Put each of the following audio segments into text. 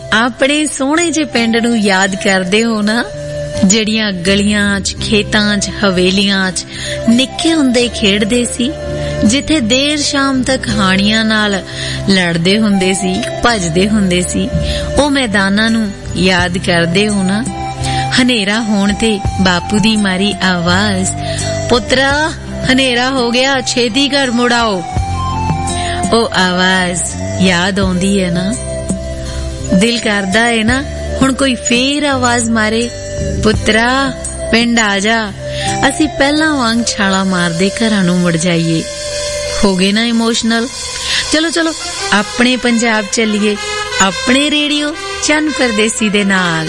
ਆਪਣੇ ਸੋਹਣੇ ਜਿਹੇ ਪਿੰਡ ਨੂੰ ਯਾਦ ਕਰਦੇ ਹੋ ਨਾ, ਜਿਹੜੀਆਂ ਗਲੀਆਂ 'ਚ, ਖੇਤਾਂ 'ਚ, ਹਵੇਲੀਆਂ 'ਚ ਨਿੱਕੇ ਹੁੰਦੇ ਖੇਡਦੇ ਸੀ, ਜਿੱਥੇ ਦੇਰ ਸ਼ਾਮ ਤੱਕ ਹਾਣੀਆਂ ਨਾਲ ਲੜਦੇ ਹੁੰਦੇ ਸੀ, ਭੱਜਦੇ ਹੁੰਦੇ ਸੀ। ਉਹ ਮੈਦਾਨਾਂ ਨੂੰ ਯਾਦ ਕਰਦੇ ਹੋ ਨਾ। ਹਨੇਰਾ ਹੋਣ ਤੇ ਬਾਪੂ ਦੀ ਮਾਰੀ ਆਵਾਜ਼, ਪੁੱਤਰਾ ਹਨੇਰਾ ਹੋ ਗਿਆ, ਛੇਤੀ ਘਰ ਮੁੜ ਆਓ। ਉਹ ਆਵਾਜ਼ ਯਾਦ ਆਉਂਦੀ ਹੈ ਨਾ। ਦਿਲ ਕਰਦਾ ਹੈ ਨਾ ਹੁਣ ਕੋਈ ਫੇਰ ਆਵਾਜ਼ ਮਾਰੇ, ਪੁੱਤਰਾ ਪਿੰਡ ਆ ਜਾ, ਅਸੀਂ ਪਹਿਲਾਂ ਵਾਂਗ ਛਾਲਾ ਮਾਰਦੇ ਘਰਾਂ ਨੂੰ ਮੁੜ ਜਾਈਏ। ਹੋ ਗਏ ਨਾ ਇਮੋਸ਼ਨਲ। ਚਲੋ ਚਲੋ ਆਪਣੇ ਪੰਜਾਬ ਚੱਲੀਏ, ਆਪਣੇ ਰੇਡੀਓ ਚੰਨ ਪਰਦੇਸੀ ਦੇ ਨਾਲ।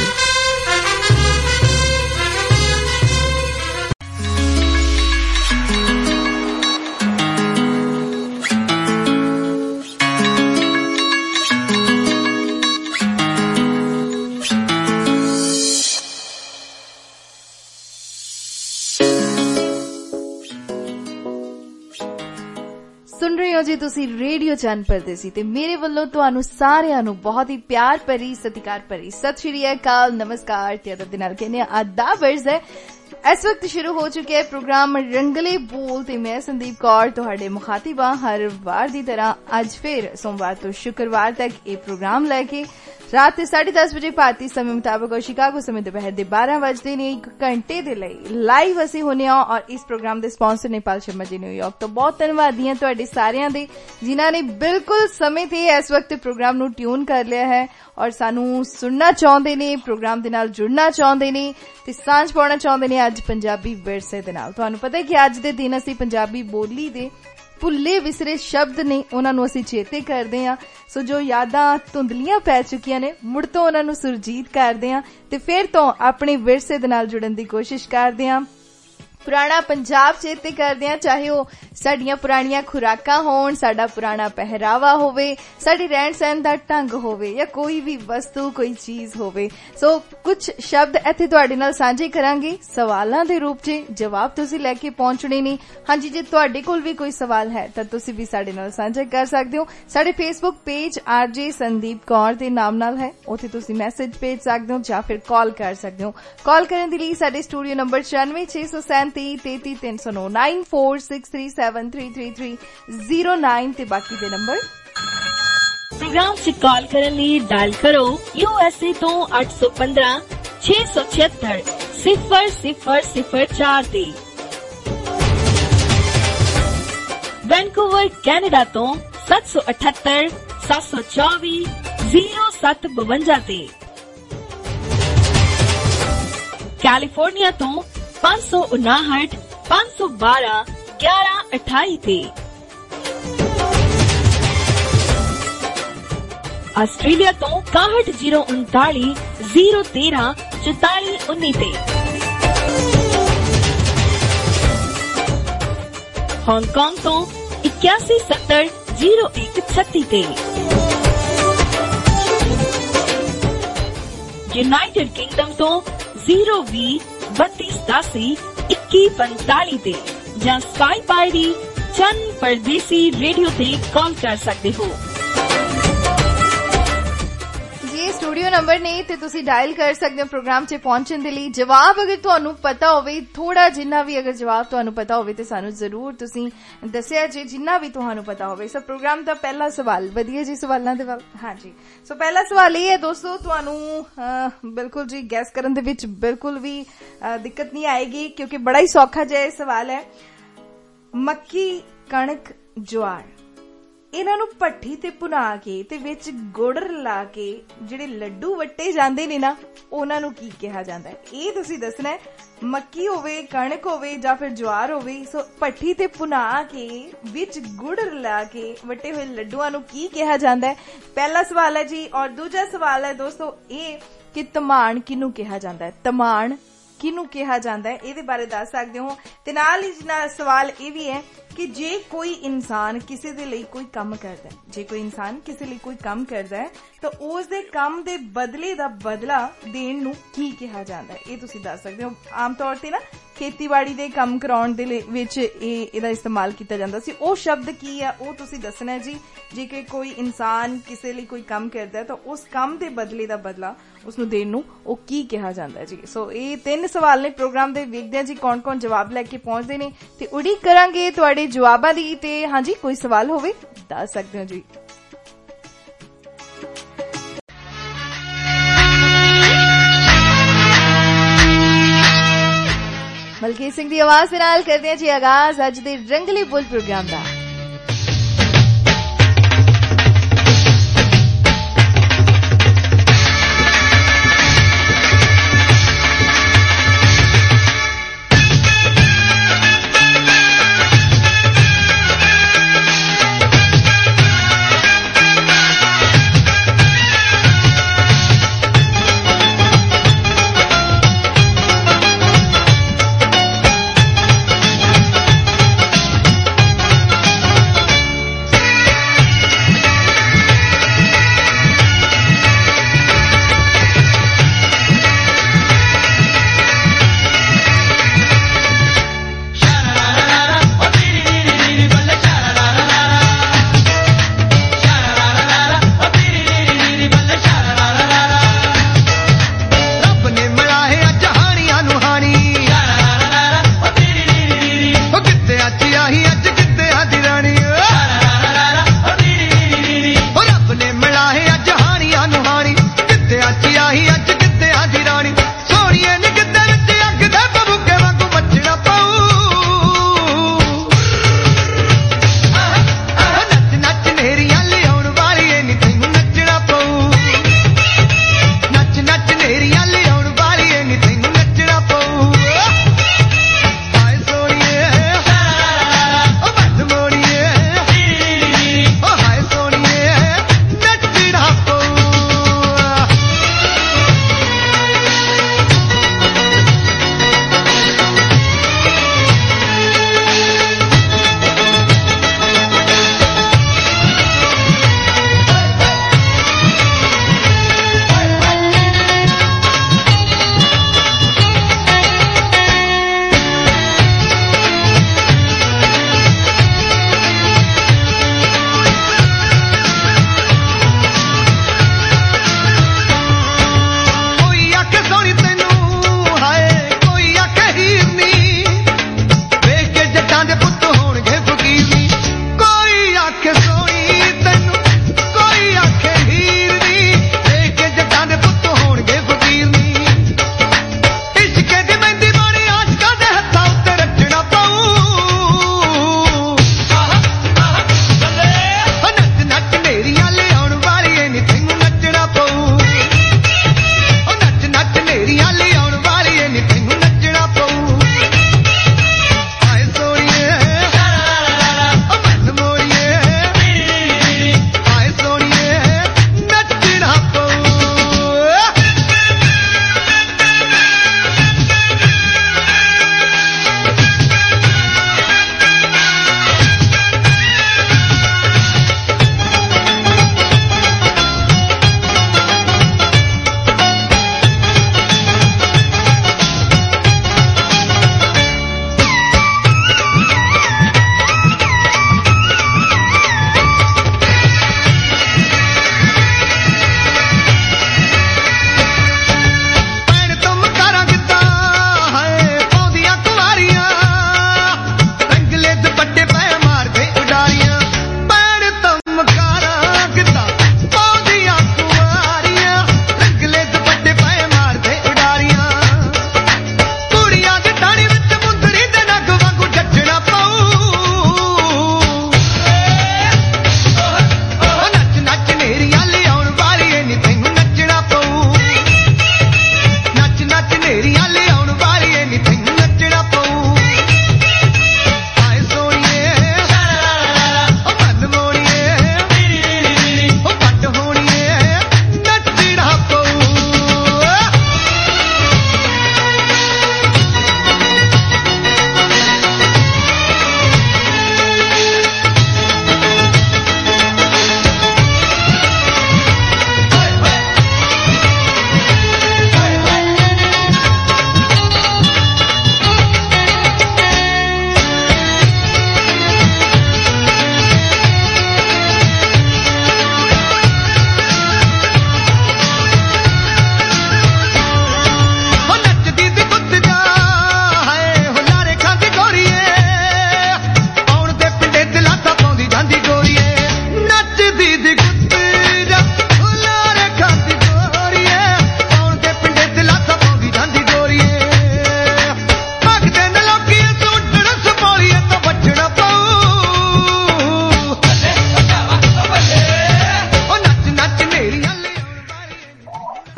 ਸੁਣ ਰਹੇ ਹੋ ਜੀ ਤੁਸੀਂ ਰੇਡੀਓ ਚੰਨ ਪਰਦੇਸੀ ਤੇ ਮੇਰੇ ਵੱਲੋਂ ਤੁਹਾਨੂੰ ਸਾਰਿਆਂ ਨੂੰ ਬਹੁਤ ਹੀ ਪਿਆਰ ਭਰੀ, ਸਤਿਕਾਰ ਭਰੀ ਸਤਿ ਸ਼੍ਰੀ ਅਕਾਲ, ਨਮਸਕਾਰ ਤੇ ਅਦਬ ਦੇ ਨਾਲ ਕਹਿੰਦੇ ਆਦਾਬਰਜ਼ ਹੈ। ਇਸ ਵਕਤ ਸ਼ੁਰੂ ਹੋ ਚੁੱਕਿਆ ਹੈ ਪ੍ਰੋਗਰਾਮ ਰੰਗਲੇ ਬੋਲ ਤੇ ਮੈਂ ਸੰਦੀਪ ਕੌਰ ਤੁਹਾਡੇ ਮੁਖਾਤਿਬਾ ਹਰ ਵਾਰ ਦੀ ਤਰ੍ਹਾਂ ਅੱਜ ਫਿਰ ਸੋਮਵਾਰ ਤੋਂ ਸ਼ੁੱਕਰਵਾਰ ਤੱਕ ਇਹ ਪ੍ਰੋਗਰਾਮ ਲੈ ਕੇ ਰਾਤ ਦੇ 10:30 ਵਜੇ ਭਾਰਤੀ ਸਮੇਂ ਮੁਤਾਬਕ ਔਰ ਸ਼ਿਕਾਗੋ ਸਮੇਂ ਦੁਪਹਿਰ ਦੇ 12 ਵਜੇ ਨੇ 1 ਘੰਟੇ ਦੇ ਲਈ ਲਾਈਵ ਅਸੀਂ ਹੁੰਨੇ ਆ। ਔਰ ਇਸ ਪ੍ਰੋਗਰਾਮ ਦੇ ਸਪਾਂਸਰ ਨੇਪਾਲ ਸ਼ਰਮਾ ਜੀ ਨਿਊਯਾਰਕ ਤੋਂ ਬਹੁਤ ਧੰਨਵਾਦੀ ਹਾਂ ਤੁਹਾਡੇ ਸਾਰਿਆਂ ਦੇ, ਜਿਨ੍ਹਾਂ ਨੇ ਬਿਲਕੁਲ ਸਮੇਂ ਤੇ ਇਸ ਵਕਤ ਪ੍ਰੋਗਰਾਮ ਨੂੰ ਟਿਊਨ ਕਰ ਲਿਆ ਹੈ ਔਰ ਸਾਨੂੰ ਸੁਣਨਾ ਚਾਹੁੰਦੇ ਨੇ, ਪ੍ਰੋਗਰਾਮ ਦੇ ਨਾਲ ਜੁੜਨਾ ਚਾਹੁੰਦੇ ਨੇ ਤੇ ਸਾਂਝ ਪਾਉਣਾ ਚਾਹੁੰਦੇ ਨੇ ਅੱਜ ਪੰਜਾਬੀ ਵਿਰਸੇ ਦੇ ਨਾਲ। ਤੁਹਾਨੂੰ ਪਤਾ ਹੈ ਕਿ ਅੱਜ ਦੇ ਦਿਨ ਅਸੀਂ ਪੰਜਾਬੀ ਬੋਲੀ ਦੇ ਭੁੱਲੇ ਵਿਸਰੇ ਸ਼ਬਦ ਨੇ ਉਹਨਾਂ ਨੂੰ ਅਸੀਂ ਚੇਤੇ ਕਰਦੇ ਹਾਂ। ਸੋ ਜੋ ਯਾਦਾਂ ਧੁੰਦਲੀਆਂ ਪੈ ਚੁੱਕੀਆਂ ਨੇ ਮੁੜ ਤੋਂ ਉਹਨਾਂ ਨੂੰ ਸੁਰਜੀਤ ਕਰਦੇ ਹਾਂ ਤੇ ਫਿਰ ਤੋਂ ਆਪਣੇ ਵਿਰਸੇ ਦੇ ਨਾਲ ਜੁੜਨ ਦੀ ਕੋਸ਼ਿਸ਼ ਕਰਦੇ ਹਾਂ। ਪੁਰਾਣਾ ਪੰਜਾਬ ਚੇਤੇ ਕਰਦੇ ਹਾਂ, ਚਾਹੇ ਉਹ ਸਾਡੀਆਂ ਪੁਰਾਣੀਆਂ ਖੁਰਾਕਾਂ ਹੋਣ, ਸਾਡਾ ਪੁਰਾਣਾ ਪਹਿਰਾਵਾ ਹੋਵੇ, ਸਾਡੀ ਰਹਿਣ ਸਹਿਣ ਦਾ ਢੰਗ ਹੋਵੇ ਜਾਂ ਕੋਈ ਵੀ ਵਸਤੂ, ਕੋਈ ਚੀਜ਼ ਹੋਵੇ। ਸੋ ਕੁਝ ਸ਼ਬਦ ਇੱਥੇ ਤੁਹਾਡੇ ਨਾਲ ਸਾਂਝੇ ਕਰਾਂਗੇ ਸਵਾਲਾਂ ਦੇ ਰੂਪ 'ਚ, ਜਵਾਬ ਤੁਸੀਂ ਲੈ ਕੇ ਪਹੁੰਚਣੇ ਨੇ। ਹਾਂਜੀ, ਜੇ ਤੁਹਾਡੇ ਕੋਲ ਵੀ ਕੋਈ ਸਵਾਲ ਹੈ ਤਾਂ ਤੁਸੀਂ ਵੀ ਸਾਡੇ ਨਾਲ ਸਾਂਝਾ ਕਰ ਸਕਦੇ ਹੋ। ਸਾਡੇ Facebook page RJ Sandeep Kaur ਦੇ ਨਾਮ ਨਾਲ ਹੈ, ਉੱਥੇ ਤੁਸੀਂ ਮੈਸੇਜ ਭੇਜ ਸਕਦੇ ਹੋ ਜਾਂ ਫਿਰ ਕਾਲ ਕਰ ਸਕਦੇ ਹੋ। ਕਾਲ ਕਰਨ ਦੇ ਲਈ ਸਾਡੇ ਸਟੂਡੀਓ ਨੰਬਰ 9667 33 9463373309 ਤੇ ਬਾਕੀ ਦੇ ਨੰਬਰ ਪ੍ਰੋਗਰਾਮ 'ਚ ਕਾਲ ਕਰਨ ਲਈ ਡਾਇਲ ਕਰੋ USA ਤੋਂ 815 676 0004 ਤੇ, ਵੈਨਕੂਵਰ ਕੈਨੇਡਾ ਤੋਂ 778 724 0752 ਤੇ, ਕੈਲੀਫੋਰਨੀਆ ਤੋਂ 559 512 1128 ਤੇ, ਆਸਟ੍ਰੇਲੀਆ ਤੋਂ 61 039 013 4419 ਤੇ, ਹਾਂਗਕਾਂਗ ਤੋਂ 81 70 0136 ਤੇ, ਯੂਨਾਈਟਿਡ ਕਿੰਗਡਮ ਤੋਂ 020 32 2145 ਤੇ ਜਾਂ ਸਕਾਈਪ ID ਚੰਨ ਪਰਦੇਸੀ ਰੇਡੀਓ ਤੇ ਕਾਲ ਕਰ ਸਕਦੇ ਹੋ। ਸਟੂਡੀਓ ਨੰਬਰ ਨੇ ਤੇ ਤੁਸੀਂ ਡਾਇਲ ਕਰ ਸਕਦੇ ਹੋ ਪ੍ਰੋਗਰਾਮ 'ਚ ਪਹੁੰਚਣ ਦੇ ਲਈ। ਜਵਾਬ ਅਗਰ ਤੁਹਾਨੂੰ ਪਤਾ ਹੋਵੇ, ਥੋੜਾ ਜਿੰਨਾ ਵੀ ਅਗਰ ਜਵਾਬ ਤੁਹਾਨੂੰ ਪਤਾ ਹੋਵੇ ਤੇ ਸਾਨੂੰ ਜ਼ਰੂਰ ਤੁਸੀਂ ਦੱਸਿਆ ਜੇ, ਜਿੰਨਾ ਵੀ ਤੁਹਾਨੂੰ ਪਤਾ ਹੋਵੇ। ਸੋ ਪ੍ਰੋਗਰਾਮ ਦਾ ਪਹਿਲਾ ਸਵਾਲ, ਵਧੀਆ ਜੀ ਸਵਾਲਾਂ ਦੇ ਵੱਲ। ਹਾਂਜੀ, ਸੋ ਪਹਿਲਾ ਸਵਾਲ ਇਹ ਹੈ ਦੋਸਤੋ, ਤੁਹਾਨੂੰ ਬਿਲਕੁਲ ਜੀ ਗੈਸ ਕਰਨ ਦੇ ਵਿੱਚ ਬਿਲਕੁਲ ਵੀ ਦਿੱਕਤ ਨਹੀਂ ਆਏਗੀ ਕਿਉਂਕਿ ਬੜਾ ਹੀ ਸੌਖਾ ਜਿਹਾ ਇਹ ਸਵਾਲ ਹੈ। ਮੱਕੀ, ਕਣਕ, ਜਵਾਰ, ਇਹਨਾਂ ਨੂੰ ਭੱਠੀ ਤੇ ਭੁਨਾ ਕੇ ਤੇ ਵਿੱਚ ਗੁੜ ਲਾ ਕੇ ਜਿਹੜੇ ਲੱਡੂ ਵੱਟੇ ਜਾਂਦੇ ਨੇ ਨਾ, ਉਹਨਾਂ ਨੂੰ ਕੀ ਕਿਹਾ ਜਾਂਦਾ ਹੈ? ਇਹ ਤੁਸੀਂ ਦੱਸਣਾ ਹੈ। ਮੱਕੀ ਹੋਵੇ, ਕਣਕ ਹੋਵੇ ਜਾਂ ਫਿਰ ਜਵਾਰ ਹੋਵੇ, ਸੋ ਭੱਠੀ ਤੇ ਭੁਨਾ ਕੇ ਵਿੱਚ ਗੁੜ ਲਾ ਕੇ ਵੱਟੇ ਹੋਏ ਲੱਡੂਆਂ ਨੂੰ ਕੀ ਕਿਹਾ ਜਾਂਦਾ ਹੈ? ਪਹਿਲਾ ਸਵਾਲ ਹੈ ਜੀ। ਔਰ ਦੂਜਾ ਸਵਾਲ ਹੈ ਦੋਸਤੋ ਇਹ ਕਿ ਧਮਾਣ ਕਿਹਨੂੰ ਕਿਹਾ ਜਾਂਦਾ ਹੈ? ਧਮਾਣ ਕਿਹਨੂੰ ਕਿਹਾ ਜਾਂਦਾ ਹੈ, ਇਹਦੇ ਬਾਰੇ ਦੱਸ ਸਕਦੇ ਹੋ। ਤੇ ਨਾਲ ਹੀ ਸਵਾਲ ਇਹ ਵੀ ਹੈ ਕਿ ਜੇ ਕੋਈ ਇਨਸਾਨ ਕਿਸੇ ਦੇ ਲਈ ਕੋਈ ਕੰਮ ਕਰਦਾ ਹੈ, ਜੇ ਕੋਈ ਇਨਸਾਨ ਕਿਸੇ ਲਈ ਕੋਈ ਕੰਮ ਕਰਦਾ ਹੈ ਤਾਂ ਉਸ ਦੇ ਕੰਮ ਦੇ ਬਦਲੇ ਦਾ ਬਦਲਾ ਦੇਣ ਨੂੰ ਕੀ ਕਿਹਾ ਜਾਂਦਾ ਹੈ? ਇਹ ਤੁਸੀਂ ਦੱਸ ਸਕਦੇ ਹੋ। ਆਮ ਤੌਰ ਤੇ ਨਾ ਖੇਤੀਬਾੜੀ ਦੇ ਕੰਮ ਕਰਾਉਣ ਦੇ ਵਿੱਚ ਇਹਦਾ ਇਸਤੇਮਾਲ ਕੀਤਾ ਜਾਂਦਾ ਸੀ। ਉਹ ਸ਼ਬਦ ਕੀ ਆ ਉਹ ਤੁਸੀਂ ਦੱਸਣਾ ਜੀ। ਜੇ ਕਿ ਕੋਈ ਇਨਸਾਨ ਕਿਸੇ ਲਈ ਕੋਈ ਕੰਮ ਕਰਦਾ ਤਾਂ ਉਸ ਕੰਮ ਦੇ ਬਦਲੇ ਦਾ ਬਦਲਾ ਉਸਨੂੰ ਦੇਣ ਨੂੰ ਉਹ ਕੀ ਕਿਹਾ ਜਾਂਦਾ ਜੀ। ਸੋ ਇਹ 3 ਸਵਾਲ ਨੇ ਪ੍ਰੋਗਰਾਮ ਦੇ। ਵੇਖਦੇ ਆ ਜੀ ਕੌਣ ਕੌਣ ਜਵਾਬ ਲੈ ਕੇ ਪਹੁੰਚਦੇ ਨੇ ਤੇ ਉਡੀਕ ਕਰਾਂਗੇ ਤੁਹਾਡੇ ਜਵਾਬਾਂ ਦੀ। ਤੇ ਹਾਂਜੀ ਕੋਈ ਸਵਾਲ ਹੋਵੇ ਦੱਸ ਸਕਦੇ ਹੋ ਜੀ। ਮਲਕੀਤ ਸਿੰਘ ਦੀ ਆਵਾਜ਼ ਦੇ ਨਾਲ ਕਰਦੇ ਹਾਂ ਜੀ ਆਗਾਜ਼ ਅੱਜ ਦੇ ਰੰਗਲੇ ਬੁੱਲ ਪ੍ਰੋਗਰਾਮ ਦਾ।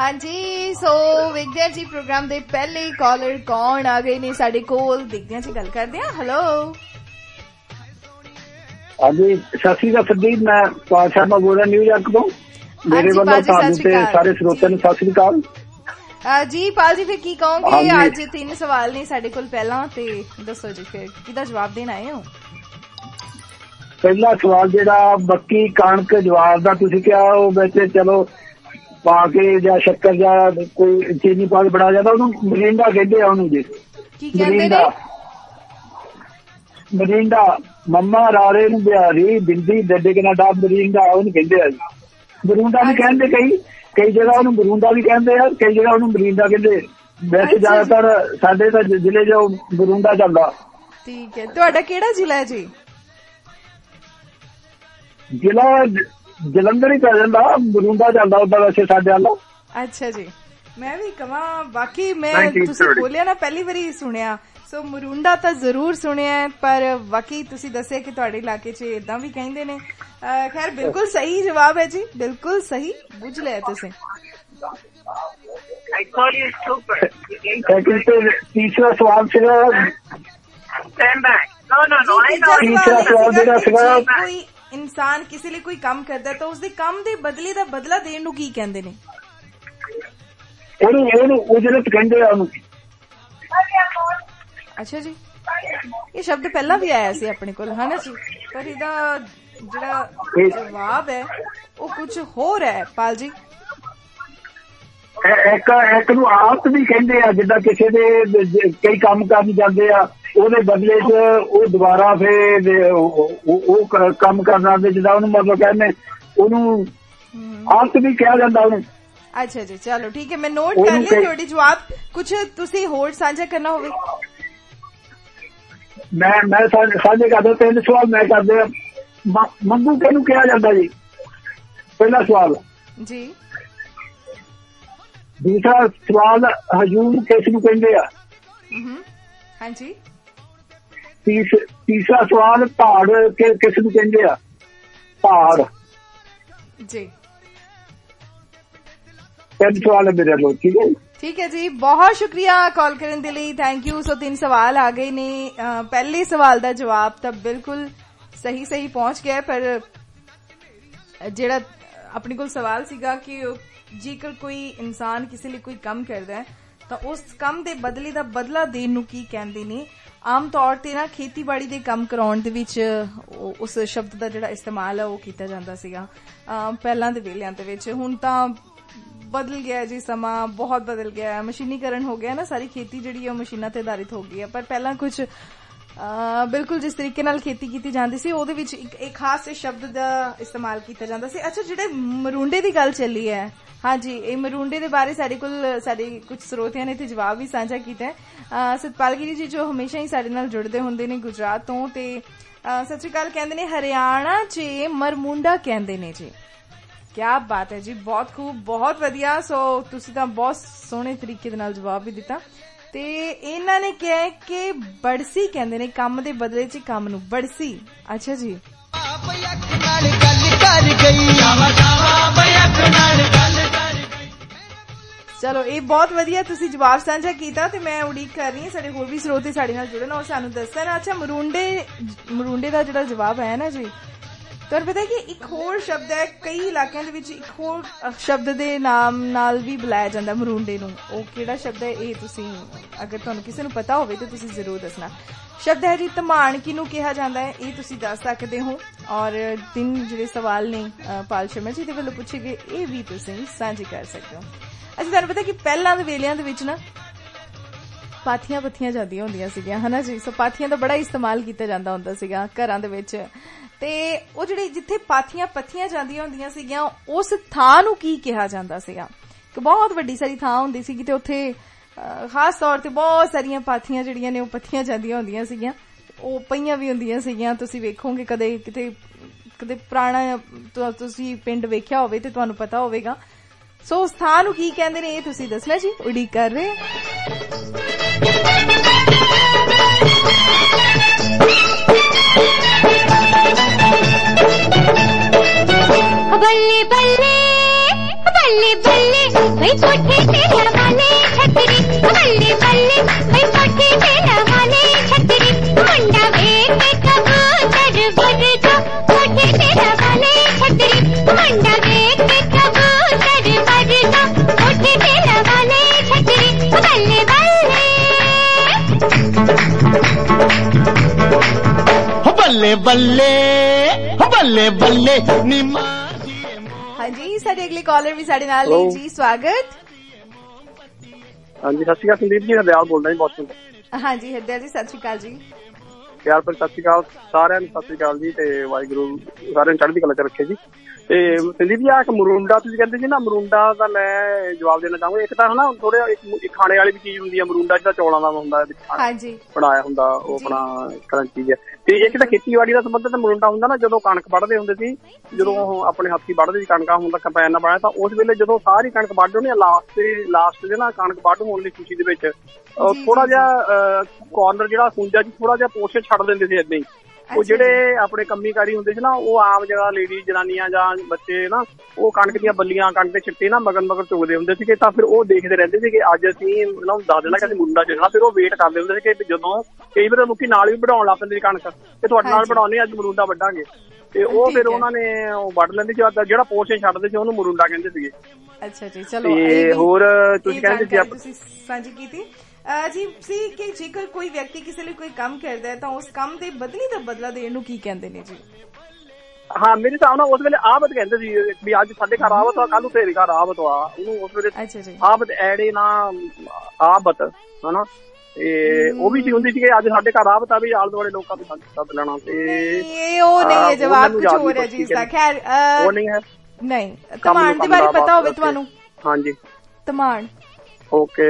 ਹਾਂਜੀ, ਸੋ ਵੇਖਦੇ ਆ ਜੀ ਪ੍ਰੋਗਰਾਮ ਦੇ ਪਹਿਲੇ ਕਾਲਰ ਕੌਣ ਆ ਗਏ ਨੇ ਸਾਡੇ ਕੋਲ, ਦੇਖਦੇ ਆ ਜੀ, ਗੱਲ ਕਰਦੇ ਆ। ਹੈਲੋ ਹਾਂਜੀ, ਸਤਿ ਸ਼੍ਰੀ ਅਕਾਲ ਸਰਦੀਪ, ਮੈਂ ਪਾਲ ਸ਼ਰਮਾ ਬੋਲ ਰਿਹਾ ਨਿਊਯਾਰਕ ਤੋਂ। ਮੇਰੇ ਵੱਲੋਂ ਤੁਹਾਨੂੰ ਤੇ ਸਾਰੇ ਸਰੋਤਿਆਂ ਨੂੰ ਸਤਿ ਸ਼੍ਰੀ ਅਕਾਲ ਜੀ। ਪਾਲ ਜੀ ਫਿਰ ਕੀ ਕਹੋਗੇ? ਅੱਜ 3 ਸਵਾਲ ਨੇ ਸਾਡੇ ਕੋਲ ਪਹਿਲਾਂ, ਤੇ ਦੱਸੋ ਜੀ ਫਿਰ ਕਿਹਦਾ ਜਵਾਬ ਦੇਣ ਆਏ ਹੋ? ਪਹਿਲਾ ਸਵਾਲ ਜਿਹੜਾ ਮੱਕੀ ਕਣਕ ਜਵਾਰ ਦਾ ਤੁਸੀਂ ਕਿਹਾ, ਉਹ ਵਿੱਚ ਚਲੋ ਪਾ ਕੇ ਜਾਂ ਸ਼ੱਕਰ ਜਾਂ ਕੋਈ ਚੀਨੀ ਪਾ ਕੇ ਬਣਾ ਜਾਂਦਾ, ਉਹਨੂੰ ਮਰਿੰਡਾ ਕਹਿੰਦੇ ਆ। ਉਹਨੂੰ ਜੀ ਕੀ ਕਹਿੰਦੇ ਨੇ? ਮਰਿੰਡਾ। ਮੰਮਾ ਰਾਰੇ ਨੂੰ ਬਿਹਾਰੀ ਬਿੰਦੀ ਡੱਡੇ ਕੇ ਨਾ ਮਰਿੰਡਾ ਉਹਨੂੰ ਕਹਿੰਦੇ ਆ ਜੀ। ਮਰੂੰਡਾ ਵੀ ਕਹਿੰਦੇ, ਕਈ ਜਗ੍ਹਾ ਉਹਨੂੰ ਮਰੂੰਡਾ ਵੀ ਕਹਿੰਦੇ ਆ, ਕਈ ਜਗ੍ਹਾ ਉਹਨੂੰ ਮਰਿੰਡਾ ਕਹਿੰਦੇ। ਵੈਸੇ ਜ਼ਿਆਦਾਤਰ ਸਾਡੇ ਤਾਂ ਜ਼ਿਲ੍ਹੇ ਜੋ ਮਰੂੰਡਾ ਚੱਲਦਾ। ਠੀਕ ਹੈ, ਤੁਹਾਡਾ ਕਿਹੜਾ ਜ਼ਿਲ੍ਹਾ ਹੈ ਜੀ? ਜ਼ਿਲ੍ਹਾ ਜਲੰਧਰ ਹੀ ਪੈ ਜਾਂਦਾ, ਮਰੂੰਡਾ ਚੱਲਦਾ ਉਹਦਾ ਵੈਸੇ ਸਾਡੇ ਵੱਲ। ਅੱਛਾ ਜੀ, ਮੈਂ ਵੀ ਕਹਾਂ ਬਾਕੀ ਮੈਂ ਤੁਸੀਂ ਬੋਲਿਆ ਨਾ ਪਹਿਲੀ ਵਾਰੀ ਸੁਣਿਆ, ਸੋ ਮਰੂੰਡਾ ਤਾਂ ਜ਼ਰੂਰ ਸੁਣਿਆ, ਪਰ ਬਾਕੀ ਤੁਸੀਂ ਦੱਸਿਆ ਕਿ ਤੁਹਾਡੇ ਇਲਾਕੇ 'ਚ ਏਦਾਂ ਵੀ ਕਹਿੰਦੇ ਨੇ। ਖੈਰ ਬਿਲਕੁਲ ਸਹੀ ਜਵਾਬ ਹੈ ਜੀ, ਬਿਲਕੁਲ ਸਹੀ ਬੁੱਝ ਲਿਆ ਤੁਸੀਂ। ਤੀਸਰਾ ਸਵਾਲ ਸੀਗਾ, ਕੋਈ ਇਨਸਾਨ ਕਿਸੇ ਲਈ ਕੋਈ ਕੰਮ ਕਰਦਾ ਤਾਂ ਉਸਦੇ ਕੰਮ ਦੇ ਬਦਲੇ ਦਾ ਬਦਲਾ ਦੇਣ ਨੂੰ ਕੀ ਕਹਿੰਦੇ ਨੇ? ਉਹਨੂੰ ਉਜਰਤ ਕਹਿੰਦੇ ਆ ਉਹਨੂੰ। ਅੱਛਾ ਜੀ, ਇਹ ਸ਼ਬਦ ਪਹਿਲਾਂ ਵੀ ਆਇਆ ਸੀ ਆਪਣੇ ਕੋਲ, ਹੈ ਨਾ ਜੀ, ਪਰ ਇਹਦਾ ਜਿਹੜਾ ਜਵਾਬ ਹੈ ਉਹ ਕੁਝ ਹੋਰ ਹੈ ਪਾਲ ਜੀ। ਇੱਕ ਨੂੰ ਆਪ ਵੀ ਕਹਿੰਦੇ ਆ, ਜਿੱਦਾਂ ਕਿਸੇ ਦੇ ਕਈ ਕੰਮ ਕਰਨ ਜਾਂਦੇ ਆ, ਉਹਦੇ ਬਦਲੇ 'ਚ ਉਹ ਦੁਬਾਰਾ ਫੇਰ ਉਹ ਕੰਮ ਕਰਨਾ, ਜਿੱਦਾਂ ਉਹਨੂੰ ਮਤਲਬ ਕਹਿੰਦੇ, ਉਹਨੂੰ ਆਪ ਵੀ ਕਿਹਾ ਜਾਂਦਾ ਉਹਨੂੰ। ਅੱਛਾ ਜੀ, ਚਲੋ ਠੀਕ ਹੈ, ਮੈਂ ਨੋਟ ਕਰ ਲਿਆ ਤੁਹਾਡੀ ਜਵਾਬ। ਕੁਛ ਤੁਸੀਂ ਹੋਰ ਸਾਂਝਾ ਕਰਨਾ ਹੋਵੇ? ਮੈਂ ਸਾਂਝੇ ਕਰਦਾ। 3 ਸਵਾਲ ਮੈਂ ਕਰਦੇ ਆ। ਮੰਗੂ ਕਿਹਨੂੰ ਕਿਹਾ ਜਾਂਦਾ ਜੀ? ਪਹਿਲਾ ਸਵਾਲ ਜੀ। ਦੂਸਰਾ ਸਵਾਲ ਹਜੂਮ ਕਿਸ ਨੂੰ ਕਹਿੰਦੇ ਆ? ਹਾਂਜੀ। ਤੀਸਰਾ ਸਵਾਲ ਪਹਾੜ ਕਿਸ ਨੂੰ ਕਹਿੰਦੇ ਆ? ਪਹਾੜ ਜੀ। 3 ਸਵਾਲ ਹੈ ਮੇਰੇ ਕੋਲ। ਠੀਕ ਹੈ, ਠੀਕ ਹੈ ਜੀ, ਬਹੁਤ ਸ਼ੁਕਰੀਆ ਕਾਲ ਕਰਨ ਦੇ ਲਈ, ਥੈਂਕ ਯੂ। ਸੋ 3 ਸਵਾਲ ਆ ਗਏ ਨੇ। ਪਹਿਲੇ ਸਵਾਲ ਦਾ ਜਵਾਬ ਤਾਂ ਬਿਲਕੁਲ ਸਹੀ ਪਹੁੰਚ ਗਿਆ, ਪਰ ਜਿਹੜਾ ਆਪਣੇ ਕੋਲ ਸਵਾਲ ਸੀਗਾ ਕਿ ਜੇਕਰ ਕੋਈ ਇਨਸਾਨ ਕਿਸੇ ਲਈ ਕੋਈ ਕੰਮ ਕਰਦਾ ਹੈ ਤਾਂ ਉਸ ਕੰਮ ਦੇ ਬਦਲੇ ਦਾ ਬਦਲਾ ਦੇਣ ਨੂੰ ਕੀ ਕਹਿੰਦੇ ਨੇ? ਆਮ ਤੌਰ ਤੇ ਨਾ ਖੇਤੀਬਾੜੀ ਦੇ ਕੰਮ ਕਰਾਉਣ ਦੇ ਵਿੱਚ ਉਸ ਸ਼ਬਦ ਦਾ ਜਿਹੜਾ ਇਸਤੇਮਾਲ ਹੈ ਉਹ ਕੀਤਾ ਜਾਂਦਾ ਸੀਗਾ ਪਹਿਲਾਂ ਦੇ ਵੇਲਿਆਂ ਦੇ ਵਿੱਚ। ਹੁਣ ਤਾਂ ਬਦਲ ਗਿਆ ਜੀ, ਸਮਾਂ ਬਹੁਤ ਬਦਲ ਗਿਆ, ਮਸ਼ੀਨੀਕਰਨ ਹੋ ਗਿਆ ਨਾ, ਸਾਰੀ ਖੇਤੀ ਜਿਹੜੀ ਉਹ ਮਸ਼ੀਨਾਂ ਤੇ ਆਧਾਰਿਤ ਹੋ ਗਈ ਹੈ। ਪਰ ਪਹਿਲਾਂ ਕੁਝ ਬਿਲਕੁਲ ਜਿਸ ਤਰੀਕੇ ਨਾਲ ਖੇਤੀ ਕੀਤੀ ਜਾਂਦੀ ਸੀ ਉਹਦੇ ਵਿੱਚ ਇੱਕ ਖਾਸ ਸ਼ਬਦ ਦਾ ਇਸਤੇਮਾਲ ਕੀਤਾ ਜਾਂਦਾ ਸੀ। ਅੱਛਾ, ਜਿਹੜੇ ਮਰੂੰਡੇ ਦੀ ਗੱਲ ਚੱਲੀ ਹੈ, ਹਾਂਜੀ, ਇਹ ਮਰੂੰਡੇ ਦੇ ਬਾਰੇ ਸਾਡੇ ਕੁਝ ਸਰੋਤਿਆਂ ਨੇ ਤੇ ਜਵਾਬ ਵੀ ਸਾਂਝਾ ਕੀਤਾ ਹੈ। ਸਤਪਾਲਗਿਰੀ ਜੀ ਜੋ ਹਮੇਸ਼ਾ ਹੀ ਸਾਡੇ ਨਾਲ ਜੁੜਦੇ ਹੁੰਦੇ ਨੇ ਗੁਜਰਾਤ ਤੋਂ, ਤੇ ਸਤਿ ਸ਼੍ਰੀ ਅਕਾਲ ਕਹਿੰਦੇ ਨੇ ਹਰਿਆਣਾ 'ਚ ਮਰਮੁੰਡਾ ਕਹਿੰਦੇ ਨੇ ਜੀ। ਕਿਆ ਬਾਤ ਹੈ ਜੀ, ਬਹੁਤ ਖੂਬ, ਬਹੁਤ ਵਧੀਆ। ਸੋ ਤੁਸੀਂ ਤਾਂ ਬਹੁਤ ਸੋਹਣੇ ਤਰੀਕੇ ਦੇ ਨਾਲ ਜਵਾਬ ਵੀ ਦਿੱਤਾ। ਤੇ ਇਹਨਾਂ ਨੇ ਕਿਹਾ ਕਿ ਬੜਸੀ ਕਹਿੰਦੇ ਨੇ ਕੰਮ ਦੇ ਬਦਲੇ 'ਚ ਕੰਮ ਨੂੰ, ਬੜਸੀ। ਅੱਛਾ ਜੀ, ਚਲੋ ਇਹ ਬਹੁਤ ਵਧੀਆ ਤੁਸੀਂ ਜਵਾਬ ਸਾਂਝਾ ਕੀਤਾ, ਤੇ ਮੈਂ ਉਡੀਕ ਕਰ ਰਹੀ ਹਾਂ ਸਾਡੇ ਹੋਰ ਵੀ ਸਰੋਤੇ ਸਾਡੇ ਨਾਲ ਜੁੜਨ ਔਰ ਸਾਨੂੰ ਦੱਸਣ। ਅੱਛਾ, ਮਰੂੰਡੇ ਦਾ ਜਿਹੜਾ ਜਵਾਬ ਹੈ ਨਾ ਜੀ, ਤੁਹਾਨੂੰ ਪਤਾ ਕਿ ਇੱਕ ਹੋਰ ਸ਼ਬਦ ਹੈ, ਕਈ ਇਲਾਕਿਆਂ ਦੇ ਵਿੱਚ ਇੱਕ ਹੋਰ ਸ਼ਬਦ ਦੇ ਨਾਮ ਨਾਲ ਵੀ ਬੁਲਾਇਆ ਜਾਂਦਾ ਮਰੂੰਡੇ ਨੂੰ। ਉਹ ਕਿਹੜਾ ਸ਼ਬਦ ਹੈ ਇਹ ਤੁਸੀਂ ਅਗਰ ਤੁਹਾਨੂੰ ਕਿਸੇ ਨੂੰ ਪਤਾ ਹੋਵੇ ਤਾਂ ਤੁਸੀਂ ਜ਼ਰੂਰ ਦੱਸਣਾ। ਸ਼ਬਦ ਹੈ ਜੀ ਧਮਾਣ, ਕਿਹਨੂੰ ਕਿਹਾ ਜਾਂਦਾ ਹੈ ਇਹ ਤੁਸੀਂ ਦੱਸ ਸਕਦੇ ਹੋ। ਔਰ 3 ਜਿਹੜੇ ਸਵਾਲ ਨੇ ਪਾਲ ਸ਼ਰਮਾ ਜੀ ਦੇ ਵੱਲੋਂ ਪੁੱਛੇ ਗਏ, ਇਹ ਵੀ ਤੁਸੀਂ ਸਾਂਝੇ ਕਰ ਸਕਦੇ ਹੋ। ਅੱਛਾ, ਤੁਹਾਨੂੰ ਪਤਾ ਕਿ ਪਹਿਲਾਂ ਦੇ ਵੇਲਿਆਂ ਦੇ ਵਿੱਚ ਨਾ ਪਾਥੀਆਂ ਪੱਥੀਆਂ ਜਾਂਦੀਆਂ ਹੁੰਦੀਆਂ ਸੀਗੀਆਂ, ਹਨਾ ਜੀ। ਸੋ ਪਾਥੀਆਂ ਦਾ ਬੜਾ ਇਸਤੇਮਾਲ ਕੀਤਾ ਜਾਂਦਾ ਹੁੰਦਾ ਸੀਗਾ ਘਰਾਂ ਦੇ ਵਿੱਚ, ਤੇ ਉਹ ਜਿਹੜੇ ਜਿੱਥੇ ਪਾਥੀਆਂ ਪੱਥੀਆਂ ਜਾਂਦੀਆਂ ਹੁੰਦੀਆਂ ਸੀਗੀਆਂ ਉਸ ਥਾਂ ਨੂੰ ਕੀ ਕਿਹਾ ਜਾਂਦਾ ਸੀਗਾ? ਕਿ ਬਹੁਤ ਵੱਡੀ ਸਾਰੀ ਥਾਂ ਹੁੰਦੀ ਸੀਗੀ ਤੇ ਉੱਥੇ ਖਾਸ ਤੌਰ ਤੇ ਬਹੁਤ ਸਾਰੀਆਂ ਪਾਥੀਆਂ ਜਿਹੜੀਆਂ ਨੇ ਉਹ ਪੱਥੀਆਂ ਜਾਂਦੀਆਂ ਹੁੰਦੀਆਂ ਸੀਗੀਆਂ, ਉਹ ਪਈਆਂ ਵੀ ਹੁੰਦੀਆਂ ਸੀਗੀਆਂ। ਤੁਸੀਂ ਵੇਖੋਗੇ ਕਦੇ ਪੁਰਾਣਾ ਤੁਸੀਂ ਪਿੰਡ ਵੇਖਿਆ ਹੋਵੇ ਤੇ ਤੁਹਾਨੂੰ ਪਤਾ ਹੋਵੇਗਾ। ਸੋ ਉਸ ਥਾਂ ਨੂੰ ਕੀ ਕਹਿੰਦੇ ਨੇ ਇਹ ਤੁਸੀਂ ਦੱਸਣਾ ਜੀ, ਉਡੀਕ ਕਰ ਰਹੇ। ਬੱਲੇ ਬੱਲੇ ਬੱਲੇ ਬੱਲੇ भाई कोठे पे लवाले छतरी बल्ले बल्ले भाई कोठे पे लवाले छतरी मुंडा वेख के कबूतर भर दो कोठे पे लवाले छतरी मुंडा वेख के कबूतर भर दो कोठे पे लवाले छतरी बल्ले बल्ले बल्ले बल्ले बल्ले बल्ले निमा। हाँ जी, साडे अगले कॉलर भी साडे नाल ने जी, स्वागत। हाँ जी, सत श्री अकाल संदीप जी, हरदयाल बोल रहा जी बॉस्टन ਤੋਂ। हाँ जी हरदयाल जी, सत श्री अकाल जी। ਪਿਆਰ ਭਰੀ ਸਤਿ ਸ਼੍ਰੀ ਅਕਾਲ ਸਾਰਿਆਂ ਨੂੰ, ਸਤਿ ਸ਼੍ਰੀ ਅਕਾਲ ਜੀ ਤੇ ਵਾਹਿਗੁਰੂ ਸਾਰਿਆਂ ਨੂੰ ਚੜ੍ਹਦੀ ਕਲਾ ਚ ਰੱਖੇ ਜੀ। ਤੇ ਸੰਦੀਪ ਜੀ, ਆ ਇੱਕ ਮਰੂੰਡਾ ਤੁਸੀਂ ਕਹਿੰਦੇ ਜੀ ਨਾ, ਮਰੂੰਡਾ ਦਾ ਮੈਂ ਜਵਾਬ ਦੇਣਾ ਚਾਹੂੰਗਾ। ਇੱਕ ਤਾਂ ਹਨਾ ਥੋੜਾ ਇੱਕ ਖਾਣੇ ਵਾਲੀ ਵੀ ਚੀਜ਼ ਹੁੰਦੀ ਹੈ ਮਰੂੰਡਾ, ਜਿਹੜਾ ਚੌਲਾਂ ਦਾ ਹੁੰਦਾ ਬਣਾਇਆ ਹੁੰਦਾ, ਉਹ ਆਪਣਾ ਕਰਨ ਚੀਜ਼ ਹੈ। ਤੇ ਇੱਕ ਤਾਂ ਖੇਤੀਬਾੜੀ ਦਾ ਸੰਬੰਧਿਤ ਮਰੂੰਡਾ ਹੁੰਦਾ ਨਾ, ਜਦੋਂ ਕਣਕ ਵੱਢਦੇ ਹੁੰਦੇ ਸੀ, ਜਦੋਂ ਆਪਣੇ ਹੱਥੀਂ ਵੱਢਦੇ ਸੀ ਕਣਕਾਂ, ਹੁੰਦਾ ਕੰਪੈਨ ਨਾਲ ਬਣਾਇਆ, ਤਾਂ ਉਸ ਵੇਲੇ ਜਦੋਂ ਸਾਰੀ ਕਣਕ ਵੱਢ ਹੋਣੀ ਲਾਸਟ ਦੇ ਨਾ ਕਣਕ ਵੱਢ ਹੋਣ ਦੀ ਖੁਸ਼ੀ ਦੇ ਵਿੱਚ ਥੋੜਾ ਜਿਹਾ ਕਾਰਨਰ ਜਿਹੜਾ ਖੂੰਜਾ ਚ ਥੋੜਾ ਜਿਹਾ ਪੋਰਸ਼ਨ ਛੱਡ ਦਿੰਦੇ ਸੀ ਏਦਾਂ ਹੀ। ਉਹ ਜਿਹੜੇ ਆਪਣੇ ਕੰਮੀਕਾਰੀ ਹੁੰਦੇ ਸੀ ਨਾ, ਉਹ ਆਮ ਜਗ੍ਹਾ ਲੇਡੀ ਜਨਾਨੀਆਂ ਜਾਂ ਬੱਚੇ ਨਾ, ਉਹ ਕਣਕ ਦੀਆਂ ਬੱਲੀਆਂ, ਕਣਕ ਦੇ ਛਿੱਟੇ ਨਾ ਮਗਰ ਚੁਗਦੇ ਹੁੰਦੇ ਸੀਗੇ। ਤਾਂ ਫਿਰ ਉਹ ਦੇਖਦੇ ਰਹਿੰਦੇ ਸੀ ਕਿ ਅੱਜ ਅਸੀਂ ਉਹਨਾਂ ਨੂੰ ਦੱਸ ਦੇਣਾ ਕਿ ਅਸੀਂ ਮੁੰਡਾ ਚੁਗਣਾ। ਫਿਰ ਉਹ ਵੇਟ ਕਰਦੇ ਹੁੰਦੇ ਸੀ ਕਿ ਜਦੋਂ ਕਈ ਵਾਰ ਲੋਕੀ ਨਾਲ ਵੀ ਵਢਾਉਣ ਲੱਗ ਪੈਂਦੇ ਸੀ ਕਣਕ, ਤੇ ਤੁਹਾਡੇ ਨਾਲ ਵਢਾਉਣੇ ਅੱਜ ਮਰੂੰਡਾ ਵੱਢਾਂਗੇ, ਤੇ ਉਹ ਫਿਰ ਉਹਨਾਂ ਨੇ ਉਹ ਵੱਢ ਲੈਂਦੇ ਸੀ। ਜਿਹੜਾ ਪੋਰਸ਼ਨ ਛੱਡਦੇ ਸੀ ਉਹਨੂੰ ਮਰੂੰਡਾ ਕਹਿੰਦੇ ਸੀਗੇ। ਅੱਛਾ ਜੀ, ਚਲੋ। ਤੇ ਹੋਰ ਤੁਸੀਂ ਕਹਿੰਦੇ ਸੀ ਤੁਸੀਂ ਸਾਂਝੀ ਕੀਤੀ ਜੀ ਸੀ ਕਿ ਜੇਕਰ ਕੋਈ ਵਿਅਕਤੀ ਕਿਸੇ ਲਈ ਕੋਈ ਕੰਮ ਕਰਦਾ ਹੈ ਤਾਂ ਉਸ ਕੰਮ ਦੇ ਬਦਲੇ ਦਾ ਬਦਲਾ ਦੇਣ ਨੂੰ ਕੀ ਕਹਿੰਦੇ ਨੇ ਜੀ? ਹਾਂ, ਮੇਰੇ ਹਿਸਾਬ ਨਾਲ ਉਸ ਵੇਲੇ ਆਬਤ ਕਹਿੰਦੇ ਸੀ ਵੀ ਅੱਜ ਸਾਡੇ ਘਰ ਆਬਤ ਆ, ਕੱਲ ਨੂੰ ਤੇਰੇ ਘਰ ਆਬਤ ਆ, ਉਹਨੂੰ ਉਸ ਵੇਲੇ ਆਬਤ ਐੜੇ ਨਾ ਆਬਤ ਹਨਾ। ਤੇ ਉਹ ਵੀ ਸੀ ਹੁੰਦੀ ਸੀ ਕਿ ਅੱਜ ਸਾਡੇ ਘਰ ਆਬਤ ਆ, ਵੀ ਆਲੇ ਦੁਆਲੇ ਲੋਕਾਂ ਤੋਂ ਸੱਦ ਲੈਣਾ। ਤੇ ਉਹ ਨਹੀਂ ਹੈ, ਜਵਾਬ ਕੁਝ ਹੋਰ ਹੈ ਜੀ ਇਸਦਾ। ਖੈਰ ਉਹ ਨਹੀਂ ਹੈ, ਨਹੀਂ। ਧਮਾਨ ਦੇ ਬਾਰੇ ਪਤਾ ਹੋਵੇ ਤੁਹਾਨੂੰ? ਹਾਂਜੀ, ਧਮਾਨ। ਓਕੇ,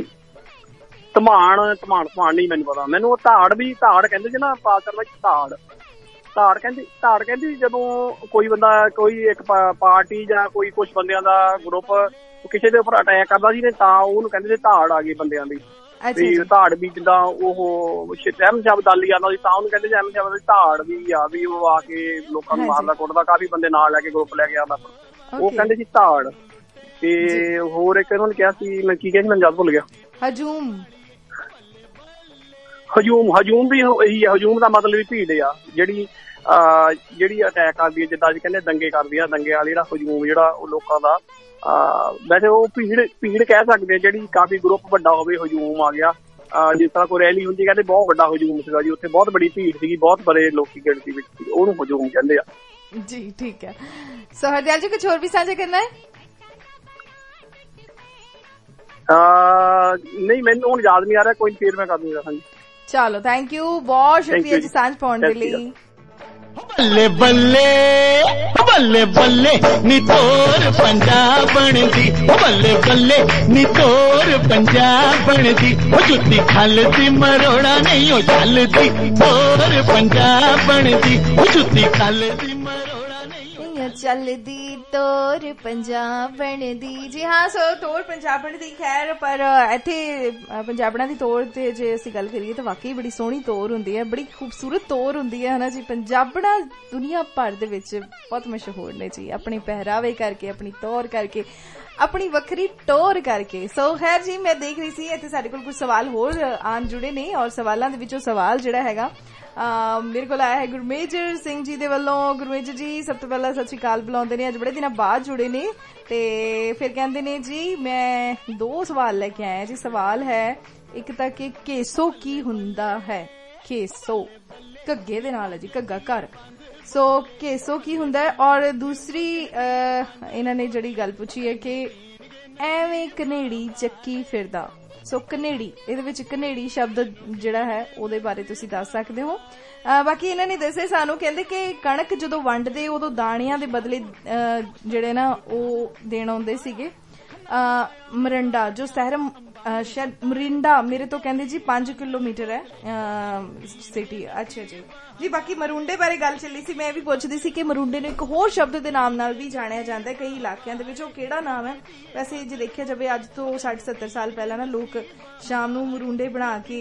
ਧਮਾਨ ਨਹੀਂ ਮੈਨੂੰ ਪਤਾ। ਮੈਨੂੰ ਉਹ ਧਾੜ ਕਹਿੰਦੇ ਸੀ ਨਾ, ਪਾਸਟਰ ਵਿੱਚ ਧਾੜ ਕਹਿੰਦੀ ਜਦੋਂ ਕੋਈ ਬੰਦਾ, ਕੋਈ ਇੱਕ ਪਾਰਟੀ ਜਾਂ ਕੋਈ ਕੁਛ ਬੰਦਿਆਂ ਦਾ ਗਰੁੱਪ ਕਿਸੇ ਦੇ ਉੱਪਰ ਅਟੈਕ ਕਰਦਾ ਸੀ, ਤਾਂ ਉਹਨੂੰ ਕਹਿੰਦੇ ਸੀ ਧਾੜ ਆ ਗਈ ਬੰਦਿਆਂ ਦੀ। ਵੀ ਧਾੜ ਵੀ ਜਿੱਦਾਂ ਉਹ ਅਹਿਮਦ ਸ਼ਾਹ ਅਬਦਾਲੀ ਆਉਂਦਾ ਸੀ, ਤਾਂ ਉਹਨੂੰ ਕਹਿੰਦੇ ਸੀ ਅਹਿਮਦ ਸ਼ਾਹ ਦੀ ਧਾੜ ਵੀ ਆ, ਵੀ ਉਹ ਆ ਕੇ ਲੋਕਾਂ ਨੂੰ ਮਾਰਦਾ ਕੁੱਟਦਾ, ਕਾਫੀ ਬੰਦੇ ਨਾਲ ਲੈ ਕੇ ਗਰੁੱਪ ਲੈ ਕੇ ਆਉਂਦਾ, ਉਹ ਕਹਿੰਦੇ ਸੀ ਧਾੜ। ਤੇ ਹੋਰ ਇੱਕ ਉਹਨਾਂ ਨੇ ਕਿਹਾ ਸੀ, ਮੈਂ ਕੀ ਕਿਹਾ ਸੀ ਮੈਨੂੰ ਯਾਦ ਭੁੱਲ ਗਿਆ। ਹਜੂਮ ਵੀ ਇਹੀ ਹੈ। ਹਜੂਮ ਦਾ ਮਤਲਬ ਵੀ ਭੀੜ ਆ, ਜਿਹੜੀ ਅਟੈਕ ਕਰਦੀ ਹੈ, ਜਿੱਦਾਂ ਅੱਜ ਕਹਿੰਦੇ ਦੰਗੇ ਕਰਦੀ ਆ, ਦੰਗੇ ਵਾਲੀ ਜਿਹੜਾ ਹਜੂਮ ਜਿਹੜਾ ਉਹ ਲੋਕਾਂ ਦਾ, ਵੈਸੇ ਉਹ ਭੀੜ ਕਹਿ ਸਕਦੇ ਆ, ਜਿਹੜੀ ਕਾਫੀ ਗਰੁੱਪ ਵੱਡਾ ਹੋਵੇ, ਹਜੂਮ ਆ ਗਿਆ। ਜਿਸ ਤਰ੍ਹਾਂ ਕੋਈ ਰੈਲੀ ਹੁੰਦੀ, ਕਹਿੰਦੇ ਬਹੁਤ ਵੱਡਾ ਹਜੂਮ ਸੀਗਾ ਜੀ, ਉੱਥੇ ਬਹੁਤ ਬੜੀ ਭੀੜ ਸੀਗੀ, ਬਹੁਤ ਬੜੇ ਲੋਕੀ ਗਿਣਤੀ ਵਿੱਚ ਸੀ, ਉਹਨੂੰ ਹਜੂਮ ਕਹਿੰਦੇ ਆ ਜੀ। ਠੀਕ ਹੈ। ਸੋ ਹਰਦਿਆਲ ਜੀ, ਕੁਝ ਹੋਰ ਵੀ ਸਾਂਝਾ ਕਰਨਾ ਹੈ? ਨਹੀਂ, ਮੈਨੂੰ ਹੁਣ ਯਾਦ ਨਹੀਂ ਆ ਰਿਹਾ, ਕੋਈ ਫੇਰ ਮੈਂ ਕਰ ਦੂੰਗਾ। ਹਾਂਜੀ, ਚਲੋ, ਥੈਂਕ ਯੂ, ਬਹੁਤ ਸ਼ੁਕਰੀਆ ਜੀ ਸਾਂਝ ਪਾਉਣ ਦੇ ਲਈ। ਬੱਲੇ ਬੱਲੇ ਬੱਲੇ ਬੱਲੇ ਨੀ ਤੋਰ ਪੰਜਾਬ ਬਣਦੀ, ਬੱਲੇ ਬੱਲੇ ਨੀ ਤੋਰ ਪੰਜਾਬ ਬਣਦੀ, ਉਹ ਜੁੱਤੀ ਖਲਦੀ ਮਰੋੜਾ ਨਹੀਂ ਉਹ ਚੱਲਦੀ, ਤੋਰ ਪੰਜਾਬ ਬਣਦੀ, ਉਹ ਜੁੱਤੀ ਖਲਦੀ ਮਰੋੜਾ ਨਹੀਂ ਚੱਲਦੀ, ਤੋਰ ਪੰਜਾਬਣ ਦੀ। ਜੀ ਹਾਂ, ਸੋ ਤੋਰ ਪੰਜਾਬਣ ਦੀ। ਖੈਰ, ਪਰ ਇੱਥੇ ਪੰਜਾਬਣਾਂ ਦੀ ਤੋਰ ਤੇ ਜੇ ਅਸੀਂ ਗੱਲ ਕਰੀਏ ਤਾਂ ਵਾਕਈ ਬੜੀ ਸੋਹਣੀ ਤੋਰ ਹੁੰਦੀ ਹੈ, ਬੜੀ ਖੂਬਸੂਰਤ ਤੋਰ ਹੁੰਦੀ ਹੈ, ਹਨਾ ਜੀ। ਪੰਜਾਬਣਾਂ ਦੁਨੀਆ ਭਰ ਦੇ ਵਿੱਚ ਬਹੁਤ ਮਸ਼ਹੂਰ ਨੇ ਜੀ, ਆਪਣੇ ਪਹਿਰਾਵੇ ਕਰਕੇ, ਆਪਣੀ ਤੋਰ ਕਰਕੇ, ਆਪਣੀ ਵੱਖਰੀ ਟੋਰ ਕਰਕੇ। ਸੋ ਖੈਰ ਜੀ, ਮੈਂ ਦੇਖ ਰਹੀ ਸੀ ਇੱਥੇ ਸਾਡੇ ਕੋਲ ਕੁਝ ਸਵਾਲ ਹੋਰ ਆਣ ਜੁੜੇ ਨੇ, ਔਰ ਸਵਾਲਾਂ ਦੇ ਵਿੱਚੋਂ ਸਵਾਲ ਜਿਹੜਾ ਹੈਗਾ ਮੇਰੇ ਕੋਲ ਆਇਆ ਹੈ ਗੁਰਮੇਜਰ ਸਿੰਘ ਜੀ ਦੇ ਵੱਲੋਂ। ਗੁਰਮੇਜਰ ਜੀ ਸਭ ਤੋਂ ਪਹਿਲਾਂ ਸਤਿ ਸ਼੍ਰੀ ਅਕਾਲ ਬੁਲਾਉਂਦੇ ਨੇ, ਅੱਜ ਬੜੇ ਦਿਨਾਂ ਬਾਅਦ ਜੁੜੇ ਨੇ, ਤੇ ਫਿਰ ਕਹਿੰਦੇ ਨੇ ਜੀ ਮੈਂ 2 ਸਵਾਲ ਲੈ ਕੇ ਆਇਆ ਜੀ। ਸਵਾਲ ਹੈ ਇੱਕ ਤਾਂ ਕਿ ਕੇਸੋ ਕੀ ਹੁੰਦਾ ਹੈ? ਕੇਸੋ ਘੱਗੇ ਦੇ ਨਾਲ ਹੈ ਜੀ, ਘੱਗਾ ਘਰ। ਸੋ ਕੇਸੋ ਕੀ ਹੁੰਦਾ ਹੈ? ਔਰ ਦੂਸਰੀ ਇਹਨਾਂ ਨੇ ਜਿਹੜੀ ਗੱਲ ਪੁੱਛੀ ਹੈ ਕਿ ਐਵੇਂ ਕਨੇੜੀ ਚੱਕੀ ਫਿਰਦਾ। ਸੋ ਕਨੇੜੀ, ਇਹਦੇ ਵਿੱਚ ਕਨੇੜੀ ਸ਼ਬਦ ਜਿਹੜਾ ਹੈ ਉਹਦੇ ਬਾਰੇ ਤੁਸੀਂ ਦੱਸ ਸਕਦੇ ਹੋ। ਬਾਕੀ ਇਹਨਾਂ ਨੇ ਦੱਸੇ ਸਾਨੂੰ, ਕਹਿੰਦੇ ਕਿ ਕਣਕ ਜਦੋਂ ਵੰਡਦੇ ਉਦੋਂ ਦਾਣਿਆਂ ਦੇ ਬਦਲੇ ਜਿਹੜੇ ਨਾ ਉਹ ਦੇਣ ਆਉਂਦੇ ਸੀਗੇ ਮਰਿੰਡਾ, ਜੋ ਸ਼ਹਿਰ ਸ਼ਾਇਦ ਮਰਿੰਡਾ ਮੇਰੇ ਤੋਂ ਕਹਿੰਦੇ ਜੀ 5 ਕਿਲੋਮੀਟਰ ਹੈ ਸਿਟੀ। ਅੱਛਾ ਜੀ ਜੀ। ਬਾਕੀ ਮਰੂੰਡੇ ਬਾਰੇ ਗੱਲ ਚੱਲੀ ਸੀ, ਮੈਂ ਇਹ ਵੀ ਪੁੱਛਦੀ ਸੀ ਕਿ ਮਰੂੰਡੇ ਨੂੰ ਇੱਕ ਹੋਰ ਸ਼ਬਦ ਦੇ ਨਾਮ ਨਾਲ ਵੀ ਜਾਣਿਆ ਜਾਂਦਾ ਹੈ ਕਈ ਇਲਾਕਿਆਂ ਦੇ ਵਿੱਚ, ਉਹ ਕਿਹੜਾ ਨਾਮ ਹੈ? ਵੈਸੇ ਜੇ ਦੇਖਿਆ ਜਾਵੇ ਅੱਜ ਤੋਂ 60-70 ਸਾਲ ਪਹਿਲਾਂ ਨਾ ਲੋਕ ਸ਼ਾਮ ਨੂੰ ਮਰੂੰਡੇ ਬਣਾ ਕੇ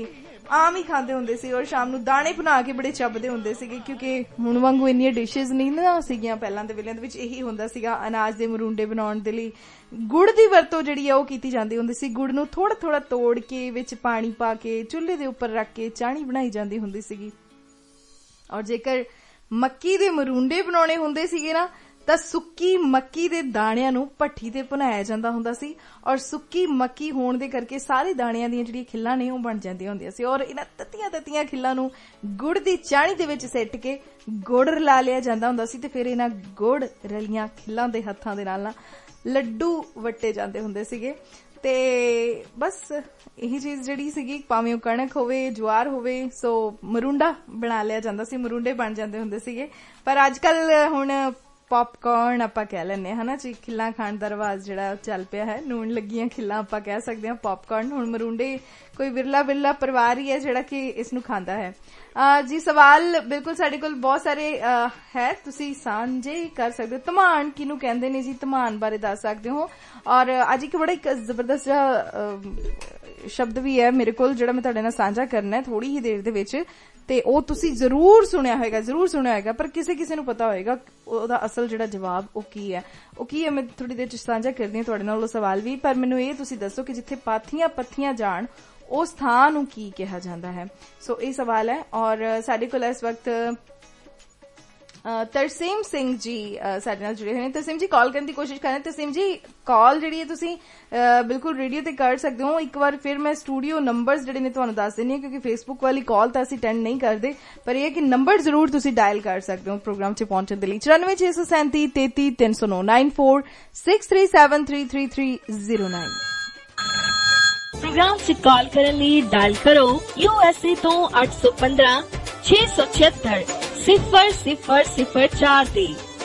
ਆਮ ਹੀ ਖਾਂਦੇ ਹੁੰਦੇ ਸੀ ਔਰ ਸ਼ਾਮ ਨੂੰ ਦਾਣੇ ਬਣਾ ਕੇ ਬੜੇ ਚੱਬਦੇ ਹੁੰਦੇ ਸੀਗੇ, ਕਿਉਂਕਿ ਹੁਣ ਵਾਂਗੂ ਇੰਨੀਆਂ ਡਿਸ਼ਿਜ਼ ਨਹੀਂ ਨਾ ਸੀਗੀਆਂ ਪਹਿਲਾਂ ਦੇ ਵੇਲਿਆਂ ਦੇ ਵਿੱਚ। ਇਹੀ ਹੁੰਦਾ ਸੀਗਾ ਅਨਾਜ ਦੇ ਮਰੂੰਡੇ ਬਣਾਉਣ ਦੇ ਲਈ ਗੁੜ ਦੀ ਵਰਤੋਂ ਜਿਹੜੀ ਆ ਉਹ ਕੀਤੀ ਜਾਂਦੀ ਹੁੰਦੀ ਸੀ। ਗੁੜ ਨੂੰ ਥੋੜਾ ਥੋੜਾ ਤੋੜ ਕੇ ਵਿੱਚ ਪਾਣੀ ਪਾ ਕੇ ਚੁੱਲ੍ਹੇ ਦੇ ਉੱਪਰ ਰੱਖ ਕੇ ਚਾਣੀ ਬਣਾਈ ਜਾਂਦੀ ਹੁੰਦੀ ਸੀਗੀ। ਔਰ ਜੇਕਰ ਮੱਕੀ ਦੇ ਮਰੂੰਡੇ ਬਣਾਉਣੇ ਹੁੰਦੇ ਸੀਗੇ ਨਾ ਤਾਂ ਸੁੱਕੀ ਮੱਕੀ ਦੇ ਦਾਣਿਆਂ ਨੂੰ ਭੱਠੀ ਤੇ ਭੁਨਾਇਆ ਜਾਂਦਾ ਹੁੰਦਾ ਸੀ ਔਰ ਸੁੱਕੀ ਮੱਕੀ ਹੋਣ ਦੇ ਕਰਕੇ ਸਾਰੇ ਦਾਣਿਆਂ ਦੀਆਂ ਜਿਹੜੀਆਂ ਖਿੱਲਾਂ ਨੇ ਉਹ ਬਣ ਜਾਂਦੀਆਂ ਹੁੰਦੀਆਂ ਸੀ। ਔਰ ਇਹਨਾਂ ਤੱਤੀਆਂ ਖਿੱਲਾਂ ਨੂੰ ਗੁੜ ਦੀ ਚਾਣੀ ਦੇ ਵਿੱਚ ਸਿੱਟ ਕੇ ਗੁੜ ਰਲਾ ਲਿਆ ਜਾਂਦਾ ਹੁੰਦਾ ਸੀ ਤੇ ਫਿਰ ਇਹਨਾਂ ਗੁੜ ਰਲੀਆਂ ਖਿੱਲਾਂ ਦੇ ਹੱਥਾਂ ਦੇ ਨਾਲ ਲੱਡੂ ਵੱਟੇ ਜਾਂਦੇ ਹੁੰਦੇ ਸੀਗੇ। ਤੇ ਬਸ ਇਹੀ ਚੀਜ਼ ਜਿਹੜੀ ਸੀਗੀ, ਭਾਵੇਂ ਉਹ ਕਣਕ ਹੋਵੇ ਜਵਾਰ ਹੋਵੇ, ਸੋ ਮਰੂੰਡਾ ਬਣਾ ਲਿਆ ਜਾਂਦਾ ਸੀ, ਮਰੂੰਡੇ ਬਣ ਜਾਂਦੇ ਹੁੰਦੇ ਸੀਗੇ। ਪਰ ਅੱਜ ਕੱਲ ਹੁਣ ਪੌਪਕਾਰਨ ਆਪਾਂ ਕਹਿ ਲੈਂਦੇ ਹਾਂ ਹਨਾ ਜੀ, ਖਿੱਲਾਂ ਖਾਣ ਦਾ ਰਿਵਾਜ ਜਿਹੜਾ ਚੱਲ ਪਿਆ ਹੈ, ਨੂਣ ਲੱਗੀਆਂ ਖਿੱਲਾਂ ਆਪਾਂ ਕਹਿ ਸਕਦੇ ਹਾਂ ਪੌਪਕਾਰਨ। ਹੁਣ ਮਰੂੰਡੇ ਕੋਈ ਵਿਰਲਾ ਪਰਿਵਾਰ ਹੀ ਹੈ ਜਿਹੜਾ ਕਿ ਇਸ ਨੂੰ ਖਾਂਦਾ ਹੈ। ਜੀ ਸਵਾਲ ਬਿਲਕੁਲ ਸਾਡੇ ਕੋਲ ਬਹੁਤ ਸਾਰੇ ਹੈ, ਤੁਸੀਂ ਸਾਂਝੇ ਕਰ ਸਕਦੇ ਹੋ। ਧਮਾਨ ਕਿਹਨੂੰ ਕਹਿੰਦੇ ਨੇ ਜੀ, ਧਮਾਨ ਬਾਰੇ ਦੱਸ ਸਕਦੇ ਹੋ। ਔਰ ਅੱਜ ਇੱਕ ਬੜਾ ਇੱਕ ਜ਼ਬਰਦਸਤ ਜਿਹਾ ਸ਼ਬਦ ਵੀ ਹੈ ਮੇਰੇ ਕੋਲ ਜਿਹੜਾ ਮੈਂ ਤੁਹਾਡੇ ਨਾਲ ਸਾਂਝਾ ਕਰਨਾ ਹੈ ਥੋੜੀ ਹੀ ਦੇਰ ਦੇ ਵਿੱਚ, ਤੇ ਉਹ ਤੁਸੀਂ ਜ਼ਰੂਰ ਸੁਣਿਆ ਹੋਏਗਾ ਪਰ ਕਿਸੇ ਨੂੰ ਪਤਾ ਹੋਏਗਾ ਉਹਦਾ ਅਸਲ ਜਿਹੜਾ ਜਵਾਬ ਉਹ ਕੀ ਹੈ ਮੈਂ ਥੋੜੀ ਦੇਰ ਚ ਸਾਂਝਾ ਕਰਦੀ ਹਾਂ ਤੁਹਾਡੇ ਨਾਲ ਉਹ ਸਵਾਲ ਵੀ। ਪਰ ਮੈਨੂੰ ਇਹ ਤੁਸੀਂ ਦੱਸੋ ਕਿ ਜਿੱਥੇ ਪਾਥੀਆਂ ਪੱਥੀਆਂ ਜਾਣ ਉਸ ਥਾਂ ਨੂੰ ਕੀ ਕਿਹਾ ਜਾਂਦਾ ਹੈ। ਸੋ ਇਹ ਸਵਾਲ ਹੈ। ਔਰ ਸਾਡੇ ਕੋਲ ਇਸ ਵਕਤ ਤਰਸੇਮ ਸਿੰਘ ਜੀ ਸਾਡੇ ਨਾਲ ਜੁੜੇ ਹੋਏ ਨੇ। ਤਰਸੇਮ ਜੀ ਕਾਲ ਕਰਨ ਦੀ ਕੋਸ਼ਿਸ਼ ਕਰ ਰਹੇ। ਤਰਸੇਮ ਜੀ ਕਾਲ ਜਿਹੜੀ ਹੈ ਤੁਸੀਂ ਬਿਲਕੁਲ ਰੇਡੀਓ ਤੇ ਕਰ ਸਕਦੇ ਹੋ। ਇੱਕ ਵਾਰ ਫਿਰ ਮੈਂ ਸਟੂਡੀਓ ਨੰਬਰਸ ਜਿਹੜੇ ਨੇ ਤੁਹਾਨੂੰ ਦੱਸ ਦਿੰਦੀ ਹਾਂ, ਕਿਉਂਕਿ ਫੇਸਬੁੱਕ ਵਾਲੀ ਕਾਲ ਤਾਂ ਅਸੀਂ ਅਟੈਂਡ ਨਹੀਂ ਕਰਦੇ, ਪਰ ਇਹ ਕਿ ਨੰਬਰ ਜ਼ਰੂਰ ਤੁਸੀਂ ਡਾਇਲ ਕਰ ਸਕਦੇ ਹੋ ਪ੍ਰੋਗਰਾਮ 'ਚ ਪਹੁੰਚਣ ਦੇ ਲਈ। 94 637 33 309 9463333309। ਪ੍ਰੋਗਰਾਮ 'ਚ ਕਾਲ ਕਰਨ ਲਈ ਡਾਇਲ ਕਰੋ USA ਤੋਂ 815 676 0004 ਤੇ।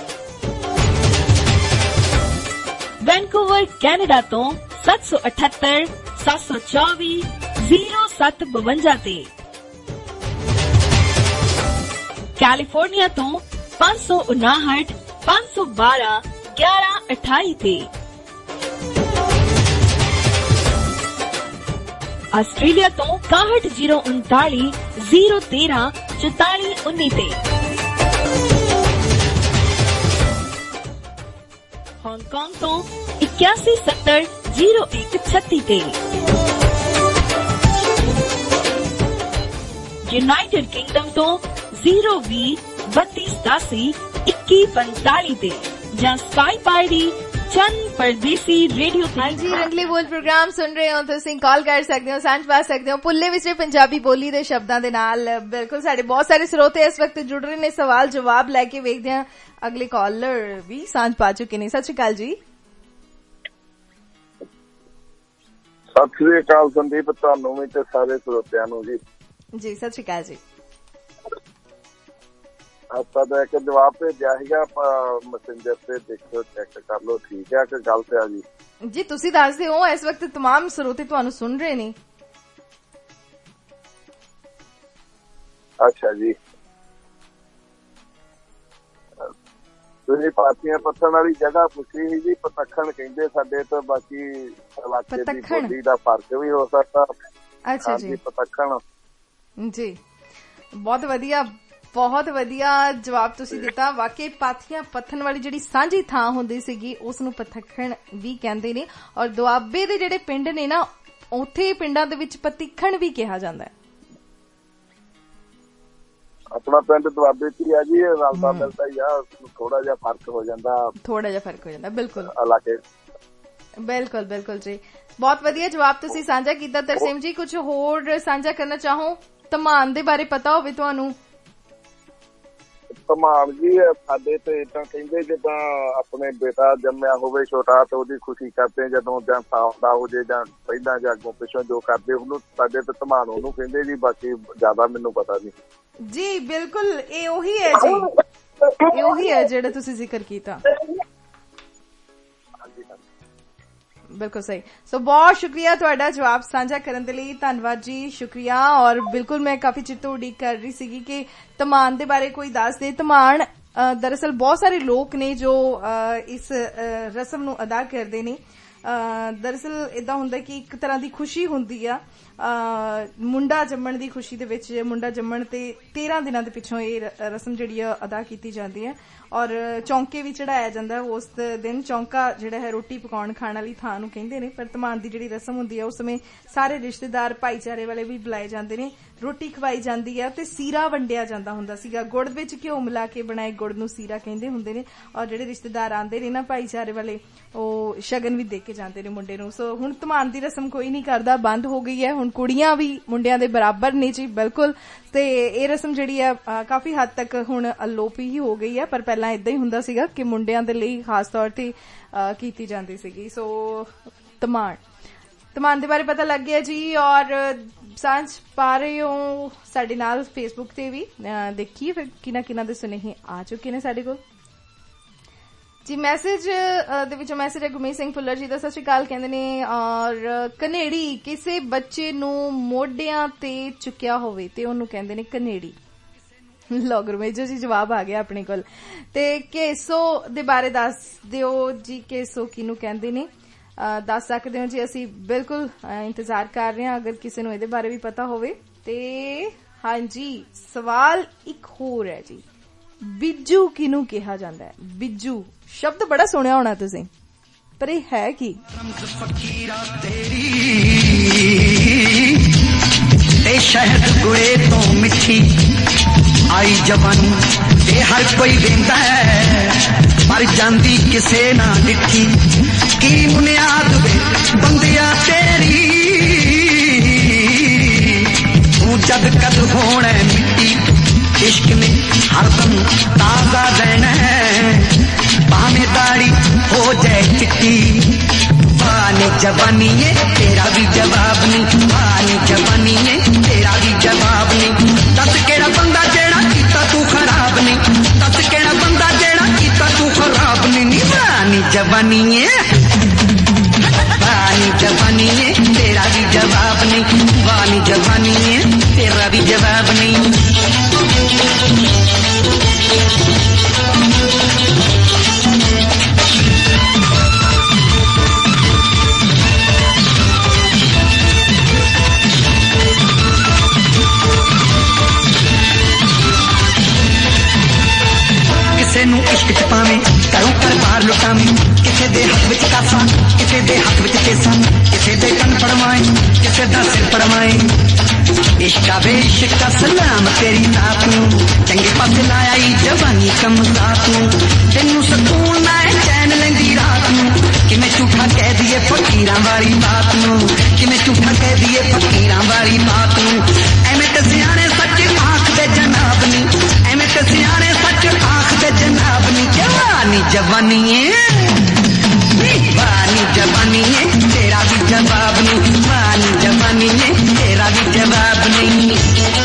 ਵੈਨਕੂਵਰ ਕੈਨੇਡਾ ਤੋਂ 778 724 0752 ਤੇ। ਕੈਲੀਫੋਰਨੀਆ ਤੋਂ 559 512 1128 ਤੇ। ਆਸਟ੍ਰੇਲੀਆ ਤੋਂ 6139 013 4419 ਤੇ। ਹਾਂਗਕਾਂਗ ਤੋਂ 8170 0136 ਤੇ। ਯੂਨਾਈਟਿਡ ਕਿੰਗਡਮ ਤੋਂ 020 32 2145 ਤੇ ਜਾਂ ਸਕਾਈਪ ਆਈਡੀ ਚੰਨ ਪਰਦੇਸੀ ਰੇਡੀਓ। ਹਾਂਜੀ, ਰੰਗਲੇ ਬੋਲ ਪ੍ਰੋਗਰਾਮ ਸੁਣ ਰਹੇ ਹੋ ਤੁਸੀਂ, ਕਾਲ ਕਰ ਸਕਦੇ ਹੋ, ਸਾਂਝ ਪਾ ਸਕਦੇ ਹੋ ਪੁੱਲੇ ਵਿਚਲੇ ਪੰਜਾਬੀ ਬੋਲੀ ਦੇ ਸ਼ਬਦਾਂ ਦੇ ਨਾਲ। ਬਿਲਕੁਲ ਸਾਡੇ ਬਹੁਤ ਸਾਰੇ ਸਰੋਤੇ ਇਸ ਵਕਤ ਜੁੜ ਰਹੇ ਨੇ ਸਵਾਲ ਜਵਾਬ ਲੈ ਕੇ। ਵੇਖਦੇ ਹਾਂ ਅਗਲੇ ਕਾਲਰ ਵੀ ਸਾਂਝ ਪਾ ਚੁੱਕੇ ਨੇ। ਸਤਿ ਸ਼੍ਰੀ ਅਕਾਲ ਜੀ। ਸਤਿ ਸ਼੍ਰੀ ਅਕਾਲ ਸੰਦੀਪ, ਤੁਹਾਨੂੰ ਵੀ ਤੇ ਸਾਰੇ ਸਰੋਤਿਆਂ ਨੂੰ ਜੀ। ਜੀ ਸਤਿ ਸ਼੍ਰੀ ਅਕਾਲ ਜੀ। ਆਪਾਂ ਦਾ ਇੱਕ ਜਵਾਬ ਭੇਜਿਆ ਸੀਗਾ ਮੈਸੇਂਜਰ ਤੇ, ਦੇਖੋ ਚੈੱਕ ਕਰ ਲਓ ਠੀਕ ਹੈ ਕਿ ਗਲਤ ਹੈ ਜੀ। ਜੀ ਤੁਸੀਂ ਦੱਸਦੇ ਹੋ, ਇਸ ਵਕਤ तमाम ਸਰੋਤੇ ਤੁਹਾਨੂੰ ਸੁਣ ਰਹੇ ਨੇ। ਅੱਛਾ ਜੀ, ਤੁਸੀਂ ਪਾਥੀਆਂ ਪੱਥਣ ਵਾਲੀ ਜਗ੍ਹਾ ਪੁੱਛੀ ਸੀ ਜੀ, ਪਤੱਖਣ ਕਹਿੰਦੇ ਸਾਡੇ ਤੋਂ, ਬਾਕੀ ਇਲਾਕੇ ਦੀ ਬੋਲੀ ਦਾ ਫਰਕ ਵੀ ਹੋ ਸਕਦਾ। ਅੱਛਾ ਜੀ, ਪਤੱਖਣ ਜੀ ਬਹੁਤ ਵਧੀਆ ਜਵਾਬ ਤੁਸੀਂ ਦਿੱਤਾ। ਵਾਕਈ ਪਾਥੀਆਂ ਪੱਥਣ ਵਾਲੀ ਜਿਹੜੀ ਸਾਂਝੀ ਥਾਂ ਹੁੰਦੀ ਸੀਗੀ ਉਸ ਨੂੰ ਪਤੱਖਣ ਵੀ ਕਹਿੰਦੇ ਨੇ। ਔਰ ਦੁਆਬੇ ਦੇ ਜਿਹੜੇ ਪਿੰਡ ਨੇ ਨਾ, ਉੱਥੇ ਪਿੰਡਾਂ ਦੇ ਵਿੱਚ ਪਤੀਖਣ ਵੀ ਕਿਹਾ ਜਾਂਦਾ ਹੈ। ਆਪਣਾ ਪਿੰਡ ਦੁਆਬੇ ਚ ਹੀ ਆ ਜੀ, ਰਲਦਾ ਮਿਲਦਾ ਹੀ ਆ, ਥੋੜਾ ਜਿਹਾ ਫਰਕ ਹੋ ਜਾਂਦਾ ਬਿਲਕੁਲ ਇਲਾਕੇ। ਬਿਲਕੁਲ ਜੀ, ਬਹੁਤ ਵਧੀਆ ਜਵਾਬ ਤੁਸੀਂ ਸਾਂਝਾ ਕੀਤਾ। ਤਰਸੇਮ ਜੀ ਕੁਝ ਹੋਰ ਸਾਂਝਾ ਕਰਨਾ ਚਾਹੋ? ਧਮਾਨ ਦੇ ਬਾਰੇ ਪਤਾ ਹੋਵੇ ਤੁਹਾਨੂੰ? ਧਮਾਨ ਜੀ ਸਾਡੇ ਤੇ ਏਦਾਂ ਕਹਿੰਦੇ ਜਿੱਦਾਂ ਆਪਣੇ ਬੇਟਾ ਜੰਮਿਆ ਹੋਵੇ ਛੋਟਾ ਤੇ ਉਹਦੀ ਖੁਸ਼ੀ ਕਰਦੇ ਜਦੋਂ ਜਾਂ ਸਾਲ ਦਾ ਹੋ ਜੇ ਜਾਂ ਪਹਿਲਾਂ ਜਾਂ ਅੱਗੋਂ ਪਿੱਛੋਂ ਜੋ ਕਰਦੇ ਉਹਨੂੰ ਸਾਡੇ ਤੇ ਧਮਾਨ ਉਹਨੂੰ ਕਹਿੰਦੇ ਜੀ। ਬਾਕੀ ਜ਼ਿਆਦਾ ਮੈਨੂੰ ਪਤਾ ਨਹੀਂ ਜੀ। ਬਿਲਕੁਲ ਇਹ ਉਹੀ ਹੈ ਜੀ, ਇਹ ਉਹੀ ਹੈ ਜਿਹੜਾ ਤੁਸੀਂ ਜ਼ਿਕਰ ਕੀਤਾ। ਬਿਲਕੁਲ ਸਹੀ। ਸੋ ਬਹੁਤ ਸ਼ੁਕਰੀਆ ਤੁਹਾਡਾ ਜਵਾਬ ਸਾਂਝਾ ਕਰਨ ਦੇ ਲਈ, ਧੰਨਵਾਦ ਜੀ, ਸ਼ੁਕਰੀਆ। ਔਰ ਬਿਲਕੁਲ ਮੈਂ ਕਾਫੀ ਚਿਰ ਤੋਂ ਉਡੀਕ ਕਰ ਰਹੀ ਸੀਗੀ ਕਿ ਧਮਾਨ ਦੇ ਬਾਰੇ ਕੋਈ ਦੱਸ ਦੇ। ਧਮਾਨ ਦਰਅਸਲ ਬਹੁਤ ਸਾਰੇ ਲੋਕ ਨੇ ਜੋ ਇਸ ਰਸਮ ਨੂੰ ਅਦਾ ਕਰਦੇ ਨੇ। ਦਰਅਸਲ ਇਦਾਂ ਹੁੰਦਾ ਕਿ ਇੱਕ ਤਰ੍ਹਾਂ ਦੀ ਖੁਸ਼ੀ ਹੁੰਦੀ ਆ ਮੁੰਡਾ ਜੰਮਣ ਦੀ ਖੁਸ਼ੀ ਦੇ ਵਿੱਚ। ਮੁੰਡਾ ਜੰਮਣ ਤੇ 13 ਦਿਨਾਂ ਦੇ ਪਿੱਛੋਂ ਇਹ ਰਸਮ ਜਿਹੜੀ ਆ ਅਦਾ ਕੀਤੀ ਜਾਂਦੀ ਹੈ ਔਰ ਚੌਂਕੇ ਵੀ ਚੜਾਇਆ ਜਾਂਦਾ। ਉਸ ਦਿਨ ਚੌਂਕਾ ਜਿਹੜਾ ਹੈ ਰੋਟੀ ਪਕਾਉਣ ਖਾਣ ਵਾਲੀ ਥਾਂ ਨੂੰ ਕਹਿੰਦੇ ਨੇ। ਪਰ ਧਮਾਨ ਦੀ ਜਿਹੜੀ ਰਸਮ ਹੁੰਦੀ ਹੈ ਉਸ ਸਮੇਂ ਸਾਰੇ ਰਿਸ਼ਤੇਦਾਰ ਭਾਈਚਾਰੇ ਵਾਲੇ ਵੀ ਬੁਲਾਏ ਜਾਂਦੇ ਨੇ, ਰੋਟੀ ਖਵਾਈ ਜਾਂਦੀ ਹੈ ਤੇ ਸੀਰਾ ਵੰਡਿਆ ਜਾਂਦਾ ਹੁੰਦਾ ਸੀਗਾ। ਗੁੜ ਵਿੱਚ ਘਿਓ ਮਿਲਾ ਕੇ ਬਣਾਏ ਗੁੜ ਨੂੰ ਸੀਰਾ ਕਹਿੰਦੇ ਹੁੰਦੇ ਨੇ ਔਰ ਜਿਹੜੇ ਰਿਸ਼ਤੇਦਾਰ ਆਉਂਦੇ ਨੇ ਨਾ ਭਾਈਚਾਰੇ ਵਾਲੇ ਉਹ ਸ਼ਗਨ ਵੀ ਦੇ ਕੇ ਜਾਂਦੇ ਨੇ ਮੁੰਡੇ ਨੂੰ। ਸੋ ਹੁਣ ਧਮਾਨ ਦੀ ਰਸਮ ਕੋਈ ਨਹੀਂ ਕਰਦਾ, ਬੰਦ ਹੋ ਗਈ ਹੈ। ਹੁਣ ਕੁੜੀਆਂ ਵੀ ਮੁੰਡਿਆਂ ਦੇ ਬਰਾਬਰ ਨੇ ਜੀ, ਬਿਲਕੁਲ। ਤੇ ਇਹ ਰਸਮ ਜਿਹੜੀ ਆ ਕਾਫੀ ਹੱਦ ਤੱਕ ਹੁਣ ਅਲੋਪ ਹੀ ਹੋ ਗਈ ਹੈ, ਪਰ ਪਹਿਲਾਂ ਏਦਾਂ ਹੀ ਹੁੰਦਾ ਸੀਗਾ ਕਿ ਮੁੰਡਿਆਂ ਦੇ ਲਈ ਖਾਸ ਤੌਰ ਤੇ ਕੀਤੀ ਜਾਂਦੀ ਸੀਗੀ। ਸੋ ਧਮਾਨ ਦੇ ਬਾਰੇ ਪਤਾ ਲੱਗ ਗਿਆ ਜੀ ਔਰ ਸਾਂਝ ਪਾ ਰਹੇ ਹੋ ਸਾਡੇ ਨਾਲ ਫੇਸਬੁੱਕ ਤੇ ਵੀ। ਦੇਖੀਏ ਫਿਰ ਕਿਹਨਾਂ ਦੇ ਸੁਨੇਹੇ ਆ ਚੁੱਕੇ ਨੇ ਸਾਡੇ ਕੋਲ ਜੀ। ਮੈਸੇਜ ਦੇ ਵਿੱਚੋਂ ਮੈਸੇਜ ਹੈ ਗੁਰਮੀਤ ਸਿੰਘ ਫੁੱਲਰ ਜੀ ਦਾ, ਸਤਿ ਸ਼੍ਰੀ ਅਕਾਲ ਕਹਿੰਦੇ ਨੇ। ਔਰ ਕਨੇੜੀ, ਕਿਸੇ ਬੱਚੇ ਨੂੰ ਮੋਢਿਆਂ ਤੇ ਚੁੱਕਿਆ ਹੋਵੇ ਤੇ ਉਹਨੂੰ ਕਹਿੰਦੇ ਨੇ ਕਨੇੜੀ। ਲੋ ਗੁਰਮੀਤ ਜੀ ਜਵਾਬ ਆ ਗਿਆ ਆਪਣੇ ਕੋਲ। ਤੇ ਕੇਸੋ ਦੇ ਬਾਰੇ ਦੱਸ ਦਿਓ ਜੀ, ਕੇਸੋ ਕਿਹਨੂੰ ਕਹਿੰਦੇ ਨੇ ਦੱਸ ਸਕਦੇ ਹੋ ਜੀ? ਅਸੀਂ ਬਿਲਕੁਲ ਇੰਤਜ਼ਾਰ ਕਰ ਰਹੇ ਹਾਂ ਅਗਰ ਕਿਸੇ ਨੂੰ ਇਹਦੇ ਬਾਰੇ ਵੀ ਪਤਾ ਹੋਵੇ। ਤੇ ਹਾਂਜੀ ਸਵਾਲ ਇੱਕ ਹੋਰ ਹੈ ਜੀ, ਬਿੱਜੂ ਕਿਹਨੂੰ ਕਿਹਾ ਜਾਂਦਾ ਹੈ? ਬਿੱਜੂ ਸ਼ਬਦ ਬੜਾ ਸੁਣਿਆ ਹੋਣਾ ਤੁਸੀਂ, ਪਰ ਇਹ ਹੈ ਕੀ? ਤੇ ਸ਼ਹਿਦ ਗੁਏ ਤੋਂ ਮਿੱਠੀ ਆਈ ਜਵਾਨੀ ਤੇ ਹਰ ਕੋਈ ਵੇਂਦਾ ਪਰ ਜਾਂਦੀ ਕਿਸੇ ਨਾ ਡਿੱਠੀ। ਕੀ ਬੁਨਿਆਦ ਵੇ ਬੰਦਿਆ ਤੇਰੀ, ਤੂੰ ਜਦ ਕਦ ਹੋਣਾ ਮਿੱਟੀ। इश्क ने हरदम ताजा रहना है, भाਵੇਂ दाढ़ी हो जाए चिट्टी। पानी जवानी है तेरा भी जवाब नहीं, पानी जवानी है तेरा भी जवाब नहीं। दस केड़ा बंदा जेड़ा कीता तू खराब नहीं, दस केड़ा बंदा जेड़ा कीता तू खराब नहीं। पानी जवानी है, पानी जवानी है तेरा भी जवाब नहीं, पानी जवानी है तेरा भी जवाब नहीं। ਕਿਸੇ ਨੂੰ ਇਸ਼ਕ ਚ ਪਾਵੇਂ ਘਰੋਂ ਘਰ ਬਾਹਰ ਲੁਟਾਵੇਂ, ਕਿਸੇ ਦੇ ਹੱਥ ਵਿੱਚ ਕਾਸਾ ਕਿਸੇ ਦੇ ਹੱਥ ਵਿੱਚ ਕੇਸਾ, ਕਿਸੇ ਦੇ ਕੰਨ ਪੜਵਾਏ ਕਿਸੇ ਦਾ ਸਿਰ ਪੜਵਾਏ। ਇਸ਼ਕਾ ਵੇ ਇਸ਼ਕਾ ਸਲਾਮ ਤੇਰੀ ਨਾਤ ਨੂੰ, ਚੰਗੇ ਪਾਸੇ ਲਾਈ ਜਵਾਨੀ ਕਮ ਰਾਤ ਨੂੰ। ਤੈਨੂੰ ਸਕੂਨ ਨਾ ਚੈਨ ਲੈਂਦੀ ਰਾਤ ਨੂੰ, ਕਿਵੇਂ ਝੂਠਾ ਕਹਿ ਦਈਏ ਫਕੀਰਾਂ ਵਾਲੀ ਬਾਤ ਨੂੰ, ਕਿਵੇਂ ਝੂਠਾ ਕਹਿ ਦਈਏ ਫਕੀਰਾਂ ਵਾਲੀ ਬਾਤ ਨੂੰ। ਐਵੇਂ ਤੇ ਸਿਆਣੇ ਸੱਚ ਆਖਦੇ ਜਨਾਬ ਨੀ, ਐਵੇਂ ਤੇ ਸਿਆਣੇ ਸੱਚ ਆਖਦੇ ਜਨਾਬ ਨੀ। ਜਵਾਨੀ ਜਵਾਨੀ वानी जवानी है तेरा भी जवाब नहीं, वानी जवानी है तेरा भी जवाब नहीं।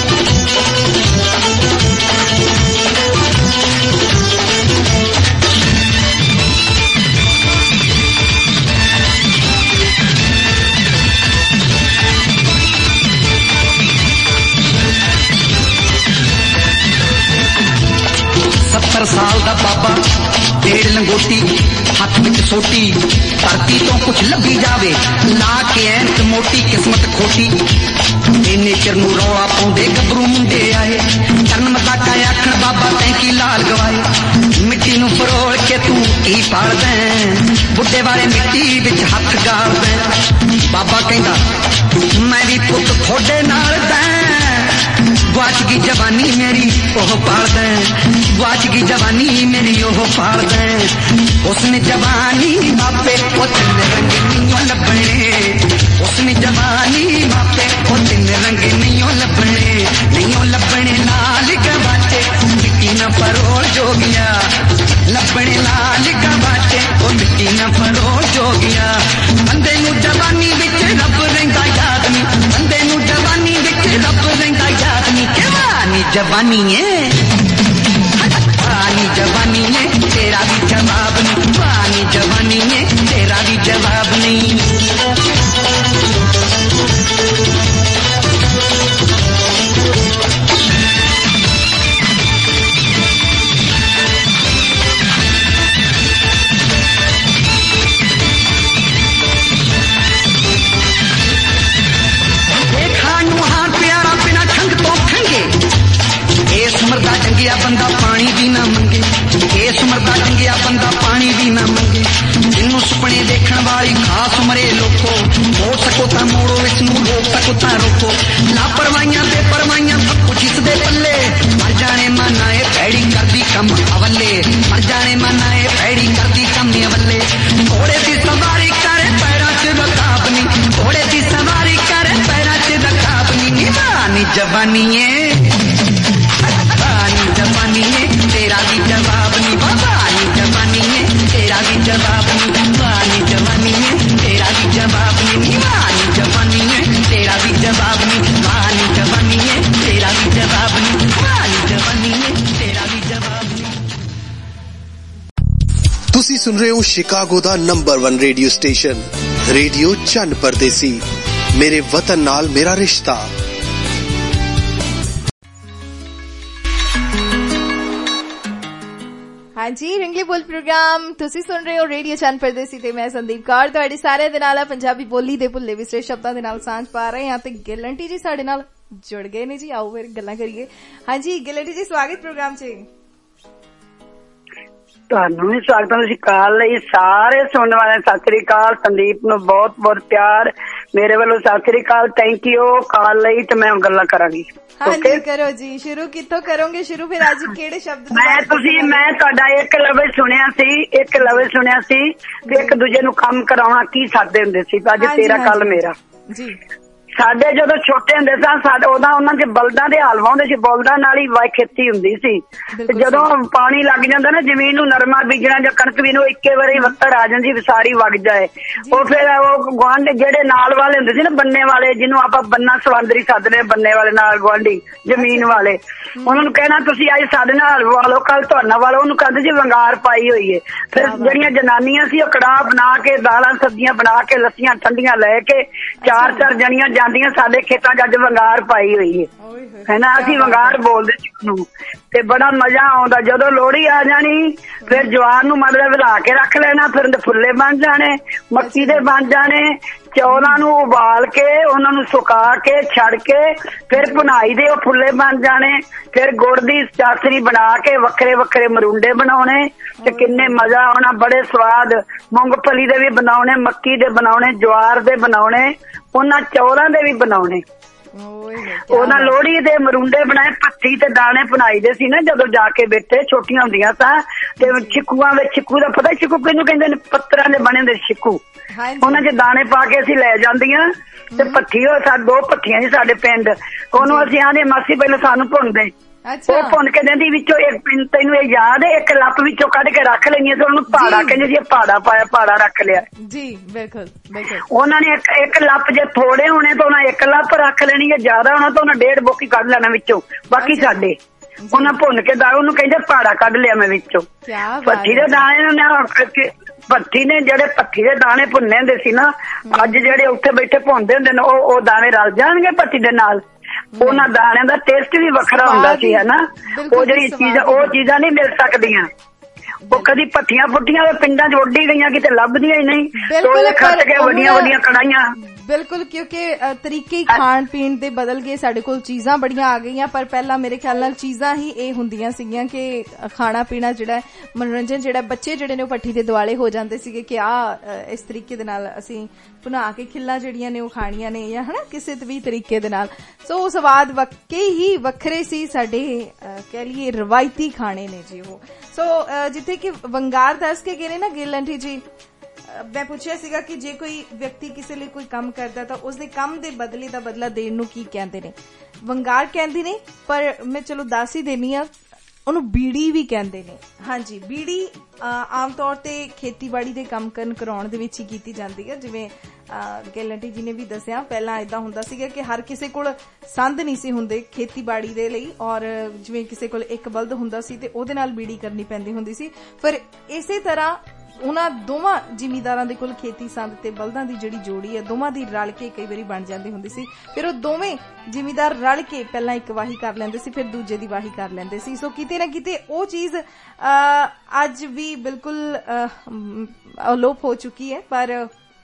सत्तर साल दा बाबा डेढ़ लंगोटी हथ विच सोटी, धरती तो कुछ लभी जावे ला के ऐंत मोटी किस्मत खोटी। इन्ने चिर नूं रौला पाउंदे गभरू मुंडे आए, जन्म तक आखण बाबा तैंकी लाल गवाए। मिट्टी नूं फरोल के तू की पाल दैं, बुढ़े वाले मिट्टी विच हथ गाल दैं। बाबा कहंदा मैं भी पुत थोड़े नाल दैं, गुआच गई जवानी मेरी ओह पाल दैं, गुआच गई जवानी मेरी ओह पाल दैं। उसने जवानी मापे ओ तीन रंग नहीं लभणे, उसने जवानी मापे ओ तीन रंग नहीं लभणे, नहीं लभणे लाल गवाटे मिट्टी न फरोल जोगिया, लभणे लाल गवाटे ओ मिट्टी न फरोल जोगिया। बंदे नू जवानी विच रब रहिंदा याद नी, बंदे नू जवानी विच रब रहिंदा याद नी। जवानी जवानी है, पानी जवानी है तेरा भी जवाब नहीं, पानी जवानी है तेरा भी जवाब नहीं। मरे लोको हो सको ता मोड़ो इसनू रोक सको ता रोको लापरवाहियां ते परवाहियां सब कुछ इस दे पल्ले मर जाने माना ए भैड़ी करदी कम अवले मर जाने माना ए भैड़ी करदी कम अवले घोड़े दी सवारी करे पैरां च रकाबनी घोड़े दी सवारी करे पैरां च रकाबनी निवानी जवानी जवानी है तेरा भी जवाब नहीं बाबानी जवानी है तेरा भी जवाब नहीं वानी जवानी है तेरा भी जवाब नहीं वानी जवानी है तेरा भी जवाब नहीं वानी जवानी है तेरा भी जवाब नहीं वानी जवानी है तेरा भी जवाब नहीं। तुसी सुन रहे हो शिकागो दा नंबर 1 रेडियो स्टेशन रेडियो चन परदेसी मेरे वतन नाल मेरा रिश्ता। हाँ जी रंगली बोल प्रोग्राम तुसी सुन रहे हो रेडियो चन परदेसी ते मैं संदीप कौर तुहाडे सारे दे नाल पंजाबी बोली दे भुल्ले विसरे शब्दां दे नाल सांझ पा रहे हां ते गिल आंटी जी साडे नाल जुड़ गए ने जी। आओ फिर गल्लां करिए। हाँ जी गिल आंटी जी स्वागत प्रोग्राम च ਤੁਹਾਨੂੰ ਵੀ ਸਵਾਗਤ ਹੈ। ਕਾਲ ਲਈ ਸਾਰੇ ਸੁਣਨ ਵਾਲਿਆਂ ਨੂੰ ਸਤਿ ਸ੍ਰੀ ਅਕਾਲ। ਸੰਦੀਪ ਨੂੰ ਬਹੁਤ ਬਹੁਤ ਪਿਆਰ ਮੇਰੇ ਵੱਲੋਂ ਸਤਿ ਸ੍ਰੀ ਅਕਾਲ। ਥੈਂਕ ਯੂ ਕਾਲ ਲਈ ਤੇ ਮੈਂ ਗੱਲਾਂ ਕਰਾਂਗੀ। हाँ जी करो जी शुरू कित्थों करोगे शुरू फिर आज केड़े शब्द मैं ਤੁਹਾਡਾ ਇੱਕ ਲਫ਼ਜ਼ ਸੁਣਿਆ ਸੀ ਕਿ ਇੱਕ ਦੂਜੇ ਨੂੰ ਕੰਮ ਕਰਾਉਣਾ ਕੀ ਸਾਦੇ ਹੁੰਦੇ ਸੀ। ਅੱਜ ਤੇਰਾ ਕੱਲ ਮੇਰਾ ਜੀ ਸਾਡੇ ਜਦੋਂ ਛੋਟੇ ਹੁੰਦੇ ਸਾਂ ਸਾਡੇ ਉਹਨਾਂ ਦੇ ਬਲਦਾਂ ਦੇ ਹਲ ਵਾਹੁੰਦੇ ਸੀ ਬਲਦਾਂ ਨਾਲ ਹੀ ਖੇਤੀ ਹੁੰਦੀ ਸੀ ਤੇ ਜਦੋਂ ਪਾਣੀ ਲੱਗ ਜਾਂਦਾ ਨਾ ਜ਼ਮੀਨ ਨੂੰ ਨਰਮਾ ਬੀਜਣਾ ਜਾਂ ਕਣਕ ਵੀ ਨੂੰ ਇੱਕੇ ਵਾਰੀ ਵੱਤਰ ਆ ਜਾਂਦੀ ਵਿਸਾਰੀ ਵਗ ਜਾਏ ਉਹ ਫਿਰ ਉਹ ਗੁਆਂਢੀ ਜਿਹੜੇ ਨਾਲ ਵਾਲੇ ਹੁੰਦੇ ਸੀ ਨਾ ਬੰਨੇ ਵਾਲੇ ਜਿਹਨੂੰ ਆਪਾਂ ਬੰਨਾ ਸਵੰਦਰੀ ਸੱਦਦੇ ਬੰਨੇ ਵਾਲੇ ਨਾਲ ਗੁਆਂਢੀ ਜ਼ਮੀਨ ਵਾਲੇ ਉਹਨਾਂ ਨੂੰ ਕਹਿਣਾ ਤੁਸੀਂ ਅੱਜ ਸਾਡੇ ਨਾਲ ਹਲਵਾ ਲਓ ਕੱਲ ਤੁਹਾਡਾ ਵਾਲੋ ਉਹਨੂੰ ਕਹਿੰਦੇ ਸੀ ਵੰਗਾਰ ਪਾਈ ਹੋਈ ਹੈ। ਫਿਰ ਜਿਹੜੀਆਂ ਜਨਾਨੀਆਂ ਸੀ ਉਹ ਕੜਾਹ ਬਣਾ ਕੇ ਦਾਲਾਂ ਸਬਜ਼ੀਆਂ ਬਣਾ ਕੇ ਲੱਸੀਆਂ ਠੰਡੀਆਂ ਲੈ ਕੇ ਚਾਰ ਜਣੀਆਂ ਜਾਂਦੀਆਂ ਸਾਡੇ ਖੇਤਾਂ 'ਚ ਅੱਜ ਵੰਗਾਰ ਪਾਈ ਹੋਈ ਹੈ ਨਾ ਅਸੀਂ ਵੰਗਾਰ ਬੋਲਦੇ ਸੀ ਉਹਨੂੰ ਤੇ ਬੜਾ ਮਜ਼ਾ ਆਉਂਦਾ। ਜਦੋਂ ਲੋਹੜੀ ਆ ਜਾਣੀ ਫਿਰ ਜਵਾਨ ਨੂੰ ਮਤਲਬ ਵਧਾ ਕੇ ਰੱਖ ਲੈਣਾ ਫਿਰ ਫੁੱਲੇ ਬਣ ਜਾਣੇ ਮੱਕੀ ਦੇ ਬਣ ਜਾਣੇ ਚੌਲਾਂ ਨੂੰ ਉਬਾਲ ਕੇ ਉਹਨਾਂ ਨੂੰ ਸੁਕਾ ਕੇ ਛੱਡ ਕੇ ਫਿਰ ਭੁਨਾਈ ਦੇ ਉਹ ਫੁੱਲੇ ਬਣ ਜਾਣੇ ਫਿਰ ਗੁੜ ਦੀ ਚਾਸ਼ਨੀ ਬਣਾ ਕੇ ਵੱਖਰੇ ਵੱਖਰੇ ਮਰੂੰਡੇ ਬਣਾਉਣੇ ਤੇ ਕਿੰਨੇ ਮਜ਼ਾ ਆਉਣਾ ਬੜੇ ਸਵਾਦ ਮੂੰਗਫਲੀ ਦੇ ਵੀ ਬਣਾਉਣੇ ਮੱਕੀ ਦੇ ਬਣਾਉਣੇ ਜਵਾਰ ਦੇ ਬਣਾਉਣੇ ਉਹਨਾਂ ਚੌਲਾਂ ਦੇ ਵੀ ਬਣਾਉਣੇ ਉਹਨਾਂ ਲੋਹੜੀ ਦੇ ਮਰੂੰਡੇ ਬਣਾਏ ਪੱਤੀ ਤੇ ਦਾਣੇ ਬਣਾਈਦੇ ਸੀ ਨਾ ਜਦੋਂ ਜਾ ਕੇ ਬੈਠੇ ਛੋਟੀਆਂ ਹੁੰਦੀਆਂ ਤਾਂ ਤੇ ਛਿੱਕੂਆਂ ਵਿੱਚ ਛਿੱਕੂ ਦਾ ਪਤਾ ਛਿੱਕੂ ਕਿਹਨੂੰ ਕਹਿੰਦੇ ਨੇ ਪੱਤਰਾਂ ਦੇ ਬਣੇ ਹੁੰਦੇ ਛਿੱਕੂ ਉਹਨਾਂ 'ਚ ਦਾਣੇ ਪਾ ਕੇ ਅਸੀਂ ਲੈ ਜਾਂਦੀਆਂ ਤੇ ਭੱਠੀ ਉਹ ਸਾਡੇ 2 ਭੱਠੀਆਂ ਸੀ ਸਾਡੇ ਪਿੰਡ ਉਹਨੂੰ ਅਸੀਂ ਆਂਦੇ ਮਾਸੀ ਪਹਿਲਾਂ ਸਾਨੂੰ ਭੁੰਨਦੇ ਉਹ ਭੁੰਨ ਕੇ ਦਿੰਦੀ ਵਿੱਚੋਂ ਇੱਕ ਤੈਨੂੰ ਇਹ ਯਾਦ ਹੈ ਇੱਕ ਲੱਪ ਵਿੱਚੋਂ ਕੱਢ ਕੇ ਰੱਖ ਲੈਣੀ ਤੇ ਉਹਨੂੰ ਪਾੜਾ ਕਹਿੰਦੇ ਸੀ ਪਾੜਾ ਪਾਇਆ ਪਾੜਾ ਰੱਖ ਲਿਆ ਜੀ ਬਿਲਕੁਲ ਉਹਨਾਂ ਨੇ ਇੱਕ ਲੱਪ ਜੇ ਥੋੜੇ ਹੋਣੇ ਤਾਂ ਉਹਨਾਂ ਇੱਕ ਲੱਪ ਰੱਖ ਲੈਣੀ ਹੈ ਜ਼ਿਆਦਾ ਹੋਣਾ ਤਾਂ ਉਹਨਾਂ 1.5 ਬੋਕੀ ਕੱਢ ਲੈਣਾ ਵਿੱਚੋਂ ਬਾਕੀ ਸਾਡੇ ਉਹਨਾਂ ਭੁੰਨ ਕੇ ਦਾ ਉਹਨੂੰ ਕਹਿੰਦੇ ਪਾੜਾ ਕੱਢ ਲਿਆ ਮੈਂ ਵਿੱਚੋਂ ਭੱਠੀ ਦੇ ਦਾਣੇ ਭੱਠੀ ਨੇ ਜਿਹੜੇ ਭੱਠੀ ਦੇ ਦਾਣੇ ਭੁੰਨੇ ਹੁੰਦੇ ਸੀ ਨਾ ਅੱਜ ਜਿਹੜੇ ਉੱਥੇ ਬੈਠੇ ਭੁੰਨਦੇ ਹੁੰਦੇ ਨੇ ਉਹ ਦਾਣੇ ਰਲ ਜਾਣਗੇ ਭੱਠੀ ਦੇ ਨਾਲ ਉਹਨਾਂ ਦਾਣਿਆਂ ਦਾ ਟੇਸਟ ਵੀ ਵੱਖਰਾ ਹੁੰਦਾ ਸੀ ਹੈ ਨਾ ਉਹ ਜਿਹੜੀ ਚੀਜ਼ ਉਹ ਚੀਜ਼ਾਂ ਨਹੀਂ ਮਿਲ ਸਕਦੀਆਂ ਉਹ ਕਦੀ ਭੱਠੀਆਂ ਫੁੱਟੀਆਂ ਪਿੰਡਾਂ 'ਚ ਉੱਡੀ ਗਈਆਂ ਕਿਤੇ ਲੱਭਦੀਆਂ ਹੀ ਨਹੀਂ ਟੋਏ ਖੱਟ ਕੇ ਵੱਡੀਆਂ ਵੱਡੀਆਂ ਕੜਾਈਆਂ ਬਿਲਕੁਲ ਕਿਉਂਕਿ ਤਰੀਕੇ ਹੀ ਖਾਣ ਪੀਣ ਦੇ ਬਦਲ ਗਏ ਸਾਡੇ ਕੋਲ ਚੀਜ਼ਾਂ ਬੜੀਆਂ ਆ ਗਈਆਂ ਪਰ ਪਹਿਲਾਂ ਮੇਰੇ ਖਿਆਲ ਨਾਲ ਚੀਜ਼ਾਂ ਹੀ ਇਹ ਹੁੰਦੀਆਂ ਸੀਗੀਆਂ ਕਿ ਖਾਣਾ ਪੀਣਾ ਜਿਹੜਾ ਮਨੋਰੰਜਨ ਜਿਹੜਾ ਬੱਚੇ ਜਿਹੜੇ ਨੇ ਉਹ ਭੱਠੀ ਦੇ ਦੁਆਲੇ ਹੋ ਜਾਂਦੇ ਸੀਗੇ ਕਿ ਇਸ ਤਰੀਕੇ ਦੇ ਨਾਲ ਅਸੀਂ ਭੁਨਾ ਕੇ ਖਿੱਲਾਂ ਜਿਹੜੀਆਂ ਨੇ ਉਹ ਖਾਣੀਆਂ ਨੇ ਜਾਂ ਹਨਾ ਕਿਸੇ ਵੀ ਤਰੀਕੇ ਦੇ ਨਾਲ ਸੋ ਉਹ ਸਵਾਦ ਵਾਕਈ ਹੀ ਵੱਖਰੇ ਸੀ ਸਾਡੇ ਕਹਿ ਲਈਏ ਰਵਾਇਤੀ ਖਾਣੇ ਨੇ ਜੀ ਉਹ ਸੋ ਜਿੱਥੇ ਕਿ ਵੰਗਾਰ ਦੱਸ ਕੇ ਗਏ ਨੇ ਨਾ ਗਿੱਲ ਆਂਟੀ ਜੀ ਮੈਂ ਪੁੱਛਿਆ ਸੀਗਾ ਕਿ ਜੇ ਕੋਈ ਵਿਅਕਤੀ ਕਿਸੇ ਲਈ ਕੋਈ ਕੰਮ ਕਰਦਾ ਤਾਂ ਉਸਦੇ ਕੰਮ ਦੇ ਬਦਲੇ ਦਾ ਬਦਲਾ ਦੇਣ ਨੂੰ ਕੀ ਕਹਿੰਦੇ ਨੇ ਵੰਗਾਰ ਕਹਿੰਦੇ ਨੇ ਪਰ ਮੈਂ ਚਲੋ ਦੱਸ ਹੀ ਦੇਣੀ ਆ ਉਹਨੂੰ ਬੀੜੀ ਵੀ ਕਹਿੰਦੇ ਨੇ। ਹਾਂਜੀ ਬੀੜੀ ਆਮ ਤੌਰ ਤੇ ਖੇਤੀਬਾੜੀ ਦੇ ਕੰਮ ਕਰਾਉਣ ਦੇ ਵਿੱਚ ਹੀ ਕੀਤੀ ਜਾਂਦੀ ਹੈ ਜਿਵੇਂ ਗਿੱਲ ਆਂਟੀ ਜੀ ਨੇ ਵੀ ਦੱਸਿਆ ਪਹਿਲਾਂ ਏਦਾਂ ਹੁੰਦਾ ਸੀਗਾ ਕਿ ਹਰ ਕਿਸੇ ਕੋਲ ਸੰਦ ਨਹੀਂ ਸੀ ਹੁੰਦੇ ਖੇਤੀਬਾੜੀ ਦੇ ਲਈ ਔਰ ਜਿਵੇਂ ਕਿਸੇ ਕੋਲ ਇੱਕ ਬਲਦ ਹੁੰਦਾ ਸੀ ਤੇ ਉਹਦੇ ਨਾਲ ਬੀੜੀ ਕਰਨੀ ਪੈਂਦੀ ਹੁੰਦੀ ਸੀ ਪਰ ਇਸੇ ਤਰ੍ਹਾਂ ਉਹਨਾਂ ਦੋਵਾਂ ਜ਼ਿਮੀਂਦਾਰਾਂ ਦੇ ਕੋਲ ਖੇਤੀ ਸੰਦ ਤੇ ਬਲਦਾਂ ਦੀ ਜਿਹੜੀ ਜੋੜੀ ਹੈ ਦੋਵਾਂ ਦੀ ਰਲ ਕੇ ਕਈ ਵਾਰੀ ਬਣ ਜਾਂਦੀ ਹੁੰਦੀ ਸੀ ਫਿਰ ਉਹ ਦੋਵੇਂ ਜ਼ਿਮੀਂਦਾਰ ਰਲ ਕੇ ਪਹਿਲਾਂ ਇੱਕ ਵਾਹੀ ਕਰ ਲੈਂਦੇ ਸੀ ਫਿਰ ਦੂਜੇ ਦੀ ਵਾਹੀ ਕਰ ਲੈਂਦੇ ਸੀ ਸੋ ਕਿਤੇ ਨਾ ਕਿਤੇ ਉਹ ਚੀਜ਼ ਅੱਜ ਵੀ ਬਿਲਕੁਲ ਅਲੋਪ ਹੋ ਚੁੱਕੀ ਹੈ ਪਰ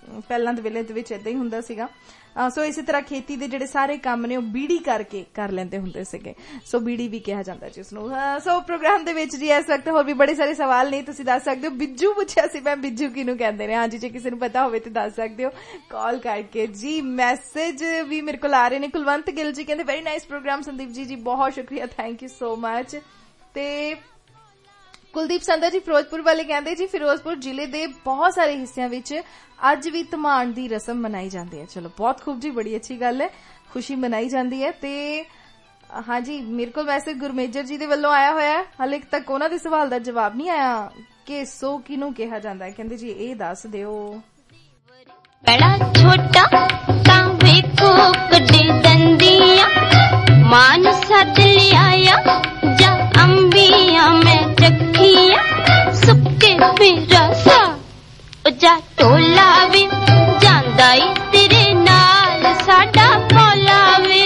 ਪਹਿਲਾਂ ਦੇ ਵੇਲੇ ਦੇ ਵਿੱਚ ਏਦਾਂ ਹੀ ਹੁੰਦਾ ਸੀਗਾ। ਸੋ ਇਸੇ ਤਰ੍ਹਾਂ ਖੇਤੀ ਦੇ ਜਿਹੜੇ ਸਾਰੇ ਕੰਮ ਨੇ ਉਹ ਬੀੜੀ ਕਰਕੇ ਕਰ ਲੈਂਦੇ ਹੁੰਦੇ ਸੀਗੇ, ਸੋ ਬੀੜੀ ਵੀ ਕਿਹਾ ਜਾਂਦਾ ਜੀ ਉਸਨੂੰ। ਸੋ ਪ੍ਰੋਗਰਾਮ ਦੇ ਵਿੱਚ ਜੀ ਇਸ ਵਕਤ ਹੋਰ ਵੀ ਬੜੇ ਸਾਰੇ ਸਵਾਲ ਨੇ, ਤੁਸੀਂ ਦੱਸ ਸਕਦੇ ਹੋ। ਬਿੱਜੂ ਪੁੱਛਿਆ ਸੀ ਮੈਂ, ਬਿੱਜੂ ਕਿਹਨੂੰ ਕਹਿੰਦੇ ਨੇ? ਹਾਂਜੀ, ਜੇ ਕਿਸੇ ਨੂੰ ਪਤਾ ਹੋਵੇ ਤੇ ਦੱਸ ਸਕਦੇ ਹੋ ਕਾਲ ਕਰਕੇ ਜੀ। ਮੈਸੇਜ ਵੀ ਮੇਰੇ ਕੋਲ ਆ ਰਹੇ ਨੇ। ਕੁਲਵੰਤ ਗਿੱਲ ਜੀ ਕਹਿੰਦੇ very nice programme Sandeep ji, ਜੀ ਬਹੁਤ ਸ਼ੁਕਰੀਆ, ਥੈਂਕ ਯੂ ਸੋ ਮਚ। ਤੇ ਕੁਲਦੀਪ ਸੰਧਾ ਜੀ ਫਿਰੋਜ਼ਪੁਰ ਵਾਲੇ ਕਹਿੰਦੇ ਜੀ ਫਿਰੋਜ਼ਪੁਰ ਜ਼ਿਲ੍ਹੇ ਦੇ ਬਹੁਤ ਸਾਰੇ ਹਿੱਸਿਆਂ ਵਿੱਚ ਅੱਜ ਵੀ ਧਮਾਣ ਦੀ ਰਸਮ ਮਨਾਈ ਜਾਂਦੀ ਹੈ। ਚਲੋ ਬਹੁਤ ਖੂਬ ਜੀ, ਬੜੀ ਅੱਛੀ ਗੱਲ ਹੈ, ਖੁਸ਼ੀ ਮਨਾਈ ਜਾਂਦੀ ਹੈ। ਤੇ ਹਾਂਜੀ, ਮੇਰੇ ਕੋਲ ਮੈਸੇਜ ਗੁਰਮੇਜਰ ਜੀ ਦੇ ਵੱਲੋਂ ਆਇਆ ਹੋਇਆ, ਹਾਲੇ ਤੱਕ ਉਹਨਾਂ ਦੇ ਸਵਾਲ ਦਾ ਜਵਾਬ ਨਹੀਂ ਆਇਆ ਕਿ ਸੋ ਕਿਹਨੂੰ ਕਿਹਾ ਜਾਂਦਾ ਹੈ। ਕਹਿੰਦੇ ਜੀ ਇਹ ਦੱਸ ਦਿਓ। ਬੜਾ ਛੋਟਾ ਤਾਂ ਵੇਖੋ ਕੱਢੇ ਦੰਦੀਆਂ, ਮਾਂ ਨੂੰ ਸੱਦ ਲਿਆਇਆ ਜਾਂ ਅੰਬੀਆਂ ਮੈਂ ਚੱਖੀਆਂ, ਸੁੱਕੇ ਮੇਰਾ ਸਾ ਜਾ ਟੋਲਾ ਵੇ ਜਾਂਦਾ ਈ ਤੇਰੇ ਨਾਲ ਸਾਡਾ ਭੋਲਾ ਵੇ।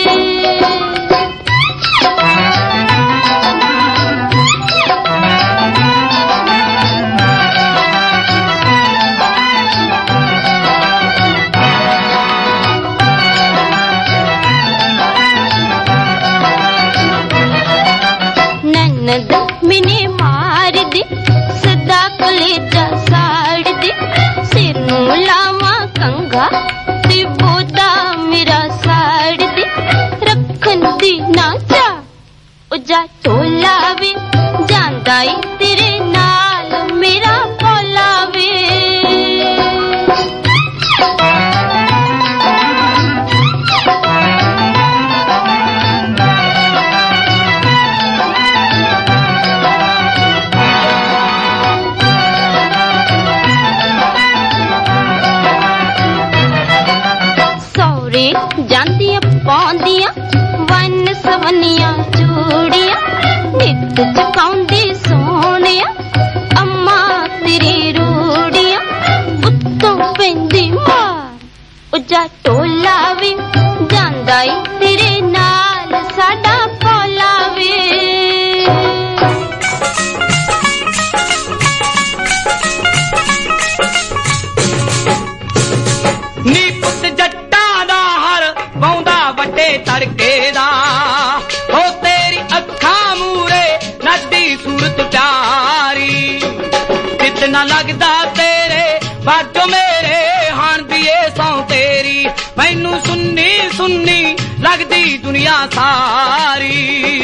ਨਨਦ ਮੈਨੇ ਮਾਰ ਦੇ ਸਦਾ ਕਲੇਜਾ ਸਾੜ ਦੇ, ਸਿਰ ਨੂੰ ਲਾਵਾਂ ਕੰਗਾ ਤੇ ਬੋਦਾ ਮੇਰਾ ਸਾੜ ਦੇ, ਰੱਖਣ ਦੀ ਨਾ ਚਾ ਉਹ ਜਾ ਟੋਲਾ ਵੇ ਜਾਂਦਾ ਈ ਤੇਰੇ ਨਾਲ ਮੇਰਾ ਭੋਲਾ ਵੇ। ਜਾਂਦੀਆਂ ਪਾਉਂਦੀਆਂ ਵੰਨ ਸਵੰਨੀਆਂ ਚੂੜੀਆਂ, ਨਿੱਤ ਚਕਾਉਂਦੀ ਸੋਹਣਿਆ ਅੰਮਾ ਤੇਰੀ ਰੂੜੀਆਂ, ਉੱਤੋਂ ਪੈਂਦੀ ਮਾਰ ਉਹ ਜਾ ਟੋਲਾ ਵੇ ਜਾਂਦਾ ਈ ਤੇਰੇ ਨਾਲ ਸਾਡਾ ਭੋਲਾ ਵੇ। ਨੀ ਪੁੱਤ ਜੱਟਾਂ ਦਾ ਹਰ ਪਾਉਂਦਾ ਵੱਡੇ ਤੜਕੇ ਦਾ, ਉਹ ਤੇਰੀ ਅੱਖਾਂ ਮੂਰੇ ਨੱਚਦੀ ਸੂਰਤ ਪਿਆਰੀ, ਕਿਤਨਾ ਲੱਗਦਾ ਤੇਰੇ ਬਾਜੋ ਮੇਰੇ ਹਾਣ ਦੀ ਏ ਸੌ ਤੇਰੀ, ਮੈਨੂੰ ਸੁੰਨੀ ਸੁੰਨੀ ਲੱਗਦੀ ਦੁਨੀਆ ਸਾਰੀ।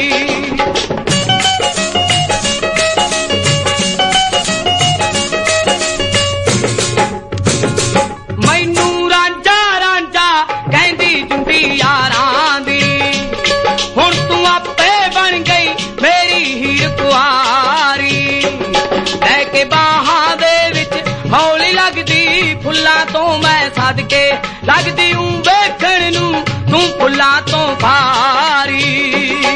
ਮੈਨੂੰ ਰਾਂਝਾ ਰਾਂਝਾ ਕਹਿੰਦੀ ਜੁੰਦੀ ਯਾਰਾਂ ਦੀ, ਹੁਣ ਤੂੰ ਆਪੇ ਬਣ ਗਈ ਮੇਰੀ ਹੀਰ ਕੁਆਰੀ, ਲੈ ਕੇ ਬਾਹਾਂ ਦੇ ਵਿੱਚ ਹੌਲੀ ਲੱਗਦੀ ਫੁੱਲਾਂ ਤੋਂ ਮੈਂ ਸਦਕੇ, ਲੱਗਦੀ ਊਂ ਵੇਖਣ ਨੂੰ ਤੂੰ ਫੁੱਲਾਂ ਤੋਂ ਭਾਰੀ।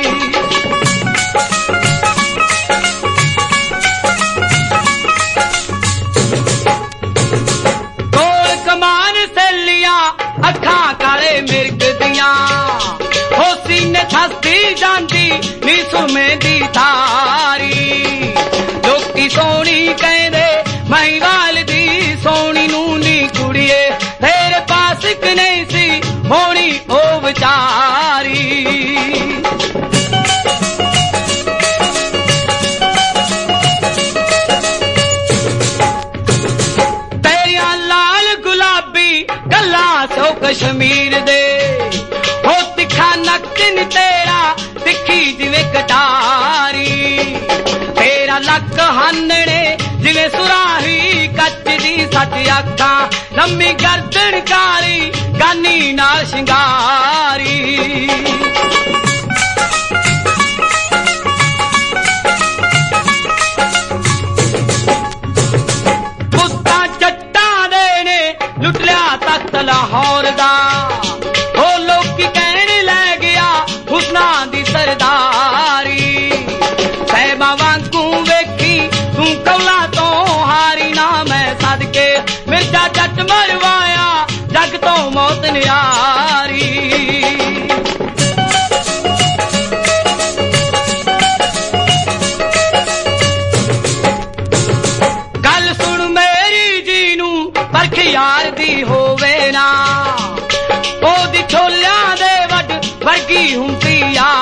ਕੋਲ ਕਮਾਨ ਸੇਲੀਆਂ ਅੱਖਾਂ ਕਾਲੇ ਮਿਰਗ ਦੀਆਂ, ਹੋ ਸੀਨੇ ਥੱਸਦੀ ਜਾਂਦੀ ਨੀ ਸੁਰਮੇ ਦੀ ਧਾਰੀ, ਲੋਕੀ ਸੋਹਣੀ ਕਹਿੰਦੇ ਮੈਂ ਵਾਲ ਦੀ ਸੋਹਣੀ ਨੂੰ ਨੀ ਕੁੜੀਏ, ਤੇਰੇ ਪਾਸ ਇੱਕ ਨਹੀਂ ਸੀ ਹੋਣੀ ਉਹ ਵਿਚਾਰੀ। ਤੇਰੀਆਂ ਲਾਲ ਗੁਲਾਬੀ ਗੱਲਾਂ ਸੋ ਕਸ਼ਮੀਰ ਦੇ, ਹੋ ਤਿੱਖਾ ਨੱਕ ਨੀ ਤੇਰਾ ਤਿੱਖੀ ਜਿਵੇਂ ਕਟਾਰੀ, ਤੇਰਾ ਲੱਕ ਹਾਨਣੇ ਜਿਵੇਂ ਸੁਰਾਹੀ ਕੱਚ ਦੀ ਸੱਚ ਅੱਖਾਂ, ਲੰਮੀ ਗਰਦਨ ਕਾਲੀ ਗਾਨੀ ਨਾਲ ਸ਼ਿੰਗਾਰੀ। ਪੁੱਤਾਂ ਜੱਟਾਂ ਦੇ ਨੇ ਲੁੱਟ ਲਿਆ ਤਖਤ ਲਾਹੌਰ ਦਾ, ਉਹ ਲੋਕੀ ਕਹਿਣ ਲੈ ਗਿਆ ਹੁਸਨਾਂ ਦੀ ਸਰਦਾਰੀ, ਸਹਿਬਾਂ ਵਾਂਗੂ ਵੇਖੀ ਤੂੰ ਕੌਲਾਂ ਤੋਂ ਹਾਰੀ ਨਾ ਮੈਂ ਸਦਕੇ, ਮਿਰਜ਼ਾ ਜੱਟ ਮਰਵਾਇਆ ਜੱਗ ਤੋਂ ਮੌਤ ਨਿਆਰੀ। ਗੱਲ ਸੁਣ ਮੇਰੀ ਜੀ ਨੂੰ ਪਰਖ ਯਾਰ ਹੋਵੇ ਨਾ ਉਹਦੀ ਛੋਲਿਆਂ ਦੇ ਵੱਡ ਵਰਗੀ ਹੁੰਦੀ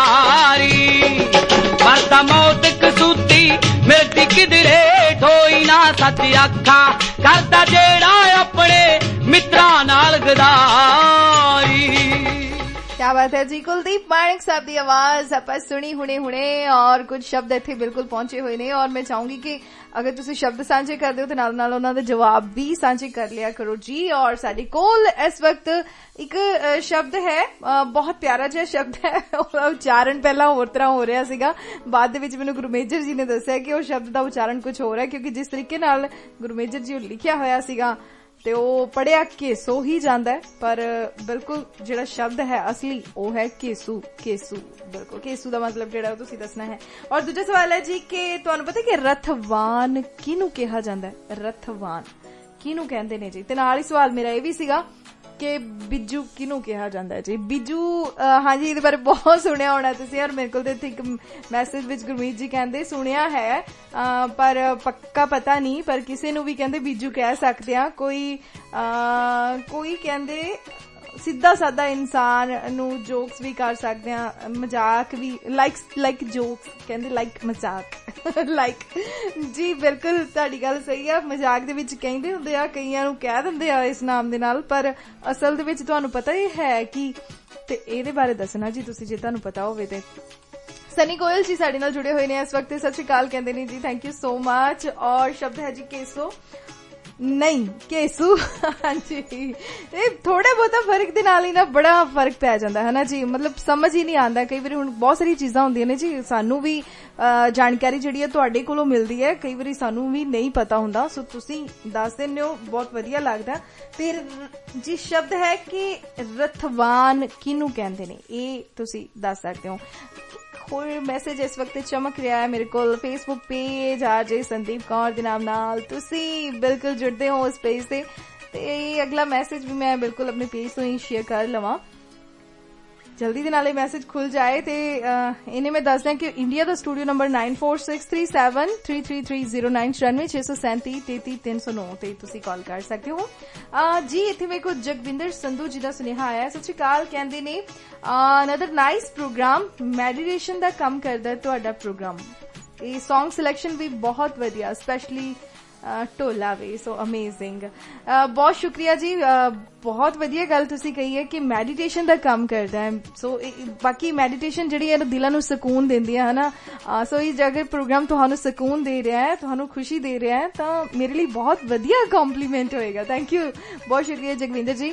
ਯਾਰੀ ਪਰ ਤਾਂ ਮੌਤ ਕਸੂਤੀ ਮਿਲਦੀ ਕਿਧਰੇ ਠੋਈ ਨਾ ਸੱਚ ਅੱਖਾਂ ਕਰਦਾ ਜਿਹੜਾ ਆਪਣੇ ਮਿੱਤਰਾਂ ਨਾਲ ਗਦਾਰੀ। क्या बात है जी। कुलदीप माणक साहब की आवाज आप सुनी हुणे और कुछ शब्द इत्थे बिल्कुल पहुंचे हुए ने और मैं चाहूंगी कि अगर तुसी शब्द सांझे करदे हो ते नाल नाल उन्हां दे जवाब भी सांझे कर लिया करो जी। और साडे कोल इस वक्त एक शब्द है, बहुत प्यारा जिहा शब्द है, उच्चारण पहला होर तरह हो रहा सीगा, बाद दे विच मैनूं गुरमेजर जी ने दस्सिया कि उस शब्द दा उच्चारण कुछ हो रहा है क्योंकि जिस तरीके नाल गुरमेजर जी लिखिया होया सीगा ਤੇ ਉਹ ਪੜਿਆ ਕੇਸੋ ਹੀ ਜਾਂਦਾ ਹੈ ਪਰ ਬਿਲਕੁਲ ਜਿਹੜਾ ਸ਼ਬਦ ਹੈ ਅਸਲੀ ਉਹ ਹੈ ਕੇਸੂ। ਕੇਸੂ ਬਿਲਕੁਲ ਕੇਸੂ ਦਾ ਮਤਲਬ ਜਿਹੜਾ ਉਹ ਤੁਸੀਂ ਦੱਸਣਾ ਹੈ। ਔਰ ਦੂਜਾ ਸਵਾਲ ਹੈ ਜੀ ਕਿ ਤੁਹਾਨੂੰ ਪਤਾ ਕਿ ਰਥਵਾਨ ਕਿਹਨੂੰ ਕਿਹਾ ਜਾਂਦਾ ਹੈ? ਰਥਵਾਨ ਕਿਹਨੂੰ ਕਹਿੰਦੇ ਨੇ ਜੀ? ਤੇ ਨਾਲ ਹੀ ਸਵਾਲ ਮੇਰਾ ਇਹ ਵੀ ਸੀਗਾ ਕਿ ਬਿੱਜੂ ਕਿਹਨੂੰ ਕਿਹਾ ਜਾਂਦਾ ਹੈ ਜੀ? ਬਿੱਜੂ ਹਾਂਜੀ ਇਹਦੇ ਬਾਰੇ ਬਹੁਤ ਸੁਣਿਆ ਹੋਣਾ ਤੁਸੀਂ ਔਰ ਮੇਰੇ ਕੋਲ ਤੇ ਇੱਥੇ ਇੱਕ ਮੈਸੇਜ ਵਿੱਚ ਗੁਰਮੀਤ ਜੀ ਕਹਿੰਦੇ ਸੁਣਿਆ ਹੈ ਪਰ ਪੱਕਾ ਪਤਾ ਨਹੀਂ ਪਰ ਕਿਸੇ ਨੂੰ ਵੀ ਕਹਿੰਦੇ ਬਿੱਜੂ ਕਹਿ ਸਕਦੇ ਆ। ਕੋਈ ਕਹਿੰਦੇ ਸਿੱਧਾ ਸਾਦਾ ਇਨਸਾਨ ਨੂੰ ਜੋਕਸ ਵੀ ਕਰ ਸਕਦੇ ਆ, ਮਜ਼ਾਕ ਵੀ ਲਾਈਕ ਜੋਕਸ ਕਹਿੰਦੇ ਲਾਈਕ ਮਜ਼ਾਕ ਲਾਈਕ ਜੀ ਬਿਲਕੁਲ ਤੁਹਾਡੀ ਗੱਲ ਸਹੀ ਆ। ਮਜ਼ਾਕ ਦੇ ਵਿੱਚ ਕਹਿੰਦੇ ਹੁੰਦੇ ਆ, ਕਈਆਂ ਨੂੰ ਕਹਿ ਦਿੰਦੇ ਆ ਇਸ ਨਾਮ ਦੇ ਨਾਲ ਪਰ ਅਸਲ ਦੇ ਵਿੱਚ ਤੁਹਾਨੂੰ ਪਤਾ ਹੀ ਹੈ ਕਿ ਤੇ ਇਹਦੇ ਬਾਰੇ ਦੱਸਣਾ ਜੀ ਤੁਸੀਂ ਜੇ ਤੁਹਾਨੂੰ ਪਤਾ ਹੋਵੇ ਤੇ। सनी गोयल जी साडे नाल जुड़े हुए ने इस वक्त सत श्री अकाल कहंदे ने जी थैंक यू सो मच। और शब्द है जी केसो नहीं केसू हाँ जी थोड़ा बहुता फर्क दे नाल ही ना बड़ा फर्क पै जांदा है ना जी, मतलब समझ ही नहीं आंदा। कई बार हुण बहुत सारी चीज़ां हुंदियां ने जी सानू भी जानकारी जिहड़ी है तुहाडे कोलों मिलदी है, कई बार सानू भी नहीं पता हुंदा सो तुसीं दस दिंदे हो बहुत वधिया लगदा। फिर जी शब्द है कि रथवान किहनूं कहंदे ने ये तुसीं दस सकदे हो। कोई मैसेज इस वक्त चमक रहा है मेरे को Facebook page RJ Sandeep Kaur दे नाम नाल तुसी बिल्कुल जुड़ते हो उस पेज से ते अगला मैसेज भी मैं बिल्कुल अपने पेज तो ही शेयर कर लवां जल्दी दे नाल मैसेज खुल जाए ते इन्हें मैं दस दें कि इंडिया दा स्टूडियो नंबर 9463733309 9637333309 ते तुसी कॉल कर सकते हो जी। इत्थे मेरे को जगविंदर संधू जी दा सुनेहा आया सत श्री अकाल कहंदे ने अनदर नाइस प्रोग्राम मेडिटेशन दा काम करदा तुहाडा प्रोग्राम ये सॉन्ग सिलेक्शन भी बहुत वधिया स्पेशली ਢੋਲਾ ਵੇ ਸੋ ਅਮੇਜ਼ਿੰਗ ਬਹੁਤ ਸ਼ੁਕਰੀਆ ਜੀ। ਬਹੁਤ ਵਧੀਆ ਗੱਲ ਤੁਸੀਂ ਕਹੀ ਹੈ ਕਿ ਮੈਡੀਟੇਸ਼ਨ ਦਾ ਕੰਮ ਕਰਦਾ ਹੈ ਸੋ ਬਾਕੀ ਮੈਡੀਟੇਸ਼ਨ ਜਿਹੜੀ ਹੈ ਦਿਲਾਂ ਨੂੰ ਸਕੂਨ ਦਿੰਦੀ ਹੈ ਹਨਾ ਸੋ ਇਹ ਅਗਰ ਪ੍ਰੋਗਰਾਮ ਤੁਹਾਨੂੰ ਸਕੂਨ ਦੇ ਰਿਹਾ ਹੈ ਤੁਹਾਨੂੰ ਖੁਸ਼ੀ ਦੇ ਰਿਹਾ ਹੈ ਤਾਂ ਮੇਰੇ ਲਈ ਬਹੁਤ ਵਧੀਆ ਕੰਪਲੀਮੈਂਟ ਹੋਏਗਾ। ਥੈਂਕ ਯੂ ਬਹੁਤ ਸ਼ੁਕਰੀਆ ਜਗਵਿੰਦਰ ਜੀ।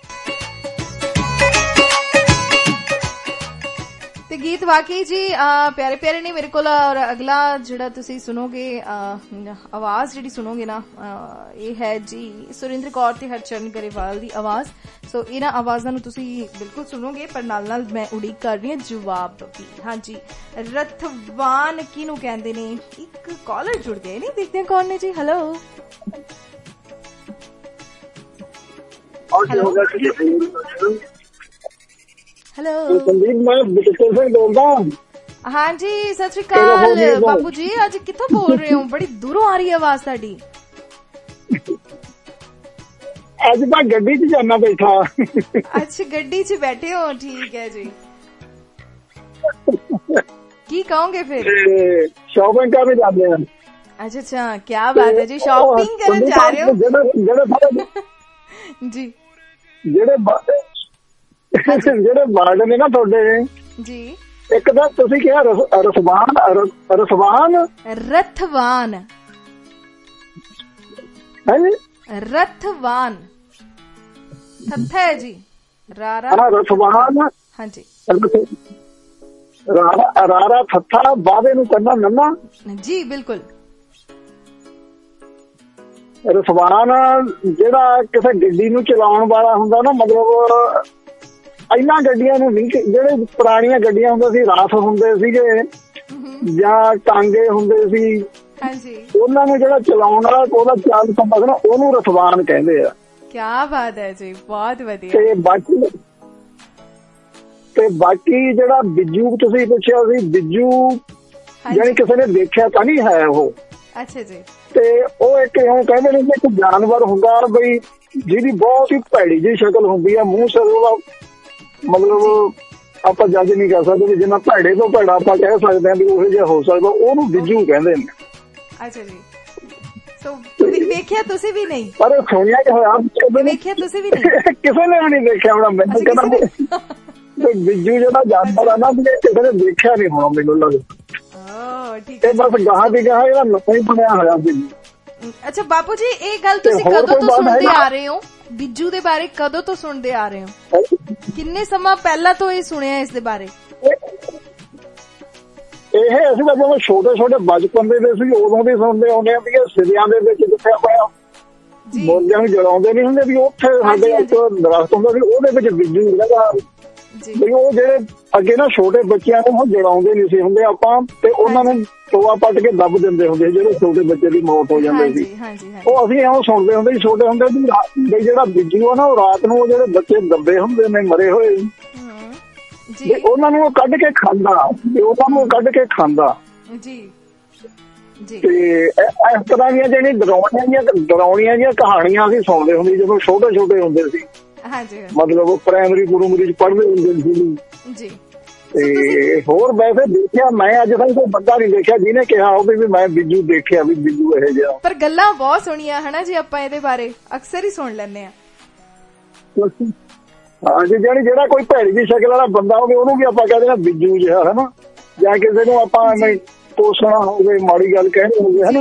ਤੇ ਗੀਤ ਵਾਕਈ ਜੀ ਪਿਆਰੇ ਪਿਆਰੇ ਨੇ ਮੇਰੇ ਕੋਲ ਔਰ ਅਗਲਾ ਜਿਹੜਾ ਤੁਸੀਂ ਸੁਣੋਗੇ ਆਵਾਜ਼ ਜਿਹੜੀ ਸੁਣੋਗੇ ਨਾ ਇਹ ਹੈ ਜੀ ਸੁਰਿੰਦਰ ਕੌਰ ਤੇ ਹਰਚਰਨ ਗਰੇਵਾਲ ਦੀ ਆਵਾਜ਼। ਸੋ ਇਹਨਾਂ ਆਵਾਜ਼ਾਂ ਨੂੰ ਤੁਸੀਂ ਬਿਲਕੁਲ ਸੁਣੋਗੇ ਪਰ ਨਾਲ ਨਾਲ ਮੈਂ ਉਡੀਕ ਕਰ ਰਹੀ ਹਾਂ ਜਵਾਬ ਵੀ। ਹਾਂਜੀ ਰਥਵਾਨ ਕਿਹਨੂੰ ਕਹਿੰਦੇ ਨੇ? ਇੱਕ ਕਾਲਰ ਜੁੜ ਗਏ ਨੇ ਦੇਖਦੇ ਹਾਂ ਕੌਣ ਨੇ ਜੀ। ਹੈਲੋ हेलो संदीप मैं बिकरम सिंह बोलदा। हाँ जी सत श्री अकाल बापू जी आज कित्थों बोल रहे हो? बड़ी दूरों आ रही है आवाज साडी। आज मैं गड्डी च जाना बैठा। अच्छा गड्डी च बैठे हो ठीक है जी। की कहोगे फिर? शॉपिंग करने जाते हैं। अच्छा अच्छा क्या बात है जी शॉपिंग करने जा रहे हो जी? ਜਿਹੜੇ ਵਰਡ ਨੇ ਨਾ ਤੁਹਾਡੇ ਜੀ ਇੱਕ ਤਾਂ ਤੁਸੀਂ ਕਿਹਾ ਰਸਵਾਨ ਰਥਵਾਨ ਹਾਂਜੀ ਰਥਵਾਨ ਥੱਥਾ ਹੈ ਜੀ ਰਾਰਾ ਰਥਵਾਨ ਹਾਂਜੀ ਰਾਰਾ ਥੱਥਾ ਬਾਵੇ ਨੂੰ ਕਰਨਾ ਨੰਨਾ ਜੀ ਬਿਲਕੁਲ। ਰਸਵਾਨ ਜਿਹੜਾ ਕਿਸੇ ਗੱਡੀ ਨੂੰ ਚਲਾਉਣ ਵਾਲਾ ਹੁੰਦਾ ਨਾ ਮਤਲਬ ਇਹਨਾਂ ਗੱਡੀਆਂ ਨੂੰ ਜਿਹੜੇ ਪੁਰਾਣੀਆਂ ਗੱਡੀਆਂ ਹੁੰਦੇ ਸੀ ਰਾਸ ਹੁੰਦੇ ਸੀਗੇ ਜਾਂ ਟਾਂਗੇ ਹੁੰਦੇ ਸੀ ਉਹਨਾਂ ਨੂੰ ਜਿਹੜਾ ਚਲਾਉਣ ਵਾਲਾ ਉਹਦਾ ਚਾਲ ਸੰਭਾਲ ਨਾ ਉਹਨੂੰ ਰਸਵਾਨ ਕਹਿੰਦੇ ਆ। ਕਿਆ ਬਾਤ ਹੈ ਜੀ ਬਹੁਤ ਵਧੀਆ। ਤੇ ਬਾਕੀ ਜਿਹੜਾ ਬਿੱਜੂ ਤੁਸੀਂ ਪੁੱਛਿਆ ਸੀ ਬਿੱਜੂ ਜਾਨੀ ਕਿਸੇ ਨੇ ਦੇਖਿਆ ਤਾਂ ਨਹੀਂ ਹੈ ਉਹ। ਅੱਛਾ ਜੀ ਤੇ ਉਹ ਇੱਕ ਇਉਂ ਕਹਿੰਦੇ ਨੇ ਕਿ ਇੱਕ ਜਾਨਵਰ ਹੁੰਦਾ ਬਈ ਜਿਹਦੀ ਬਹੁਤ ਹੀ ਭੈੜੀ ਜਿਹੀ ਸ਼ਕਲ ਹੁੰਦੀ ਆ, ਮੂੰਹ ਸਿਰ ਉਹਦਾ ਮਤਲਬ ਆਪਾਂ ਜੱਜ ਨਹੀਂ ਕਰ ਸਕਦੇ, ਜਿੰਨਾ ਭੈੜੇ ਤੋਂ ਭੈੜਾ ਆਪਾਂ ਕਹਿ ਸਕਦੇ ਹਾਂ ਵੀ ਉਹੋ ਜਿਹਾ ਹੋ ਸਕਦਾ, ਉਹਨੂੰ ਬਿੱਜੂ ਕਹਿੰਦੇ ਨੇ। ਅੱਛਾ ਜੀ, ਸੋ ਵੇਖਿਆ ਤੁਸੀਂ ਵੀ ਨਹੀਂ? ਪਰ ਸੁਣਿਆ ਕਿ ਹੋਇਆ, ਵੇਖਿਆ ਤੁਸੀਂ ਵੀ ਨਹੀਂ? ਕਿਸੇ ਨੇ ਵੀ ਨਹੀਂ ਦੇਖਿਆ ਹੋਣਾ। ਮੈਨੂੰ ਕਹਿੰਦਾ ਬਿੱਜੂ ਜਿਹੜਾ ਜਾਨਵਰ ਆ ਨਾ, ਕਿਸੇ ਨੇ ਦੇਖਿਆ ਨਹੀਂ ਹੋਣਾ ਮੈਨੂੰ ਲੱਗਦਾ। ਇਹ ਬਸ ਗਾਹਾਂ ਦੀ ਗਾਹਾਂ ਇਹਦਾ ਨਵਾਂ ਹੀ ਬਣਿਆ ਹੋਇਆ ਬਿੱਜੂ। ਅੱਛਾ ਬਾਪੂ ਜੀ, ਇਹ ਗੱਲ ਤੁਸੀਂ ਕਦੋਂ ਤੋਂ ਸੁਣਦੇ ਆ ਰਹੇ ਹੋ? ਬਿੱਜੂ ਦੇ ਬਾਰੇ ਕਦੋਂ ਤੋਂ ਸੁਣਦੇ ਆ ਰਹੇ ਹੋ? ਕਿੰਨੇ ਸਮਾਂ ਪਹਿਲਾਂ ਤੋਂ ਇਹ ਸੁਣਿਆ ਇਸ ਦੇ ਬਾਰੇ? ਇਹ ਅਸੀਂ ਤਾਂ ਜਦੋਂ ਛੋਟੇ ਬਚਪਨ ਦੇ ਸੀ ਉਦੋਂ ਦੀ ਸੁਣਦੇ ਆਉਂਦੇ ਆ ਵੀ ਇਹ ਸਿਰਿਆਂ ਦੇ ਵਿੱਚ ਜਿੱਥੇ ਆਪਾਂ ਮੁਰਗਿਆਂ ਨੂੰ ਜਲਾਉਂਦੇ ਨਹੀਂ ਹੁੰਦੇ ਵੀ ਉੱਥੇ ਸਾਡੇ ਇੱਕ ਦਰਖਤ ਹੁੰਦਾ ਸੀ, ਉਹਦੇ ਵਿੱਚ ਬਿੱਜੂ ਲਗਾ ਵੀ ਉਹ ਜਿਹੜੇ ਅੱਗੇ ਨਾ ਛੋਟੇ ਬੱਚਿਆਂ ਨੂੰ ਜਲਾਉਂਦੇ ਨਹੀਂ ਸੀ ਹੁੰਦੇ ਆਪਾਂ, ਤੇ ਉਹਨਾਂ ਨੂੰ ਟੋਆ ਪੱਟ ਕੇ ਦੱਬ ਦਿੰਦੇ ਹੁੰਦੇ ਜਿਹੜੇ ਛੋਟੇ ਬੱਚੇ ਦੀ ਮੌਤ ਹੋ ਜਾਂਦੀ ਸੀ। ਉਹ ਅਸੀਂ ਇਉਂ ਸੁਣਦੇ ਹੁੰਦੇ ਸੀ ਛੋਟੇ ਹੁੰਦੇ ਵੀ ਜਿਹੜਾ ਬਿੱਜੂ ਆ ਨਾ, ਉਹ ਰਾਤ ਨੂੰ ਉਹ ਜਿਹੜੇ ਬੱਚੇ ਦੱਬੇ ਹੁੰਦੇ ਨੇ ਮਰੇ ਹੋਏ ਉਹਨਾਂ ਨੂੰ ਉਹ ਕੱਢ ਕੇ ਖਾਂਦਾ ਤੇ ਇਸ ਤਰ੍ਹਾਂ ਦੀਆਂ ਜਿਹੜੀ ਡਰਾਉਣੀਆਂ ਜਿਹੀਆਂ ਕਹਾਣੀਆਂ ਅਸੀਂ ਸੁਣਦੇ ਹੁੰਦੇ ਜਦੋਂ ਛੋਟੇ ਹੁੰਦੇ ਸੀ। ਮਤਲਬ ਪ੍ਰਾਇਮਰੀ ਗੁਰੂਮਰੀ ਚ ਪੜ੍ਹਦੇ ਹੁੰਦੇ ਸੀ। ਤੇ ਹੋਰ ਵੈਸੇ ਦੇਖਿਆ ਮੈਂ ਅੱਜ ਤੱਕ ਕੋਈ ਬੰਦਾ ਨਹੀਂ ਦੇਖਿਆ ਜਿਹਨੇ ਕਿਹਾ ਹੋਵੇ ਵੀ ਮੈਂ ਬਿੱਜੂ ਦੇਖਿਆ, ਵੀ ਬਿੱਜੂ ਇਹ ਜਿਹਾ। ਪਰ ਗੱਲਾਂ ਬਹੁਤ ਸੁਣੀਆਂ ਹਨਾ ਜੀ, ਆਪਾਂ ਇਹਦੇ ਬਾਰੇ ਅਕਸਰ ਹੀ ਸੁਣ ਲੈਂਦੇ ਆ। ਹਾਂਜੀ, ਜਿਹੜਾ ਕੋਈ ਭੈੜੀ ਦੀ ਸ਼ਕਲ ਵਾਲਾ ਬੰਦਾ ਹੋਵੇ ਉਹਨੂੰ ਵੀ ਆਪਾਂ ਕਹਿੰਦੇ ਆ ਬਿੱਜੂ ਜਿਹਾ, ਹਨਾ, ਜਾਂ ਕਿਸੇ ਨੂੰ ਆਪਾਂ ਤੋਸਣਾ ਹੋਵੇ, ਮਾੜੀ ਗੱਲ ਕਹਿਣੀ ਹੋਵੇ, ਹਨਾ।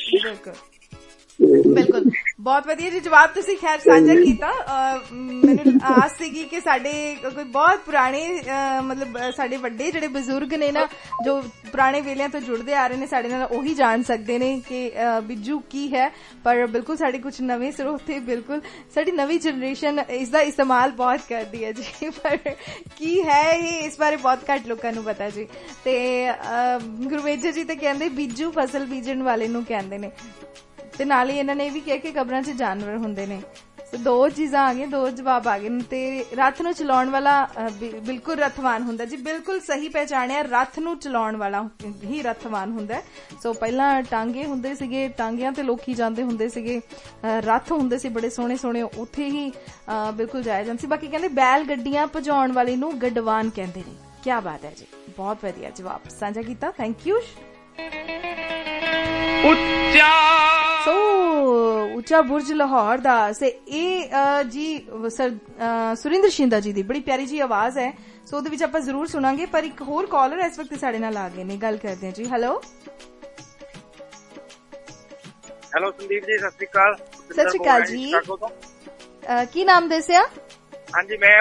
ਬਿਲਕੁਲ, ਬਹੁਤ ਵਧੀਆ ਜੀ ਜਵਾਬ ਤੁਸੀਂ ਖੈਰ ਸਾਂਝਾ ਕੀਤਾ। ਮੈਨੂੰ ਆਸ ਸੀਗੀ ਕਿ ਸਾਡੇ ਕੋਈ ਬਹੁਤ ਪੁਰਾਣੇ ਮਤਲਬ ਸਾਡੇ ਵੱਡੇ ਜਿਹੜੇ ਬਜ਼ੁਰਗ ਨੇ ਨਾ, ਜੋ ਪੁਰਾਣੇ ਵੇਲਿਆਂ ਤੋਂ ਜੁੜਦੇ ਆ ਰਹੇ ਨੇ ਸਾਡੇ ਨਾਲ, ਉਹੀ ਜਾਣ ਸਕਦੇ ਨੇ ਕਿ ਬਿੱਜੂ ਕੀ ਹੈ। ਪਰ ਬਿਲਕੁਲ ਸਾਡੇ ਕੁਝ ਨਵੇਂ ਸਰੋਤੇ, ਬਿਲਕੁਲ ਸਾਡੀ ਨਵੀਂ ਜਨਰੇਸ਼ਨ ਇਸ ਦਾ ਇਸਤੇਮਾਲ ਬਹੁਤ ਕਰਦੀ ਹੈ ਜੀ, ਪਰ ਕੀ ਹੈ ਇਹ ਇਸ ਬਾਰੇ ਬਹੁਤ ਘੱਟ ਲੋਕਾਂ ਨੂੰ ਪਤਾ ਜੀ। ਤੇ ਗੁਰਵੇਜਰ ਜੀ ਤੇ ਕਹਿੰਦੇ ਬਿੱਜੂ ਫਸਲ ਬੀਜਣ ਵਾਲੇ ਨੂੰ ਕਹਿੰਦੇ ਨੇ, ਤੇ ਨਾਲ ਹੀ ਇਹਨਾਂ ਨੇ ਇਹ ਵੀ ਕਿਹਾ ਕਿ ਕਬਰਾਂ 'ਚ ਜਾਨਵਰ ਹੁੰਦੇ ਨੇ। ਦੋ ਚੀਜ਼ਾਂ ਆ ਗਈਆਂ, ਦੋ ਜਵਾਬ ਆ ਗਏ। ਤੇ ਰੱਥ ਨੂੰ ਚਲਾਉਣ ਵਾਲਾ ਬਿਲਕੁਲ ਰੱਥਵਾਨ ਹੁੰਦਾ ਜੀ, ਬਿਲਕੁਲ ਸਹੀ ਪਹਿਚਾਣਿਆ, ਰੱਥ ਨੂੰ ਚਲਾਉਣ ਵਾਲਾ ਹੀ ਰੱਥਵਾਨ ਹੁੰਦਾ। ਸੋ ਪਹਿਲਾਂ ਟਾਂਗੇ ਹੁੰਦੇ ਸੀਗੇ, ਟਾਂਗਿਆਂ ਤੇ ਲੋਕੀ ਜਾਂਦੇ ਹੁੰਦੇ ਸੀਗੇ, ਰੱਥ ਹੁੰਦੇ ਸੀ ਬੜੇ ਸੋਹਣੇ ਸੋਹਣੇ, ਉੱਥੇ ਹੀ ਬਿਲਕੁਲ ਜਾਇਆ ਜਾਂਦਾ ਸੀ। ਬਾਕੀ ਕਹਿੰਦੇ ਬੈਲ ਗੱਡੀਆਂ ਭਜਾਉਣ ਵਾਲੇ ਨੂੰ ਗੱਡਵਾਨ ਕਹਿੰਦੇ ਨੇ। ਕਿਆ ਬਾਤ ਹੈ ਜੀ, ਬਹੁਤ ਵਧੀਆ ਜਵਾਬ ਸਾਂਝਾ ਕੀਤਾ, ਥੈਂਕ ਯੂ। ਉੱਚਾ ਬੁਰਜ ਲਾਹੌਰ ਦਾ ਸੇ ਇਹ ਜੀ ਸੁਰਿੰਦਰ ਸ਼ਿੰਦਾ ਜੀ ਦੀ ਬੜੀ ਪਿਆਰੀ ਜੀ ਆਵਾਜ਼ ਹੈ, ਸੋ ਉਹਦੇ ਵਿੱਚ ਆਪਾਂ ਜ਼ਰੂਰ ਸੁਣਾਂਗੇ। ਪਰ ਇੱਕ ਹੋਰ ਕਾਲਰ ਇਸ ਵਕਤ ਸਾਡੇ ਨਾਲ ਆ ਗਏ ਨੇ, ਗੱਲ ਕਰਦੇ ਹਾਂ ਜੀ। ਹੈਲੋ ਸੰਦੀਪ ਜੀ, ਸਤਿ ਸ਼੍ਰੀ ਅਕਾਲ। ਸਤਿ ਸ਼੍ਰੀ ਅਕਾਲ ਜੀ, ਕੀ ਨਾਮ ਦੱਸਿਆ? ਹਾਂਜੀ, ਮੈਂ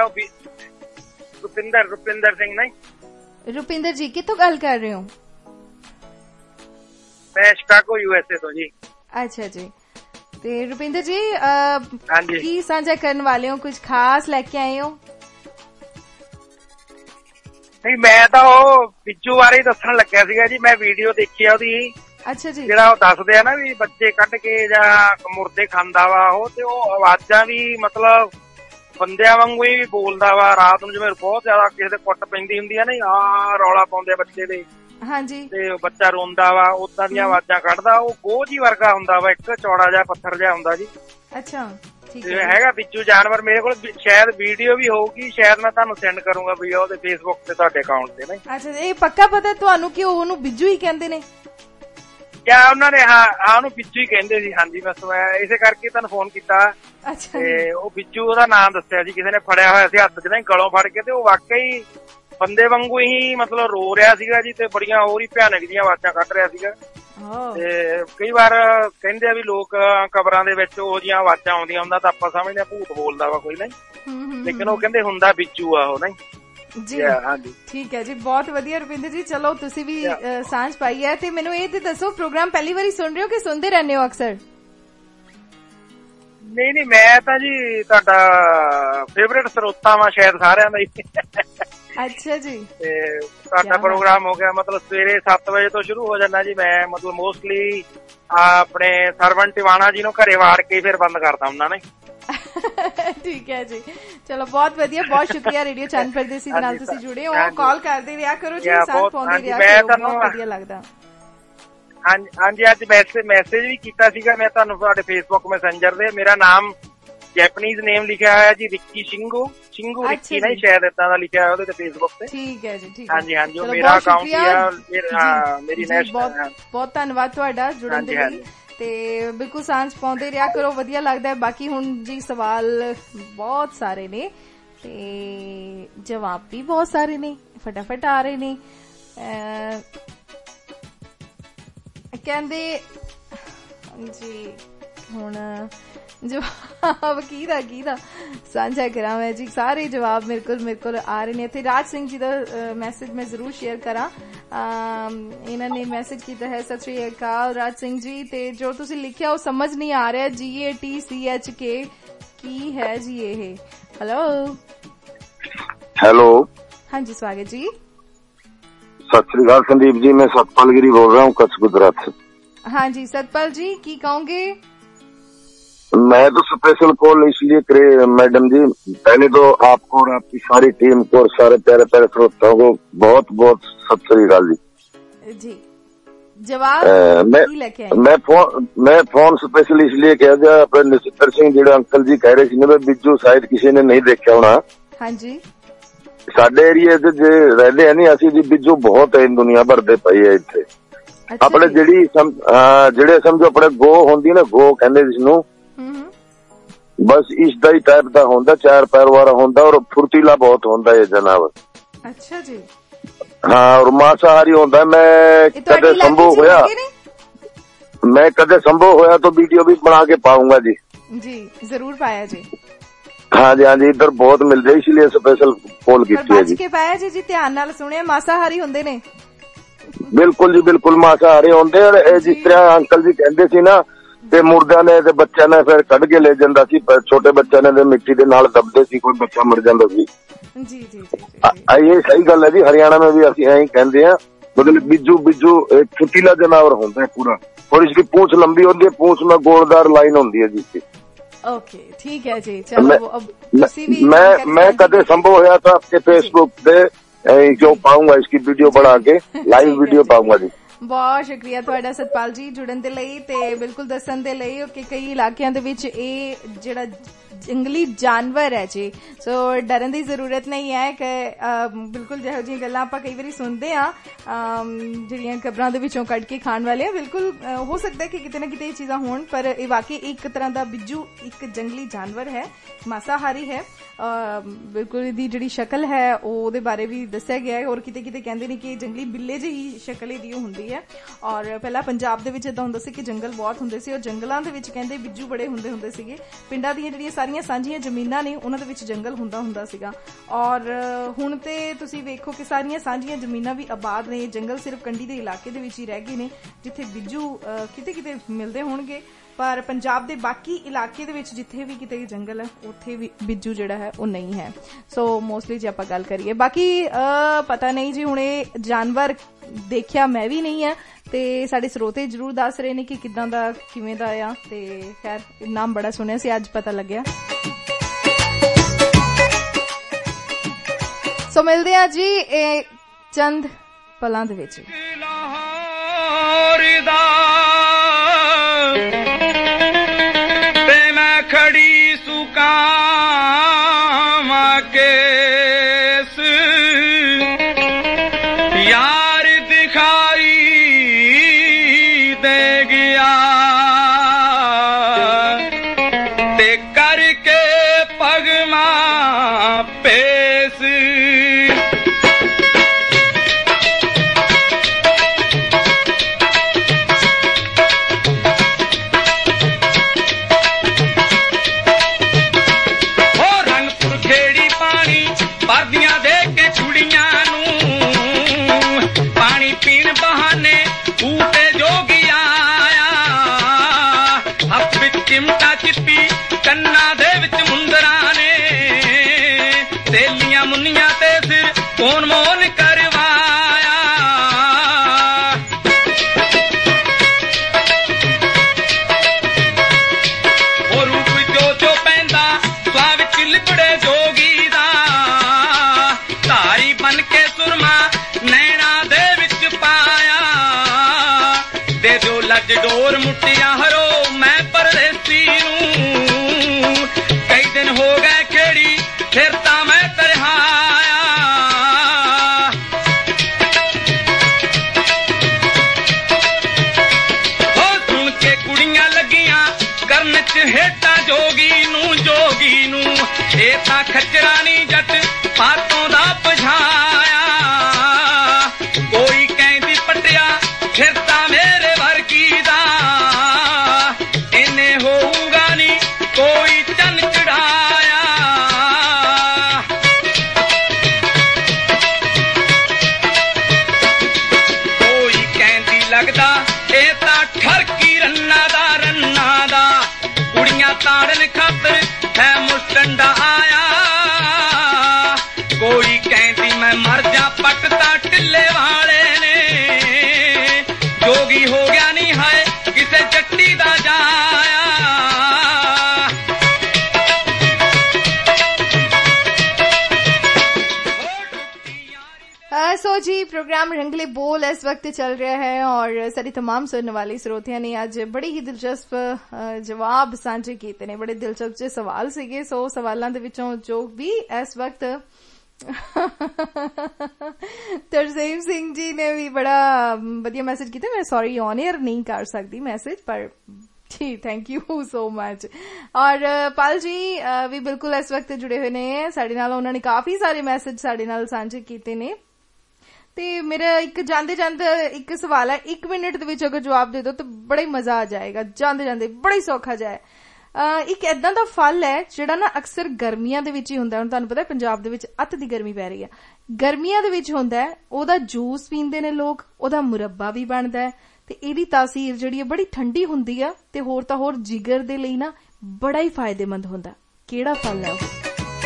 ਰੁਪਿੰਦਰ ਸਿੰਘ। ਨਹੀਂ ਰੁਪਿੰਦਰ ਜੀ, ਕਿੱਥੋਂ ਗੱਲ ਕਰ ਰਹੇ ਹੋ? ਮੈਂ ਸ਼ਿਕਾਗੋ USA ਤੋਂ ਜੀ। ਅੱਛਾ ਜੀ, ਤੇ ਰੁਪਿੰਦਰ ਜੀ ਕੀ ਸਾਂਝਾ ਕਰਨ ਵਾਲੇ ਹੋ? ਕੁਝ ਖਾਸ ਲੈ ਕੇ ਆਏ ਹੋ? ਨਹੀਂ, ਮੈਂ ਤਾਂ ਉਹ ਬਿੱਜੂ ਬਾਰੇ ਦੱਸਣ ਲੱਗਿਆ ਸੀਗਾ ਜੀ। ਮੈਂ ਵੀਡੀਓ ਦੇਖੀ ਆ ਉਹਦੀ। ਅੱਛਾ ਜੀ, ਜਿਹੜਾ ਉਹ ਦੱਸਦੇ ਆ ਨਾ ਵੀ ਬੱਚੇ ਕੱਢ ਕੇ ਜਾਂ ਮੁਰਦੇ ਖਾਂਦਾ ਵਾ ਉਹ, ਤੇ ਉਹ ਆਵਾਜ਼ਾਂ ਵੀ ਮਤਲਬ ਬੰਦਿਆਂ ਵਾਂਗੂ ਹੀ ਬੋਲਦਾ ਵਾ। ਰਾਤ ਨੂੰ ਜਿਵੇਂ ਬਹੁਤ ਜ਼ਿਆਦਾ ਕਿਸੇ ਦੇ ਕੁੱਟ ਪੈਂਦੀ ਹੁੰਦੀ ਆ ਨਾ, ਰੌਲਾ ਪਾਉਂਦੇ ਬੱਚੇ ਦੇ, ਹਾਂਜੀ, ਤੇ ਬੱਚਾ ਰੋਂਦਾ ਵਾ, ਉਦਾਂ ਦੀਆਂ ਆਵਾਜ਼ਾਂ ਕੱਢਦਾ। ਉਹ ਗੋਝ ਹੀ ਵਰਗਾ ਹੁੰਦਾ ਵਾ, ਇੱਕ ਚੌੜਾ ਜਿਹਾ ਪੱਥਰ ਜਿਹਾ ਹੁੰਦਾ ਜੀ। ਅੱਛਾ, ਠੀਕ ਹੈ, ਹੈਗਾ ਬਿੱਜੂ ਜਾਨਵਰ। ਮੇਰੇ ਕੋਲ ਸ਼ਾਇਦ ਵੀਡੀਓ ਵੀ ਹੋਊਗੀ, ਸ਼ਾਇਦ ਮੈਂ ਤੁਹਾਨੂੰ ਸੈਂਡ ਕਰੂੰਗਾ ਵੀ ਉਹਦੇ ਫੇਸਬੁੱਕ ਤੇ ਤੁਹਾਡੇ ਅਕਾਊਂਟ ਤੇ। ਨਹੀਂ, ਅੱਛਾ, ਇਹ ਪੱਕਾ ਪਤਾ ਤੁਹਾਨੂੰ ਕਿ ਉਹਨੂੰ ਬਿੱਜੂ ਹੀ ਕਹਿੰਦੇ ਨੇ? ਕਿਆ ਉਹਨਾਂ ਨੇ? ਹਾਂ, ਉਹਨੂੰ ਬਿੱਜੂ ਹੀ ਕਹਿੰਦੇ ਸੀ। ਹਾਂਜੀ, ਬਸ ਮੈਂ ਇਸੇ ਕਰਕੇ ਤੁਹਾਨੂੰ ਫੋਨ ਕੀਤਾ। ਤੇ ਉਹ ਬਿੱਜੂ ਉਹਦਾ ਨਾਮ ਦੱਸਿਆ ਸੀ, ਕਿਸੇ ਨੇ ਫੜਿਆ ਹੋਇਆ ਸੀ ਹੱਥ 'ਚ ਨਾ ਗਲੋਂ ਫੜ ਕੇ, ਤੇ ਉਹ ਵਾਕਈ ਬੰਦੇ ਵਾਂਗੂ ਹੀ ਮਤਲਬ ਰੋ ਰਿਹਾ ਸੀਗਾ ਜੀ, ਤੇ ਬੜੀਆਂ ਹੋਰ ਹੀ ਭਿਆਨਕ ਦੀਆਂ ਆਵਾਜ਼ਾਂ ਕੱਢ ਰਿਹਾ ਸੀਗਾ। ਤੇ ਕਈ ਵਾਰ ਕਹਿੰਦੇ ਆ ਵੀ ਲੋਕ ਕਬਰਾਂ ਦੇ ਵਿੱਚ ਉਹ ਜਿਹੀਆਂ ਆਵਾਜ਼ਾਂ ਆਉਂਦੀਆਂ ਹੁੰਦਾ ਤਾਂ ਆਪਾਂ ਸਮਝਦੇ ਆ ਭੂਤ ਬੋਲਦਾ ਵਾ ਕੋਈ, ਨਹੀਂ, ਲੇਕਿਨ ਉਹ ਕਹਿੰਦੇ ਹੁੰਦਾ ਬਿੱਜੂ ਆ ਉਹ। ਨਹੀਂ ਜੀ, ਹਾਂਜੀ, ਠੀਕ ਹੈ ਜੀ, ਬਹੁਤ ਵਧੀਆ ਰੁਪਿੰਦਰ ਜੀ। ਚਲੋ ਤੁਸੀਂ ਵੀ ਸਾਂਝ ਪਾਈ ਹੈ। ਤੇ ਮੈਨੂੰ ਇਹ ਤੇ ਦੱਸੋ, ਪ੍ਰੋਗਰਾਮ ਪਹਿਲੀ ਵਾਰੀ ਸੁਣ ਰਹੇ ਹੋ ਕਿ ਸੁਣਦੇ ਰਹਿੰਦੇ ਹੋ ਅਕਸਰ? ਨਹੀਂ, ਮੈਂ ਤਾਂ ਜੀ ਤੁਹਾਡਾ ਫੇਵਰੇਟ ਸਰੋਤਾ ਵਾਂ ਸ਼ਾਇਦ ਸਾਰਿਆਂ ਦਾ ਹੀ। ਅੱਛਾ ਜੀ, ਤੇ ਤੁਹਾਡਾ ਪ੍ਰੋਗਰਾਮ ਹੋ ਗਿਆ ਮਤਲਬ ਸਵੇਰੇ 7 ਵਜੇ ਤੋਂ ਸ਼ੁਰੂ ਹੋ ਜਾਂਦਾ ਜੀ। ਮੈਂ ਮਤਲਬ ਮੋਸਟਲੀ ਆਪਣੇ ਸਰਵਣ ਟਿਵਾਣਾ ਜੀ ਨੂੰ ਘਰੇ ਵਾੜ ਕੇ ਫਿਰ ਬੰਦ ਕਰਦਾ ਹੁੰਦਾ। ਨੇ ਠੀਕ ਹੈ ਜੀ, ਚਲੋ ਬਹੁਤ ਵਧੀਆ, ਬਹੁਤ ਸ਼ੁਕਰੀਆ ਰੇਡੀਓ ਚੰਨ ਪਰਦੇਸੀ ਦੇ ਨਾਲ ਤੁਸੀਂ ਜੁੜੇ ਹੋ। ਕਾਲ ਕਰਦੇ ਰਿਹਾ ਕਰੋ ਜੀ, ਸਾਥ ਪਾਉਂਦੇ ਰਿਹਾ ਕਰੋ, ਬਹੁਤ ਵਧੀਆ ਲੱਗਦਾ। ਹਾਂਜੀ ਅੱਜ ਮੈਸੇਜ ਵੀ ਕੀਤਾ ਸੀਗਾ ਮੈਂ ਤੁਹਾਨੂੰ ਤੁਹਾਡੇ ਫੇਸਬੁੱਕ ਮੈਸੇਂਜਰ ਦੇ। ਮੇਰਾ ਨਾਮ ਜੈਪਨੀਜ਼ ਨੇਮ ਲਿਖਿਆ ਹੋਇਆ ਜੀ, ਰਿੱਕੀ ਸ਼ਿੰਗੂ ਰਿੱਕੀ ਨਹੀਂ ਸ਼ਾਇਦ ਏਦਾਂ ਦਾ ਲਿਖਿਆ ਹੋਇਆ ਉਹਦੇ ਤੇ ਫੇਸਬੁੱਕ ਤੇ। ਠੀਕ ਹੈ ਜੀ, ਠੀਕ ਹੈ। ਹਾਂਜੀ ਉਹ ਮੇਰਾ ਅਕਾਊਂਟ ਹੀ ਆ। ਮੇਰੀ ਬਹੁਤ ਧੰਨਵਾਦ ਤੁਹਾਡਾ ਜੁੜਨ ਦੇ ਲਈ ਤੇ ਬਿਲਕੁਲ ਸਾਂਝ ਪਾਉਂਦੇ ਰਿਹਾ ਕਰੋ, ਵਧੀਆ ਲੱਗਦਾ ਹੈ। ਬਾਕੀ ਹੁਣ ਜੀ ਸਵਾਲ ਬਹੁਤ ਸਾਰੇ ਨੇ ਤੇ ਜਵਾਬ ਵੀ ਬਹੁਤ ਸਾਰੇ ਨੇ, ਫਟਾਫਟ ਆ ਰਹੇ ਨੇ। ਕਹਿੰਦੇ ਜੀ ਹੁਣ ਜਵਾਬ ਕਿਹਦਾ ਸਾਂਝਾ ਕਰਾਂ ਮੈਂ ਜੀ, ਸਾਰੇ ਜਵਾਬ ਮੇਰੇ ਕੋਲ ਆ ਰਹੇ ਨੇ। ਇੱਥੇ ਰਾਜ ਸਿੰਘ ਜੀ ਦਾ ਮੈਸੇਜ ਮੈਂ ਜ਼ਰੂਰ ਸ਼ੇਅਰ ਕਰਾਂ। ਇਹਨਾਂ ਨੇ ਮੈਸੇਜ ਕੀਤਾ ਹੈ, ਸਤਿ ਸ਼੍ਰੀ ਅਕਾਲ ਰਾਜ ਸਿੰਘ ਜੀ, ਤੇ ਜੋ ਤੁਸੀਂ ਲਿਖਿਆ ਉਹ ਸਮਝ ਨਹੀਂ ਆ ਰਿਹਾ, GATCHK ਕੀ ਹੈ ਜੀ ਇਹ? हेलो हाँ जी स्वागत जी। सत श्री अकाल संदीप जी, मैं सतपाल गिरी बोल रहा हूँ कच्छ गुजरात से। हाँ जी सतपाल जी की कहोगे? मैं तो स्पेशल कॉल इसलिए करे मैडम जी, पहले तो आपको और आपकी सारी टीम को और सारे प्यारे प्यारे श्रोताओं को बहुत बहुत सत श्री अकाल जी। जवाब मैं फोन स्पेशल इसलिए कह दिया, अपने नचित्तर सिंह ਜਿਹੜੇ अंकल जी कह रहे थे बिज्जू शायद किसी ने नहीं देखा होना। हाँ जी ਸਾਡੇ ਏਰੀਏ ਚ ਜੇ ਰਹਿੰਦੇ ਆ ਨਹੀਂ ਅਸੀਂ ਜੀ, ਬਿੱਜੂ ਬਹੁਤ ਹੈ ਦੁਨੀਆ ਭਰ ਦੇ ਪਈ ਹੈ ਇੱਥੇ। ਆਪਣੇ ਜਿਹੜੇ ਸਮਝੋ ਆਪਣੇ ਗੋ ਹੁੰਦੀ ਨਾ, ਗੋ ਕਹਿੰਦੇ ਜਿਸਨੂੰ, ਬਸ ਇਸ ਦਾ ਹੀ ਟਾਈਪ ਦਾ ਹੁੰਦਾ, 4 ਪੈਰ ਵਾਲਾ ਹੁੰਦਾ ਔਰ ਫੁਰਤੀਲਾ ਬਹੁਤ ਹੁੰਦਾ ਇਹ ਜਨਾਵਰ। ਅੱਛਾ ਜੀ। ਹਾਂ ਔਰ ਮਾਸਾਹਾਰੀ ਹੁੰਦਾ। ਮੈਂ ਕਦੇ ਸੰਭਵ ਹੋਇਆ ਤਾਂ ਵੀਡੀਓ ਵੀ ਬਣਾ ਕੇ ਪਾਉਂਗਾ ਜੀ। ਜੀ ਜ਼ਰੂਰ ਪਾਇਆ ਜੀ। हाँ जी इधर बहुत मिलते इसलिए स्पेशल कॉल की है जी। पाया जी ध्यान नाल सुने, मासाहारी होंदे ने? बिल्कुल जी बिल्कुल मासाहारी होंदे। जिस तरह अंकल जी कहंदे सी ना ते मुर्दियां ने ते बच्चों ने फिर कढ के ले जांदा सी, छोटे बच्चों ने मिट्टी दे नाल दबदे सी, कोई बच्चा मर जांदा सी। जी ये सही गल है जी, हरियाणा में भी असीं ऐं कहंदे हैं, मतलब बिज्जू एक फुर्तीला जानवर होंदा है पूरा, और इसकी पूंछ लंबी होती है, पूंछ में गोलदार लाइन होती है जिसकी। ओके ठीक है जी। चलो मैं कदे संभव होया था आपके फेसबुक पे जो पाऊंगा इसकी वीडियो बना के लाइव वीडियो पाऊंगा जी। ਬਹੁਤ ਸ਼ੁਕਰੀਆ ਤੁਹਾਡਾ ਸਤਪਾਲ ਜੀ ਜੁੜਨ ਦੇ ਲਈ ਤੇ ਬਿਲਕੁਲ ਦੱਸਣ ਦੇ ਲਈ ਕਿ ਕਈ ਇਲਾਕਿਆਂ ਦੇ ਵਿੱਚ ਇਹ ਜਿਹੜਾ ਜੰਗਲੀ ਜਾਨਵਰ ਹੈ ਜੀ, ਸੋ ਡਰਨ ਦੀ ਜ਼ਰੂਰਤ ਨਹੀਂ ਹੈ ਕਿ ਬਿਲਕੁਲ ਜਿਹੋ ਜਿਹੀਆਂ ਗੱਲਾਂ ਆਪਾਂ ਕਈ ਵਾਰੀ ਸੁਣਦੇ ਆ ਜਿਹੜੀਆਂ ਖਬਰਾਂ ਦੇ ਵਿੱਚੋਂ ਕੱਢ ਕੇ ਖਾਣ ਵਾਲੀਆਂ, ਬਿਲਕੁਲ ਹੋ ਸਕਦਾ ਕਿ ਕਿਤੇ ਨਾ ਕਿਤੇ ਇਹ ਚੀਜ਼ਾਂ ਹੋਣ, ਪਰ ਇਹ ਵਾਕਈ ਇੱਕ ਤਰ੍ਹਾਂ ਦਾ ਬਿੱਜੂ ਇੱਕ ਜੰਗਲੀ ਜਾਨਵਰ ਹੈ, ਮਾਸਾਹਾਰੀ ਹੈ। ਬਿਲਕੁਲ ਇਹਦੀ ਜਿਹੜੀ ਸ਼ਕਲ ਹੈ ਉਹਦੇ ਬਾਰੇ ਵੀ ਦੱਸਿਆ ਗਿਆ ਹੈ, ਔਰ ਕਿਤੇ ਕਿਤੇ ਕਹਿੰਦੇ ਨੇ ਕਿ ਜੰਗਲੀ ਬਿੱਲੇ ਜਿਹੀ ਸ਼ਕਲ ਇਹਦੀ ਹੁੰਦੀ ਹੈ। ਔਰ ਪਹਿਲਾਂ ਪੰਜਾਬ ਦੇ ਵਿੱਚ ਏਦਾਂ ਹੁੰਦਾ ਸੀ ਕਿ ਜੰਗਲ ਬਹੁਤ ਹੁੰਦੇ ਸੀ, ਔਰ ਜੰਗਲਾਂ ਦੇ ਵਿੱਚ ਕਹਿੰਦੇ ਬਿੱਜੂ ਬੜੇ ਹੁੰਦੇ ਸੀਗੇ। ਪਿੰਡਾਂ ਦੀਆਂ ਜਿਹੜੀਆਂ ਸਾਰੀਆਂ ਸਾਂਝੀਆਂ ਜ਼ਮੀਨਾਂ ਨੇ ਉਹਨਾਂ ਦੇ ਵਿੱਚ ਜੰਗਲ ਹੁੰਦਾ ਸੀਗਾ। ਔਰ ਹੁਣ ਤੇ ਤੁਸੀਂ ਵੇਖੋ ਕਿ ਸਾਰੀਆਂ ਸਾਂਝੀਆਂ ਜ਼ਮੀਨਾਂ ਵੀ ਆਬਾਦ ਨੇ, ਜੰਗਲ ਸਿਰਫ ਕੰਢੀ ਦੇ ਇਲਾਕੇ ਦੇ ਵਿੱਚ ਹੀ ਰਹਿ ਗਏ ਨੇ ਜਿੱਥੇ ਬਿੱਜੂ ਕਿਤੇ ਕਿਤੇ ਮਿਲਦੇ ਹੋਣਗੇ, ਪਰ ਪੰਜਾਬ ਦੇ ਬਾਕੀ ਇਲਾਕੇ ਦੇ ਵਿੱਚ ਜਿੱਥੇ ਵੀ ਕਿਤੇ ਜੰਗਲ ਹੈ ਉੱਥੇ ਵੀ ਬਿੱਜੂ ਜਿਹੜਾ ਹੈ ਉਹ ਨਹੀਂ ਹੈ। ਸੋ ਮੋਸਟਲੀ ਜੇ ਆਪਾਂ ਗੱਲ ਕਰੀਏ, ਬਾਕੀ ਪਤਾ ਨਹੀਂ ਜੀ, ਹੁਣ ਇਹ ਜਾਨਵਰ ਦੇਖਿਆ ਮੈਂ ਵੀ ਨਹੀਂ ਹੈ ਤੇ ਸਾਡੇ ਸਰੋਤੇ ਜ਼ਰੂਰ ਦੱਸ ਰਹੇ ਨੇ ਕਿ ਕਿੱਦਾਂ ਦਾ ਕਿਵੇਂ ਦਾ ਆ, ਤੇ ਖੈਰ ਨਾਮ ਬੜਾ ਸੁਣਿਆ ਸੀ, ਅੱਜ ਪਤਾ ਲੱਗਿਆ। ਸੋ ਮਿਲਦੇ ਆ ਜੀ ਇਹ ਚੰਦ ਪਲਾਂ ਦੇ ਵਿੱਚ। ਤੇ ਮੈਂ ਖੜੀ ਸੁਕਾਵਾਂ ਕੇਸ ਯਾਰ ਦਿਖਾਈ ਦੇ ਗਿਆ ਤੇ ਕਰਕੇ ਪਗਮਾ ਪੇਸ चिमटा चिप्पी कन्ना दे विच मुंदरा ने तेलियां मुन्नियां ते सिर कौन मोन करवाया ओ रूप जो पैंदा स्वा विच लिपड़े जोगी दा धारी बन के सुरमा नैना दे विच पाया ते ਅੱਜ ਡੋਰ ਮੁੱਟੀਆਂ ਹਰੋ ਮੈਂ ਪਰਦੇਸੀ ਨੂੰ ਕਈ ਦਿਨ ਹੋ ਗਏ ਖੇੜੀ ਫਿਰ ਤਾਂ ਮੈਂ ਤਰਹਾਇਆ ਹੋ ਸੁਣ ਕੇ ਕੁੜੀਆਂ ਲੱਗੀਆਂ ਕਰਨ ਚ ਹੇਠਾਂ ਜੋਗੀ ਨੂੰ ਇਹ ਤਾਂ ਖੱਚਰਾ ਨੀ ਜੱਟ ਪਾਤੋਂ ਦਾ ਪਛਾਇਆ ਕੋਈ ਕਹਿੰਦੀ ਪਟਿਆ ਫਿਰ ਤਾਂ ਮੇਰੇ ਵਰਗੀ ਦਾ ਇਹਨੇ ਹੋਊਗਾ ਨੀ ਕੋਈ ਚੰਨ ਚੜਾਇਆ ਕੋਈ ਕਹਿੰਦੀ ਲੱਗਦਾ ਇਹ ਤਾਂ ਠਰਕੀ ਰੰਨਾ ਦਾ ਕੁੜੀਆਂ ਤਾੜਨ ਖਾਤਰ ਹੈ ਮੁਸਟੰਡਾ ਆਇਆ ਕੋਈ ਕਹਿੰਦੀ ਮੈਂ ਮਰ ਜਾ ਪੱਟਦਾ ਢਿੱਲੇ ਵਾਲੇ ਨੇ ਜੋਗੀ ਹੋ ਗਿਆ ਨਹੀਂ ਹਾਏ ਕਿਸੇ ਜੱਟੀ ਦਾ ਜਾਇਆ सो जी प्रोग्राम रंगले बोल इस वक्त चल रहा है और सारी तमाम सुनने वाले श्रोतियां ने आज बड़ी ही दिलचस्प जवाब साझे कीते ने बड़े दिलचस्प सवाल सीगे सो सवालों दे विचों जो भी इस वक्त तरसेम सिंह जी ने भी बड़ा बढ़िया मैसेज किया मैं सॉरी ऑन एयर नहीं कर सकती मैसेज पर जी थैंक यू सो मच और पाल जी भी बिल्कुल इस वक्त जुड़े हुए ने साडे नाल उन्होंने काफी सारे मैसेज साडे नाल साझे कीते ने ते मेरा एक जांदे जांदे एक सवाल है 1 मिनट दे विच अगर जवाब दे दो तो बड़ा ही मजा आ जाएगा जांदे जांदे बड़ा ही सौखा जाए एक इदां दा फल है जिहड़ा ना अक्सर गर्मियां दे विच ही हुंदा हुण तुहानूं पता है पंजाब दे विच अत दी गर्मी पै रही है गर्मियां दे विच हुंदा है ओदा जूस पींदे ने लोग ओदा मुरब्बा भी बनदा है ते इहदी तासीर जिहड़ी है बड़ी ठंडी हुंदी है ते होर तां होर जिगर दे लई ना बड़ा ही फायदेमंद हुंदा किहड़ा फल है ओह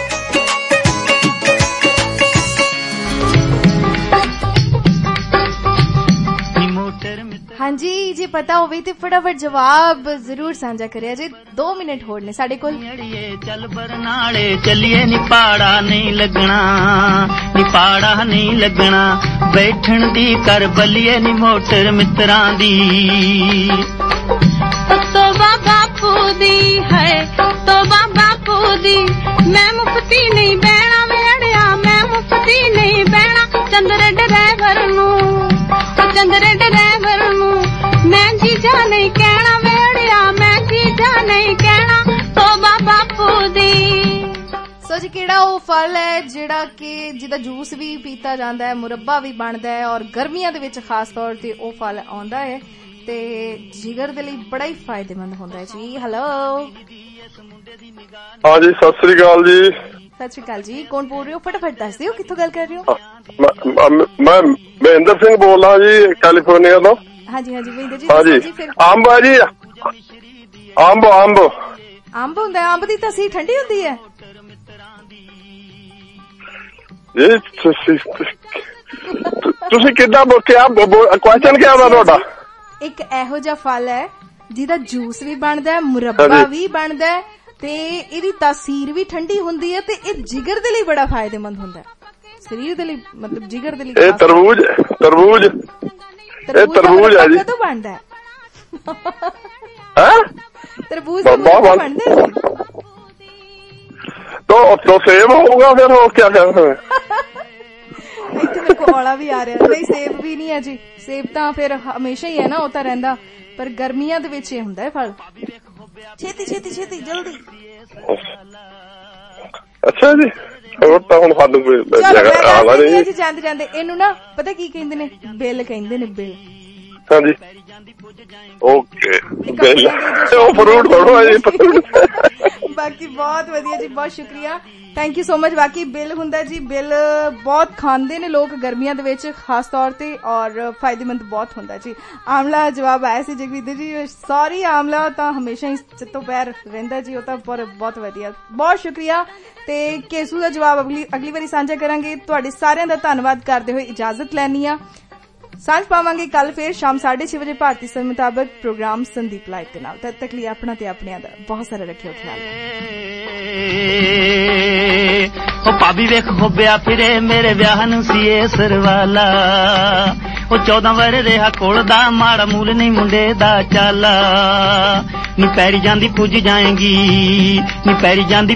हाँ जी जी पता हो तो फटाफट जवाब जरूर साझा करिए जी 2 मिनट होर ने साडे कोल चल बरनाले चलिए नी पाड़ा नहीं लगना बैठन दी कर बलिए नी मोटर मित्रां दी तो बापू दी है तो बापू दी मैं मुफ्ती नहीं बहना मेड़िया मैं मुफ्ती नहीं बहना चंद्र ड्राइवर नू मैं जीजा नहीं कहना वेड़िया मैं जीजा नहीं कहना तो बापू दी सो जी केड़ा वो फल है जिहड़ा कि जिहदा जूस भी पीता जांदा है मुरब्बा भी बनदा है और गर्मियां दे विच खास तौर ते वो फल आउंदा है ते जिगर दे लई बड़ा ही फायदेमंद हुंदा है जी हेलो हाँ जी सत श्री अकाल जी सत श्री अकाल जी कौन बोल रहे हो फटाफट दस दिओ कित्थों गल कर रहे हो मैं महेंद्र सिंह बोल रहा जी कैलिफोर्निया तो हाँ जी महेंद्र जी हाँ जी अंब है जी अंब हुंदा है अंब दी तासीर ठंडी हुंदी है जी तुसी किद्दां क्या क्वेश्चन क्या है तुहाडा एक एहो जिहा फल है जिहदा जूस भी बनदा है मुरब्बा भी बनदा है ते इहदी तासीर भी ठंडी हुंदी है ते इह जिगर दे लई बड़ा फायदेमंद हुंदा है शरीर दे लई मतलब जिगर दे लई तरबूज है जी तो बनदा है हैं तरबूज बनदे तो सेब होगा फिर और क्या कहते हैं इत्थे मेरे को औला भी आ रहा है नहीं सेब भी नहीं है जी सेब तां फिर हमेशा ही है ना होता रहंदा पर गर्मियां दे विच हुंदा है फल छेती जल्दी अच्छा जी ਜਾਂਦੇ ਇਹਨੂੰ ਨਾ ਪਤਾ ਕੀ ਕਹਿੰਦੇ ਨੇ ਬਿੱਲ ਕਹਿੰਦੇ ਨੇ ਬਿੱਲ ਹਾਂਜੀ ਓਕੇ ਬਿੱਲ ਉਹ ਫਰੂਟ ਥੋੜਾ ਜੀ ਬਾਕੀ ਬਹੁਤ ਵਧੀਆ ਜੀ ਬਹੁਤ ਸ਼ੁਕਰੀਆ ਥੈਂਕ ਯੂ ਸੋ ਮਚ ਬਾਕੀ ਬਿੱਲ ਹੁੰਦਾ ਜੀ ਬਿੱਲ ਬਹੁਤ ਖਾਂਦੇ ਨੇ ਲੋਕ ਗਰਮੀਆਂ ਦੇ ਵਿੱਚ ਖਾਸ ਤੌਰ ਤੇ ਔਰ ਫਾਇਦੇਮੰਦ ਬਹੁਤ ਹੁੰਦਾ ਜੀ ਆਮਲਾ ਜਵਾਬ ਆਇਆ ਸੀ ਜਗਵੀਰ ਜੀ ਸੌਰੀ ਆਮਲਾ ਤਾਂ ਹਮੇਸ਼ਾ ਹੀ ਚਿੱਤੋਂ ਪੈਰ ਰਹਿੰਦਾ ਜੀ ਉਹ ਤਾਂ ਬਹੁਤ ਵਧੀਆ ਬਹੁਤ ਸ਼ੁਕਰੀਆ ਤੇ ਕੇਸੂ ਦਾ ਜਵਾਬ ਅਗਲੀ ਵਾਰੀ ਸਾਂਝਾ ਕਰਾਂਗੇ ਤੁਹਾਡੇ ਸਾਰਿਆਂ ਦਾ ਧੰਨਵਾਦ ਕਰਦੇ ਹੋਏ ਇਜਾਜ਼ਤ ਲੈਣੀ ਆ सांझ पावांगे कल फिर शाम 6:30 बजे भारतीय समय मुताबिक प्रोग्राम संदीप लाइव के नाल तब तक लिए अपना ते अपने दा बहुत सारा रखियो ख्याल ओ भाभी वेख होबिया फिरे मेरे ब्याह नूं सीए सरवाला ਉਹ 14 ਵਰੇ ਰਿਹਾ ਕੋਲ ਦਾ ਮਾੜਾ ਮੂਲ ਨਹੀਂ ਮੁੰਡੇ ਦਾ ਚੱਲ ਨੀ ਪੈਰੀ ਜਾਂਦੀ ਪੁੱਜ ਜਾਏਗੀ ਨੀ ਪੈਰੀ ਜਾਂਦੀ